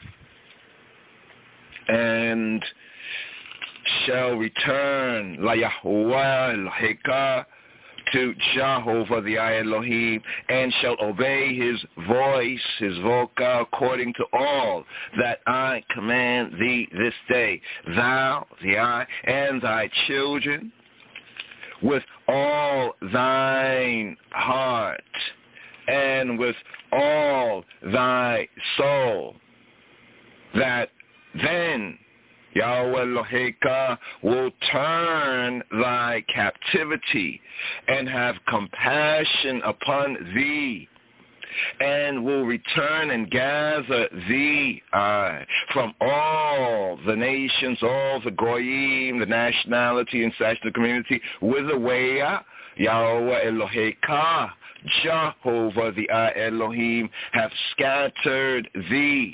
Speaker 17: and shall return la Yahweh Eloheka to Jehovah the I Elohim, and shall obey his voice, his voca, according to all that I command thee this day, thou, the I, and thy children, with all thine heart, and with all thy soul, that then Yahweh Eloheka will turn thy captivity and have compassion upon thee, and will return and gather thee uh, from all the nations, all the goyim, the nationality and such the community, with a way Yahweh Eloheka, Jehovah the I Elohim, have scattered thee.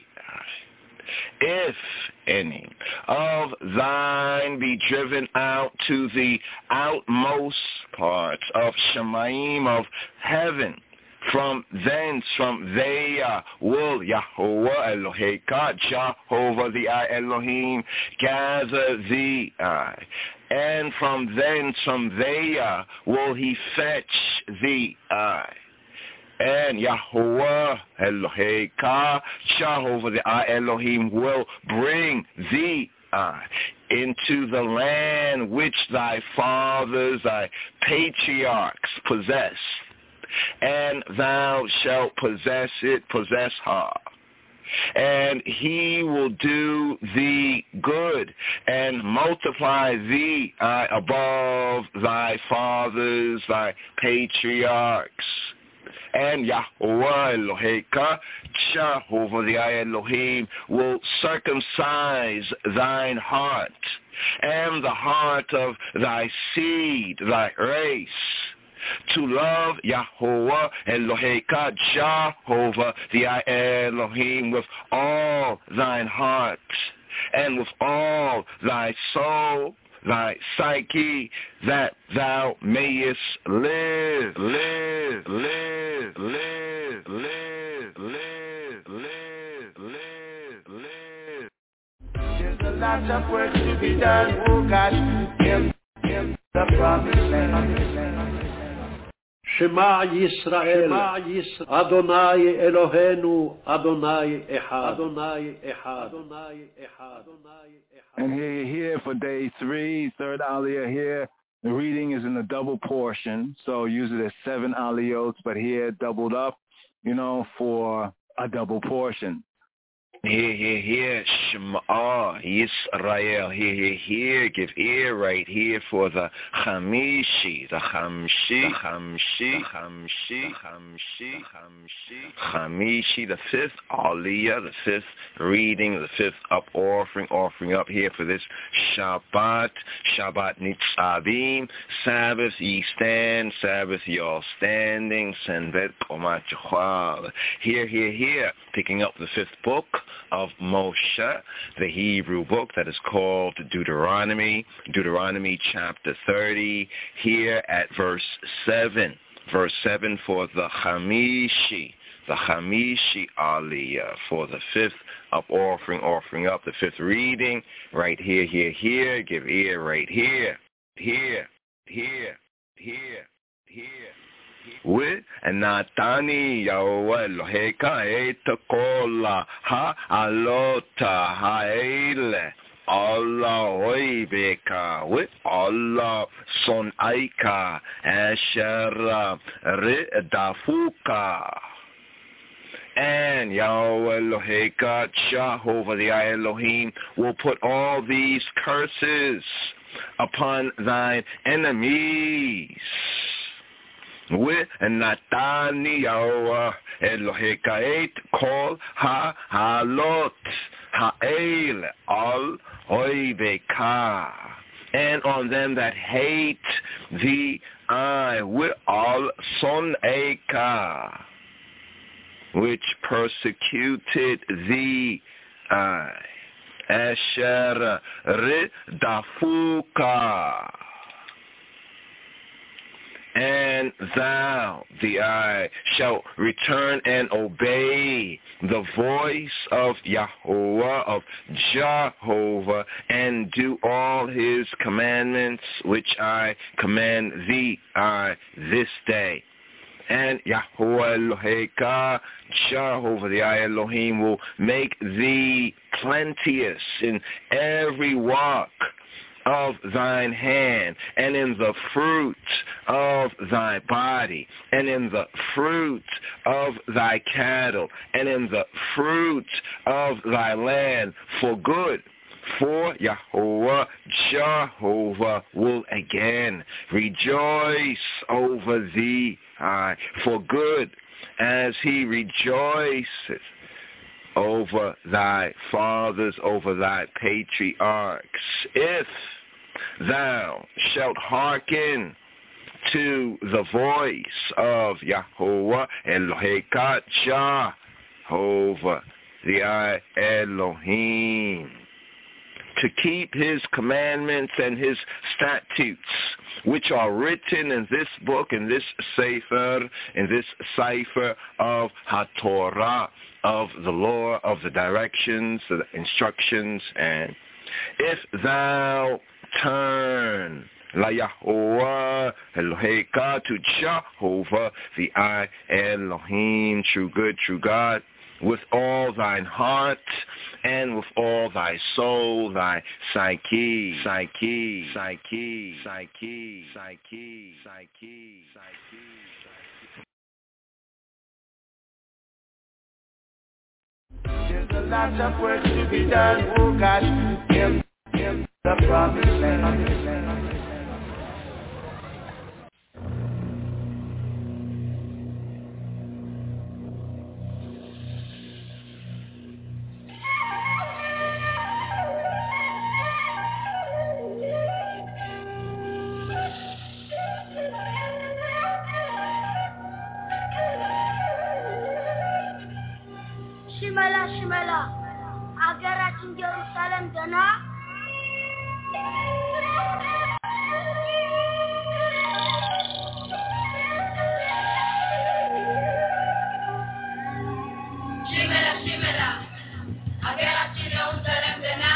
Speaker 17: If any of thine be driven out to the outmost parts of Shemaim, of heaven, from thence, from there, will Yahweh Eloheka, Jehovah the I Elohim, gather thee, I, and from thence, from there, will he fetch thee, I. And Yahweh Eloheka, Jehovah the I Elohim, will bring thee uh, into the land which thy fathers, thy patriarchs possessed, and thou shalt possess it, possess her. And he will do thee good, and multiply thee uh, above thy fathers, thy patriarchs. And Yahweh Eloheka, Jehovah the I Elohim, will circumcise thine heart, and the heart of thy seed, thy race, to love Yahweh Eloheka, Jehovah the I Elohim, with all thine heart, and with all thy soul, thy psyche, that thou mayest live, live, live, live, live, live, live, live, live.
Speaker 15: There's a lot of work to be done, oh God, in, in the promised land.
Speaker 2: Shema Yisrael, Adonai Eloheinu, Adonai Echad, Adonai Echad, Adonai Echad.
Speaker 6: And here, here for day three, third aliyah here, the reading is in a double portion, so usually there's seven aliyot, but here doubled up, you know, for a double portion.
Speaker 17: Here, here, here, Shema Yisrael, here, here, here, give ear right here for the Chamishi, the Chamshi, the Chamshi, Chamshi, Chamshi, Chamshi, Chamishi, the fifth Aliyah, the fifth reading, the fifth up offering, offering up here for this Shabbat, Shabbat Nitzavim, Sabbath ye stand, Sabbath y'all standing, Senbet Komat Yochal. Here, here, here, picking up the fifth book of Moshe, the Hebrew book that is called Deuteronomy, Deuteronomy chapter thirty, here at verse seven, verse seven for the Chamishi, the Chamishi Aliyah, for the fifth up offering, offering up, the fifth reading, right here, here, here, give ear right here, here, here, here, here. With and Natani Yahweh Eloheka et kol ha'alot ha'ele Allah oibeka with Allah sonaika asher ridafuka. And Yahweh Eloheka, Jehovah the Elohim, will put all these curses upon thine enemies. With Natani Yahweh Eloheka et kol ha'alot ha'el al oibeka, and on them that hate thee I with all soneka, which persecuted thee I, asher ridafuka. And thou, the I, shalt return and obey the voice of Yahweh, of Jehovah, and do all his commandments, which I command thee I this day. And Yahweh Eloheka, Jehovah the I Elohim, will make thee plenteous in every walk of thine hand, and in the fruit of thy body, and in the fruit of thy cattle, and in the fruit of thy land, for good. For Yahweh, Jehovah, will again rejoice over thee, aye, for good, as he rejoiceth over thy fathers, over thy patriarchs, if thou shalt hearken to the voice of Yahweh Eloheka, Jehovah the I Elohim, to keep his commandments and his statutes, which are written in this book, in this sefer, in this cipher of HaTorah, of the law, of the directions, the instructions. And if thou turn La Yahweh Eloheka, to Jehovah the I Elohim, true good, true God, with all thine heart and with all thy soul, thy psyche, psyche, psyche, psyche, psyche, psyche, psyche.
Speaker 15: There's a lot of work to be done, oh God, in, in the promised land.
Speaker 18: ሽመላ ሽመላ አገራችን ኢየሩሳሌም ገና ሽመላ ሽመላ አገራችን ኢየሩሳሌም ገና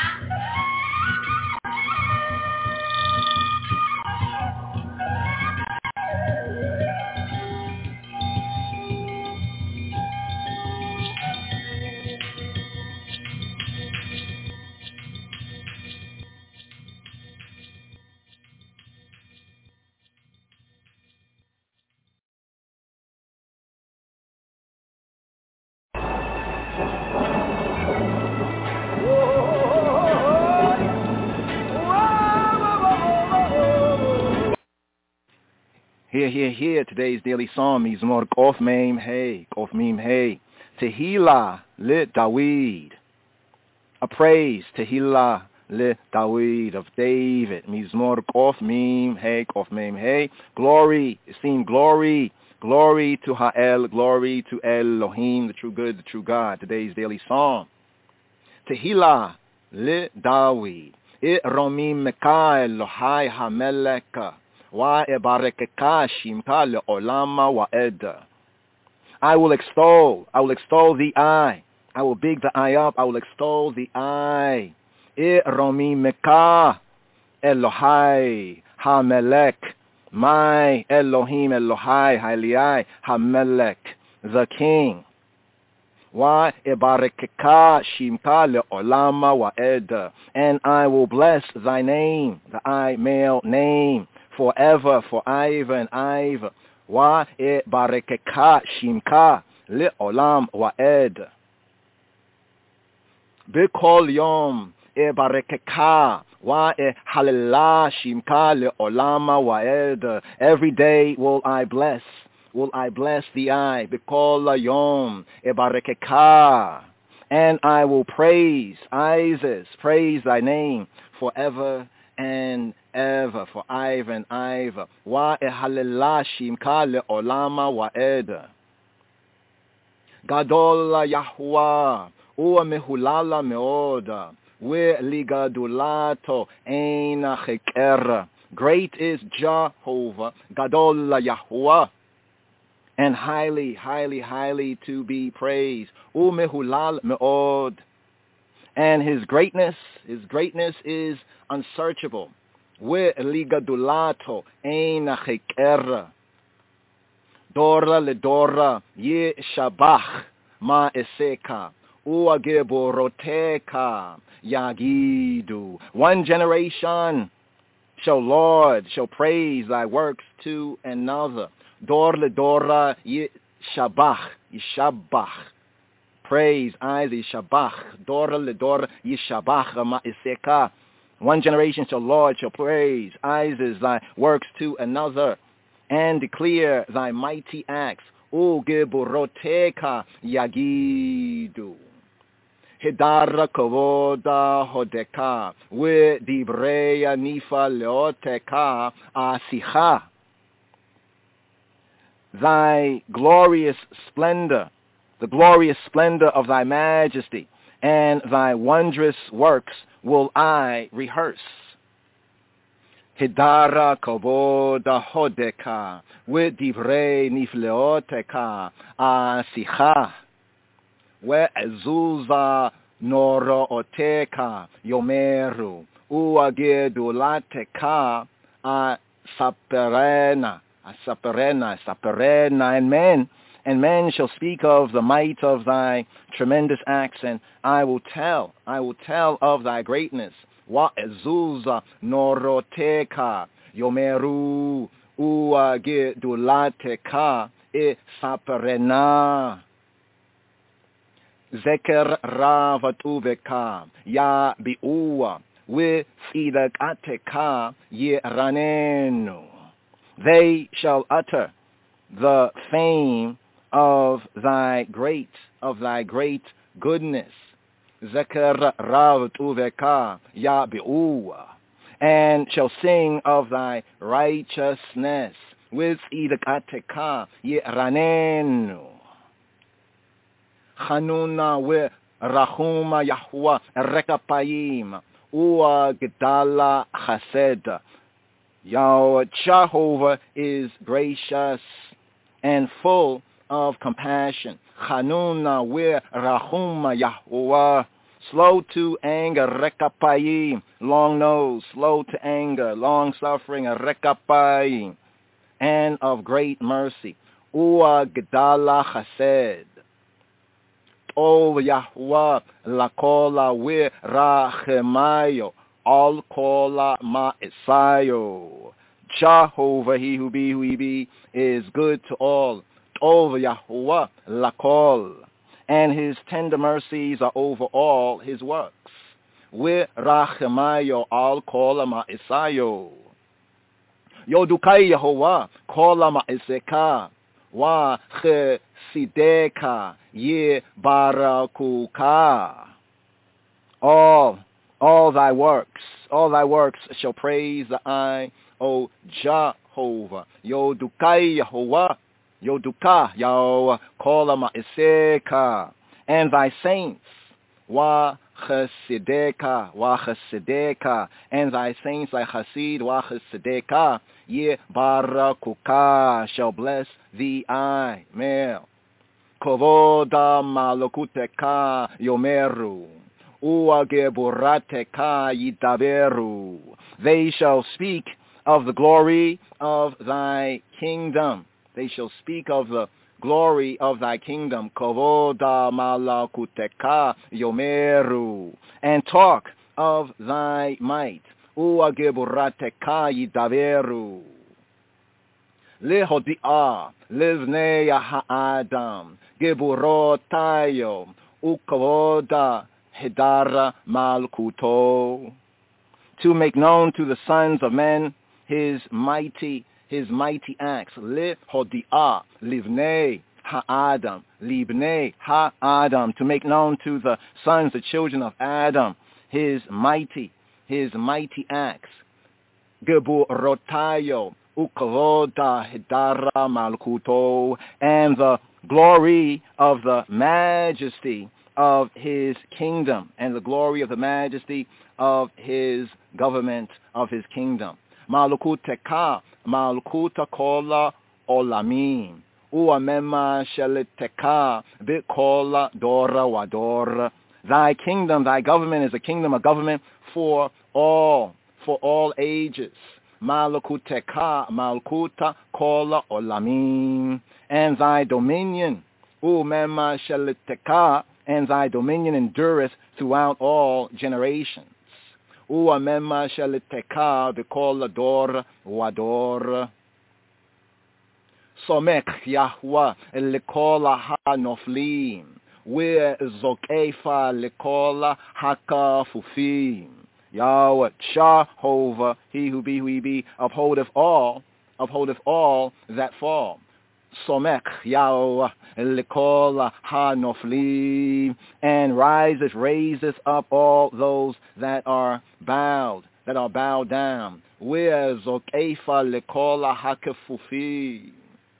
Speaker 6: Here, here, here, today's daily psalm, Mizmor Kof Mem Hey, Kof Mem Hey. Tehillah le Dawid. A praise, Tehillah le Dawid, of David. Mizmor Kof Mem Hey, Kof Mem Hey. Glory, esteemed glory. Glory to Ha'el, glory to Elohim, the true good, the true God. Today's daily psalm. Tehillah le Dawid. I romim meka Elohai hameleka. Wa ebarekeka shimka le'olama wa'ed. I will extol, I will extol the I. I will big the I up, I will extol the I. I romim meka Elohai hamelek. My Elohim Elohai Hailai Hamelek, the King. Wa ebarekeka shimka le'olama wa'ed. And I will bless thy name, the I male name, forever, for Iva and Iva. Wa ebarekeka shimka le'olam wa'ed. B'kol yom ebarekeka. Wa halelah shimka le'olama wa'ed. Every day will I bless, will I bless the I, b'kol yom ebarekeka, and I will praise, Isis, praise thy name forever and ever, for Iva and Iva. Wa halelah shimka le'olama wa'ed. Gadol Yahuwah, uwa mehulala meoda. Ligadulato Eina Cheker. Great is Jehovah, Gadol Yahuwah, and highly, highly, highly to be praised. Umehulal meod. And his greatness, his greatness is unsearchable. Ligadulato Eina Cheker. Dora ledora ye shabach ma eseka. Uageboroteka Yagidu. One generation shall laud, shall praise thy works to another. Dor le dora yishabach, yishabach. Praise I the yishabach. Dor le dora yishabach ma'iseka. One generation shall laud, shall praise I thy works to another, and declare thy mighty acts. O geboroteka yagidu. Hidara kovoda hodeka, we dibreya nifa leoteka asicha. Thy glorious splendor, the glorious splendor of thy majesty, and thy wondrous works will I rehearse. Hidara kovoda hodeka, we dibrei nifleoteka asicha. We ezuza norooteka yomeru uagedulateka a saperena, a saperena, saperena, and men, and men shall speak of the might of thy tremendous acts, and I will tell, I will tell of thy greatness. Wa ezuza noroteka yomeru uagedulateka e saperena. Zeker ravatuveka ya biua we fidakateka ye ranenu. They shall utter the fame of thy great, of thy great goodness. Zeker ravatuveka ya biua, and shall sing of thy righteousness with fidakateka ye ranenu. Chanuna we Rahuma Yahuwah Rekapayim Ua Gedala Chased. Yahweh Jehovah is gracious and full of compassion. Chanuna we Rahuma Yahuwah, slow to anger, Rekapayim, long nose, slow to anger, long suffering, Rekapayim, and of great mercy. Ua Gedala Chased. O Yahuwah lakola we rachemayo, all kola ma'isayo. Jehovah, he who be, who he be, is good to all. O Yahuwah lakol, and his tender mercies are over all his works. We rachemayo, all kola ma'isayo. Yodukai Yehovah, Kola Ma'iseka, Wa Chesideka, Ye Barakuka. All, all thy works, all thy works shall praise I, O Jehovah. Yodukai Yehovah, Yoduka, Yahweh, Kola Ma'iseka, and thy saints, Wa Chesideka, Wa Chesideka, and thy saints, thy Hasid, Wa Chesideka, Ye Barakuka, shall bless thee I, Mel. Kovoda Malokuteka, Yomeru, Uageburateka, Yitaberu. They shall speak of the glory of thy kingdom. They shall speak of the glory of thy kingdom, Kovoda Malakuteka Yomeru, and talk of thy might, Uageburateka Yidaveru. Lehodia, Livneya Ha'adam, Geburotayo, Ukavoda Hedara Malkuto. To make known to the sons of men his mighty His mighty acts, li hodia, livnei ha-adam, libnei ha-adam, to make known to the sons, the children of Adam, his mighty, his mighty acts. Geburotayo, ukavoda hidara malkuto, and the glory of the majesty of his kingdom, and the glory of the majesty of his government, of his kingdom. Malukuteka, Malkuta kola olamim. Uamema sheliteka, bikola dora wadora. Thy kingdom, thy government is a kingdom, a government for all, for all ages. Malukuteka, Malkuta kola olamim. And thy dominion, Uamema sheliteka, and thy dominion endureth throughout all generations. Uamema shaliteka b'kol dor wador. Somek Yahweh l'kol ha'noflim, u'zokefa l'kol ha'kafufim. Yahweh, Jehovah, he who be, who he be, upholdeth all, upholdeth all that fall. Somek Yahweh l'kol ha'noflim, and riseth, raiseth up all those that are bowed, that are bowed down. U'zokefa l'kol ha'kafufim.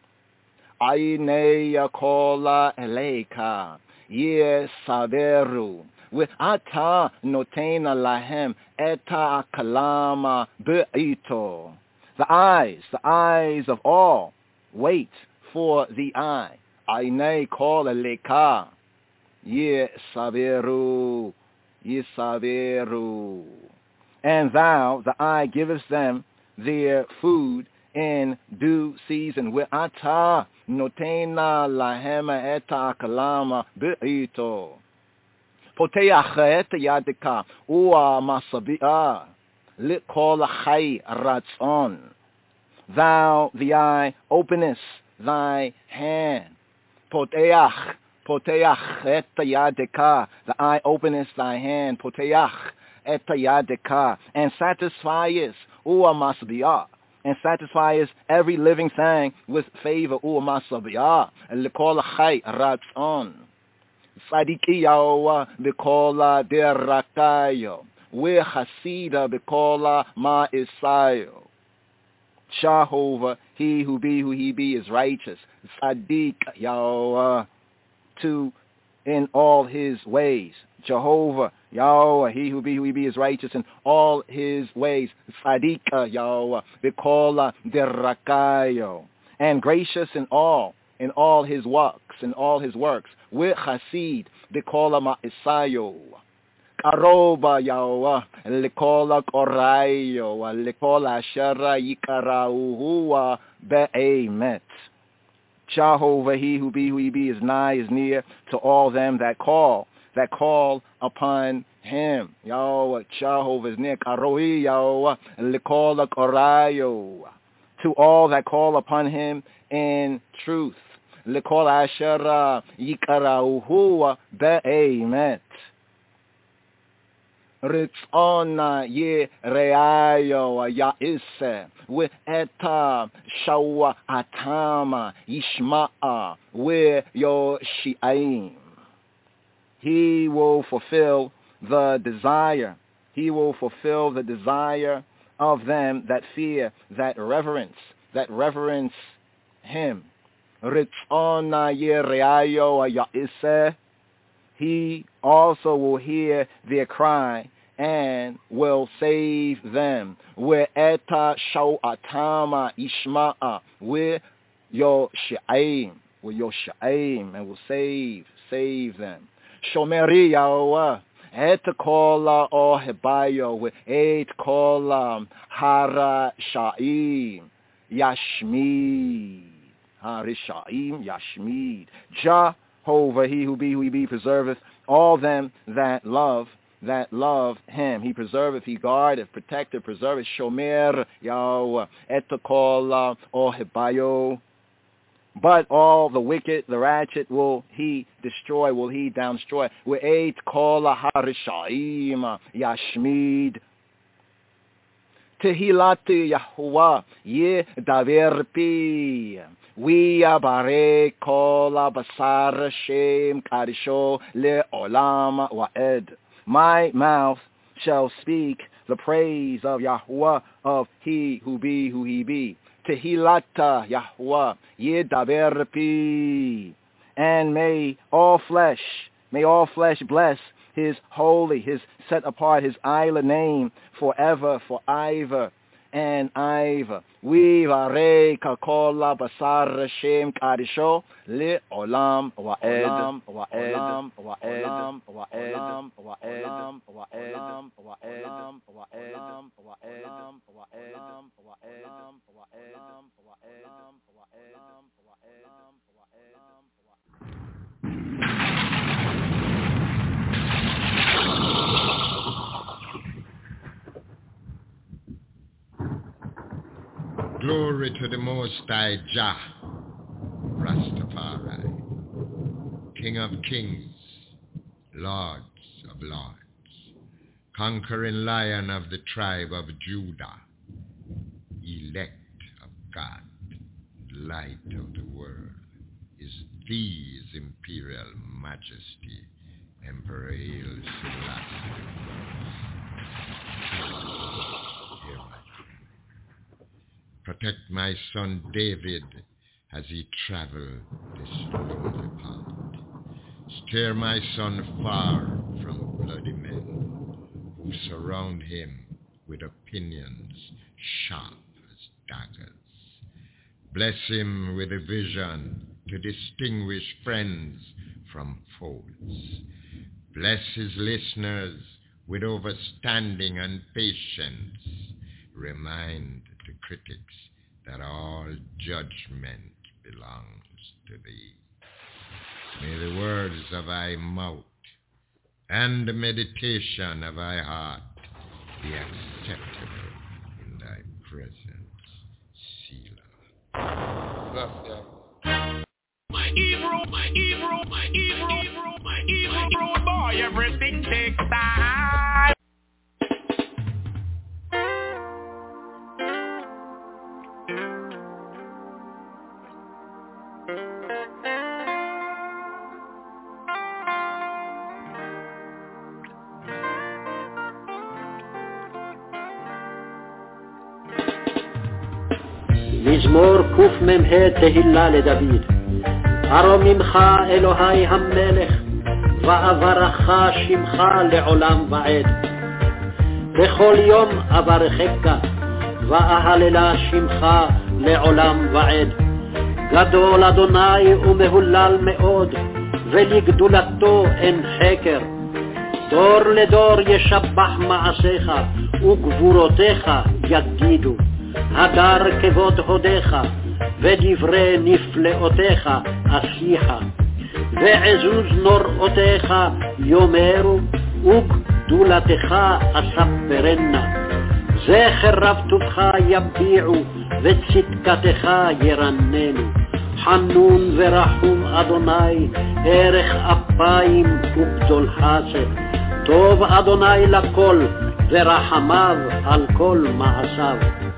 Speaker 6: Ainei kola eleka, ye saveru. With ata notena lahem eta kalama beito. The eyes, the eyes of all, wait for the eye. Ainei kola eleka, ye saveru, ye saveru. And thou, the eye, givest them their food in due season. With ata notena lahem eta kalama beito. Poteach et yadika ua masabia likol chay ratzon. Thou, the eye, openest thy hand. Poteach, poteach et yadika. The eye openest thy hand. Poteach et yadika, and satisfies ua masabia, and satisfies every living thing with favor. Ua masabia likol chay ratzon. Sadiki Yahweh b'kola derakayo, we Hasida b'kola ma'isayo. Jehovah, he who be, who he be, is righteous. Sadik Yahweh, to in all his ways. Jehovah, Yahweh, he who be, who he be, is righteous in all his ways. Sadik Yahweh b'kola derakayo, and gracious in all, in all his works, in all his works. We Hasid b'kola ma'isayo. Karoba Yahweh l'kola korayo l'kola shara yikarauhua be'emet. Jehovah, he who be, who he be, is nigh, is near to all them that call, that call upon him. Yahweh, Jehovah is near. Karoi Yahweh l'kola korayo, to all that call upon him in truth. L'kol ashara yikarauhua be'emet. Ritzona ye reayo ya isse we eta shawa atama yishma'a we yo shi'aim. He will fulfill the desire. He will fulfill the desire of them that fear, that reverence, that reverence him. Ritzona ye reayo ya isse. He also will hear their cry and will save them. We'eta shawatama ishma'a. We yo sha'im. We yo sha'im. And will save, save them. Shomeri Yahweh. Et kola o hebayo. We et kola hara sha'im. Yashmid. Hara sha'im yashmid. Jah. Over he who be who he be preserveth all them that love that love him. He preserveth, he guardeth, protecteth, preserveth. Shomer Yahweh etakol ohebayo. But all the wicked, the ratchet, will he destroy, will he downstroy. We'et kol harishaim yashmid. Tehilati Yahuwah ye daver pi. We abare kol basar shem kadisho le olam wa'ed. My mouth shall speak the praise of Yahuwah, of he who be who he be. Tehilata Yahuwah ye daber pi. And may all flesh, may all flesh bless his holy, his set apart, his Isla name forever, for ever and ever. We varei kakola basar shem kadisho le olam wa'ed, olam wa'ed, olam wa'ed, olam wa'ed, olam wa'ed, olam wa'ed, olam wa'ed, olam wa'ed, olam wa'ed, olam wa'ed, olam
Speaker 19: Glory to the Most High Jah, Rastafari, King of Kings, Lords of Lords, conquering Lion of the tribe of Judah, elect of God, light of the world, is His Imperial Majesty, Emperor Haile Selassie I. Protect my son David as he travel this lonely path. Steer my son far from bloody men who surround him with opinions sharp as daggers. Bless him with a vision to distinguish friends from foes. Bless his listeners with overstanding and patience. Remind the critics that all judgment belongs to thee. May the words of thy mouth and the meditation of thy heart be acceptable in thy presence. Selah.
Speaker 10: Bless my Hebrew, my Hebrew, my Hebrew, my Hebrew boy, everything takes time.
Speaker 2: מזמור קמ"ה תהילה לדוד. ארוממך אלוהי המלך, ואברך שמך לעולם ועד. בכל יום אברכך, ואהללה שמך לעולם ועד. גדול אדוני ומהולל מאוד, ולגדולתו אין חקר. דור לדור ישבח מעשיך, וגבורותיך יגידו. הדר כבוד הודיך, ודברי נפלאותיך עשיך. ועזוז נוראותיך יאמרו, וגדולתך אספרנה. זכר רב טובך יביעו, וצדקתך ירננו. חנון ורחום אדוני, ערך אפיים וגדול חסד. טוב אדוני לכל ורחמיו על כל מעשיו.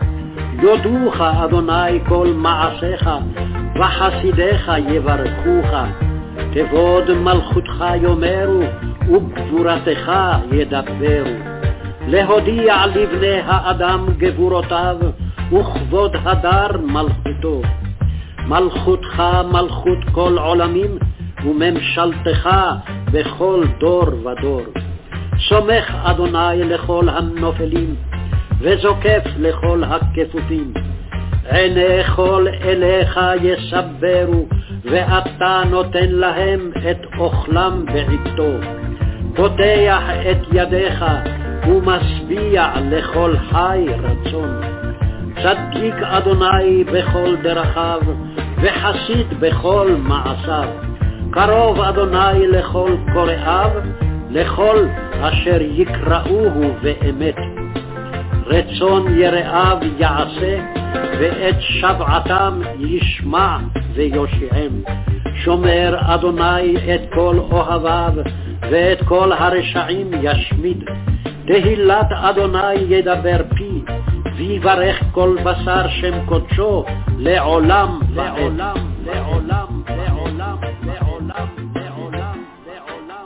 Speaker 2: יודוך אדוני כל מעשיך וחסידיך יברכוך. כבוד מלכותך יאמרו וגבורתך ידברו. להודיע לבני האדם גבורותיו וכבוד הדר מלכותו. מלכותך מלכות כל עולמים וממשלתך בכל דור ודור. סומך אדוני לכל הנופלים וזוקף לכל הכפופים. עיני כל אליך יסברו ואתה נותן להם את אוכלם בעיתו. פותח את ידיך ומשביע לכל חי רצון. צדיק אדוני בכל דרכיו וחסיד בכל מעשיו. קרוב אדוני לכל קוראיו, לכל אשר יקראוהו באמת. רצון יראיו יעשה ואת שבעתם ישמע ויושיעם. שומר אדוני את כל אוהביו ואת כל הרשעים ישמיד. תהילת אדוני ידבר פי ויברך כל בשר שם קודשו לעולם ועולם לעולם לעולם לעולם לעולם לעולם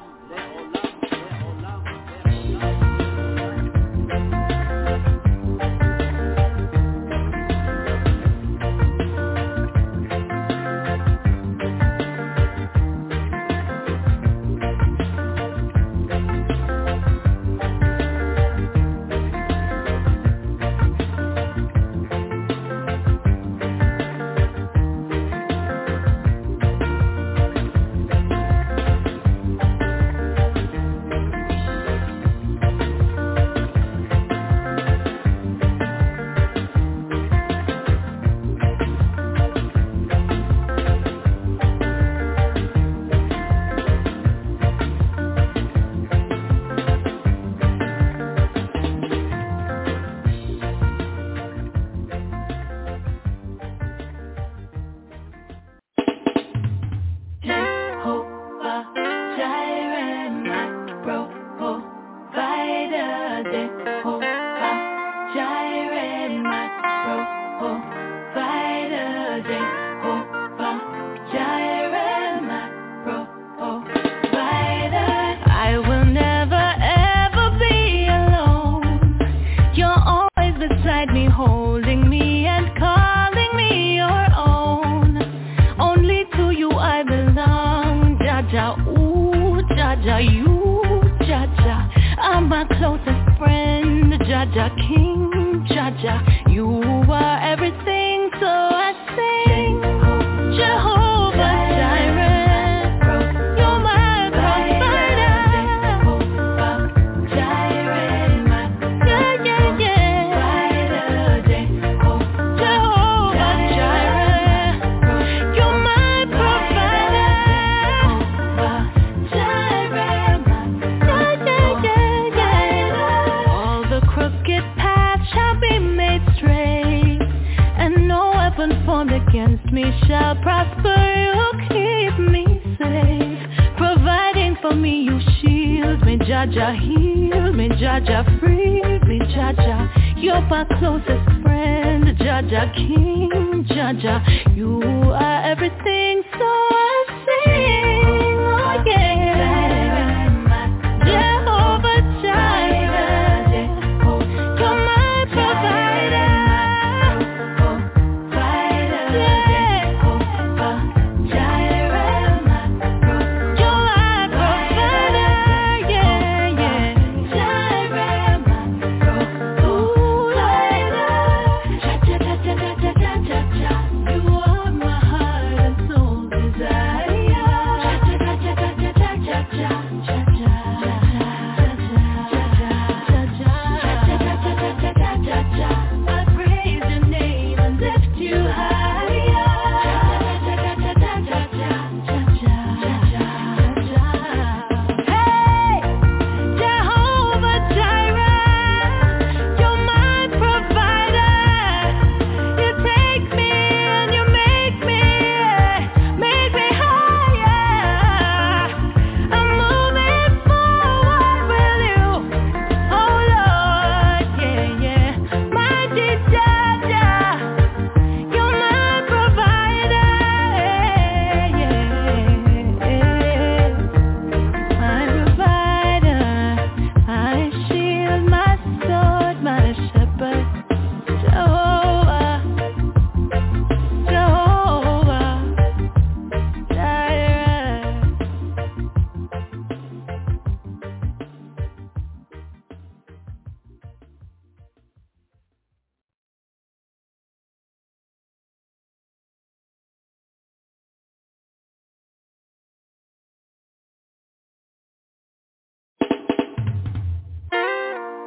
Speaker 11: desire.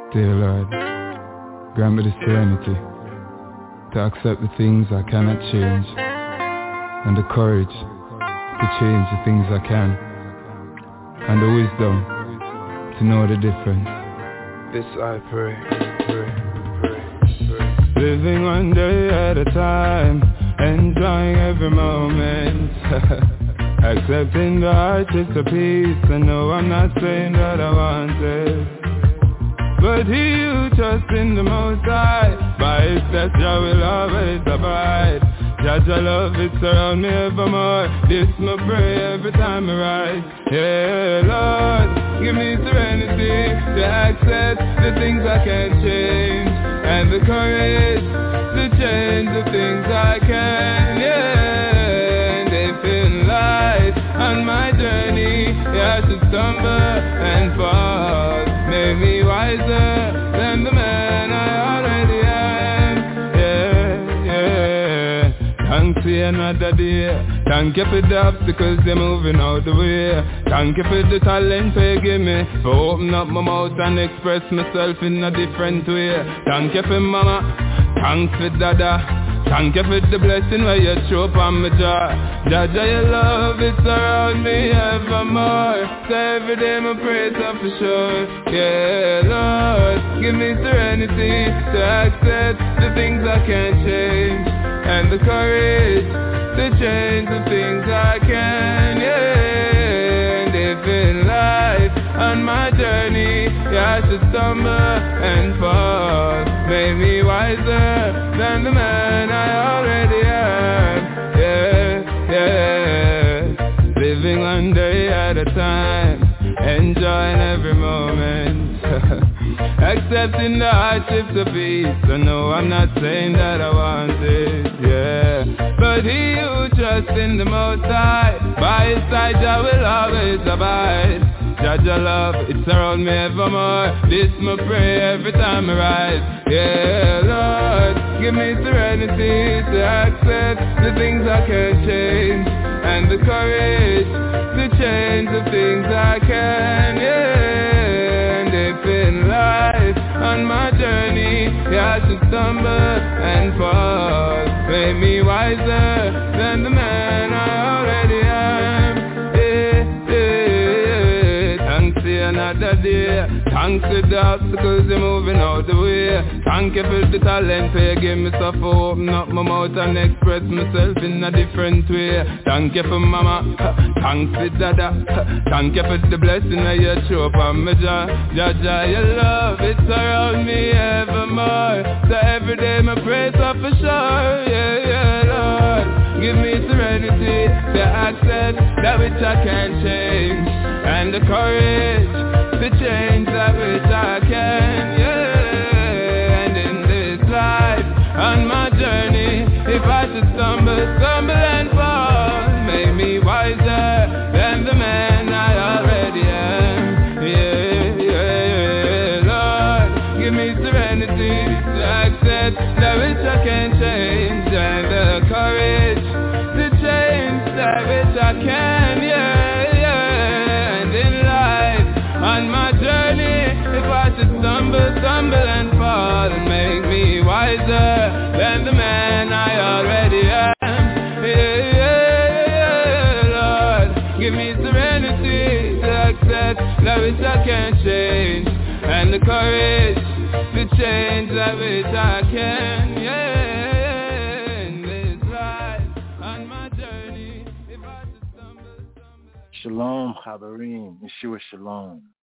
Speaker 20: Dear Lord, grant me the serenity to accept the things I cannot change, and the courage to change the things I can, and the wisdom to know the difference.
Speaker 21: This I pray, pray, pray, pray.
Speaker 20: Living one day at a time, enjoying every moment. Accepting the hardships of peace. I know I'm not saying that I want it, but he who trusts in the Most High, by his steps Jah will always abide. Jah Jah love it surround me evermore. This my prayer every time I rise. Yeah, Lord, give me serenity to accept the things I can't change, and the courage to change the things I can. Yeah, and if in life on my journey I should stumble and fall, make me wiser than the man I already am. Yeah, yeah. Thanks for another day. Thank you for the obstacles, they're moving out the way. Thank you for the talent they give me, for open up my mouth and express myself in a different way. Thank you for mama, thanks for dada. Thank you for the blessing where you throw up on my jaw. Jah Jah, your love, it's around me evermore. So every day my praise up for sure. Yeah, Lord, give me serenity to accept the things I can't change, and the courage to change the things I can. Yeah, and if in life on my journey I should stumble and fall, make me wiser than the man I already am. Yeah, yeah. Living one day at a time, enjoying every moment. Accepting the hardships of peace. I know I'm not saying that I want it, yeah, but he who trusts in the Most High, by his side Jah will always abide. Jah Jah love, it surround me evermore. This my prayer every time I rise. Yeah, Lord, give me serenity to accept the things I can't change, and the courage to change the things I can. Yeah, and if in life on my journey I should stumble and fall, make me wiser than the man I already am. Another day. Thanks to the obstacles, they're moving out the way. Thank you for the talent you give me, so for open up my mouth and express myself in a different way. Thank you for mama, thanks for dada. Thank you for the blessing that you throw up on my jaw. Jah Jah, your love, it's around me evermore. So every day my praise up for sure. Yeah, yeah, Lord, give me serenity to accept that which I can't change, and the courage to change that which I can. Yeah, and in this life on my journey, if I should stumble, stumble and fall, make me wiser than the man I already am. Yeah, yeah, Lord, give me serenity to accept that which I can't change, and the courage to change that which I can. Yeah, on my journey, if I should stumble, stumble and fall, and make me wiser than the man I already am. Yeah, yeah, Lord, give me serenity to accept that which I can't change, and the courage to change that which I can. Yeah, in this life, on my journey, if I should stumble, stumble.
Speaker 6: Shalom, Chaverim, Yeshua Shalom.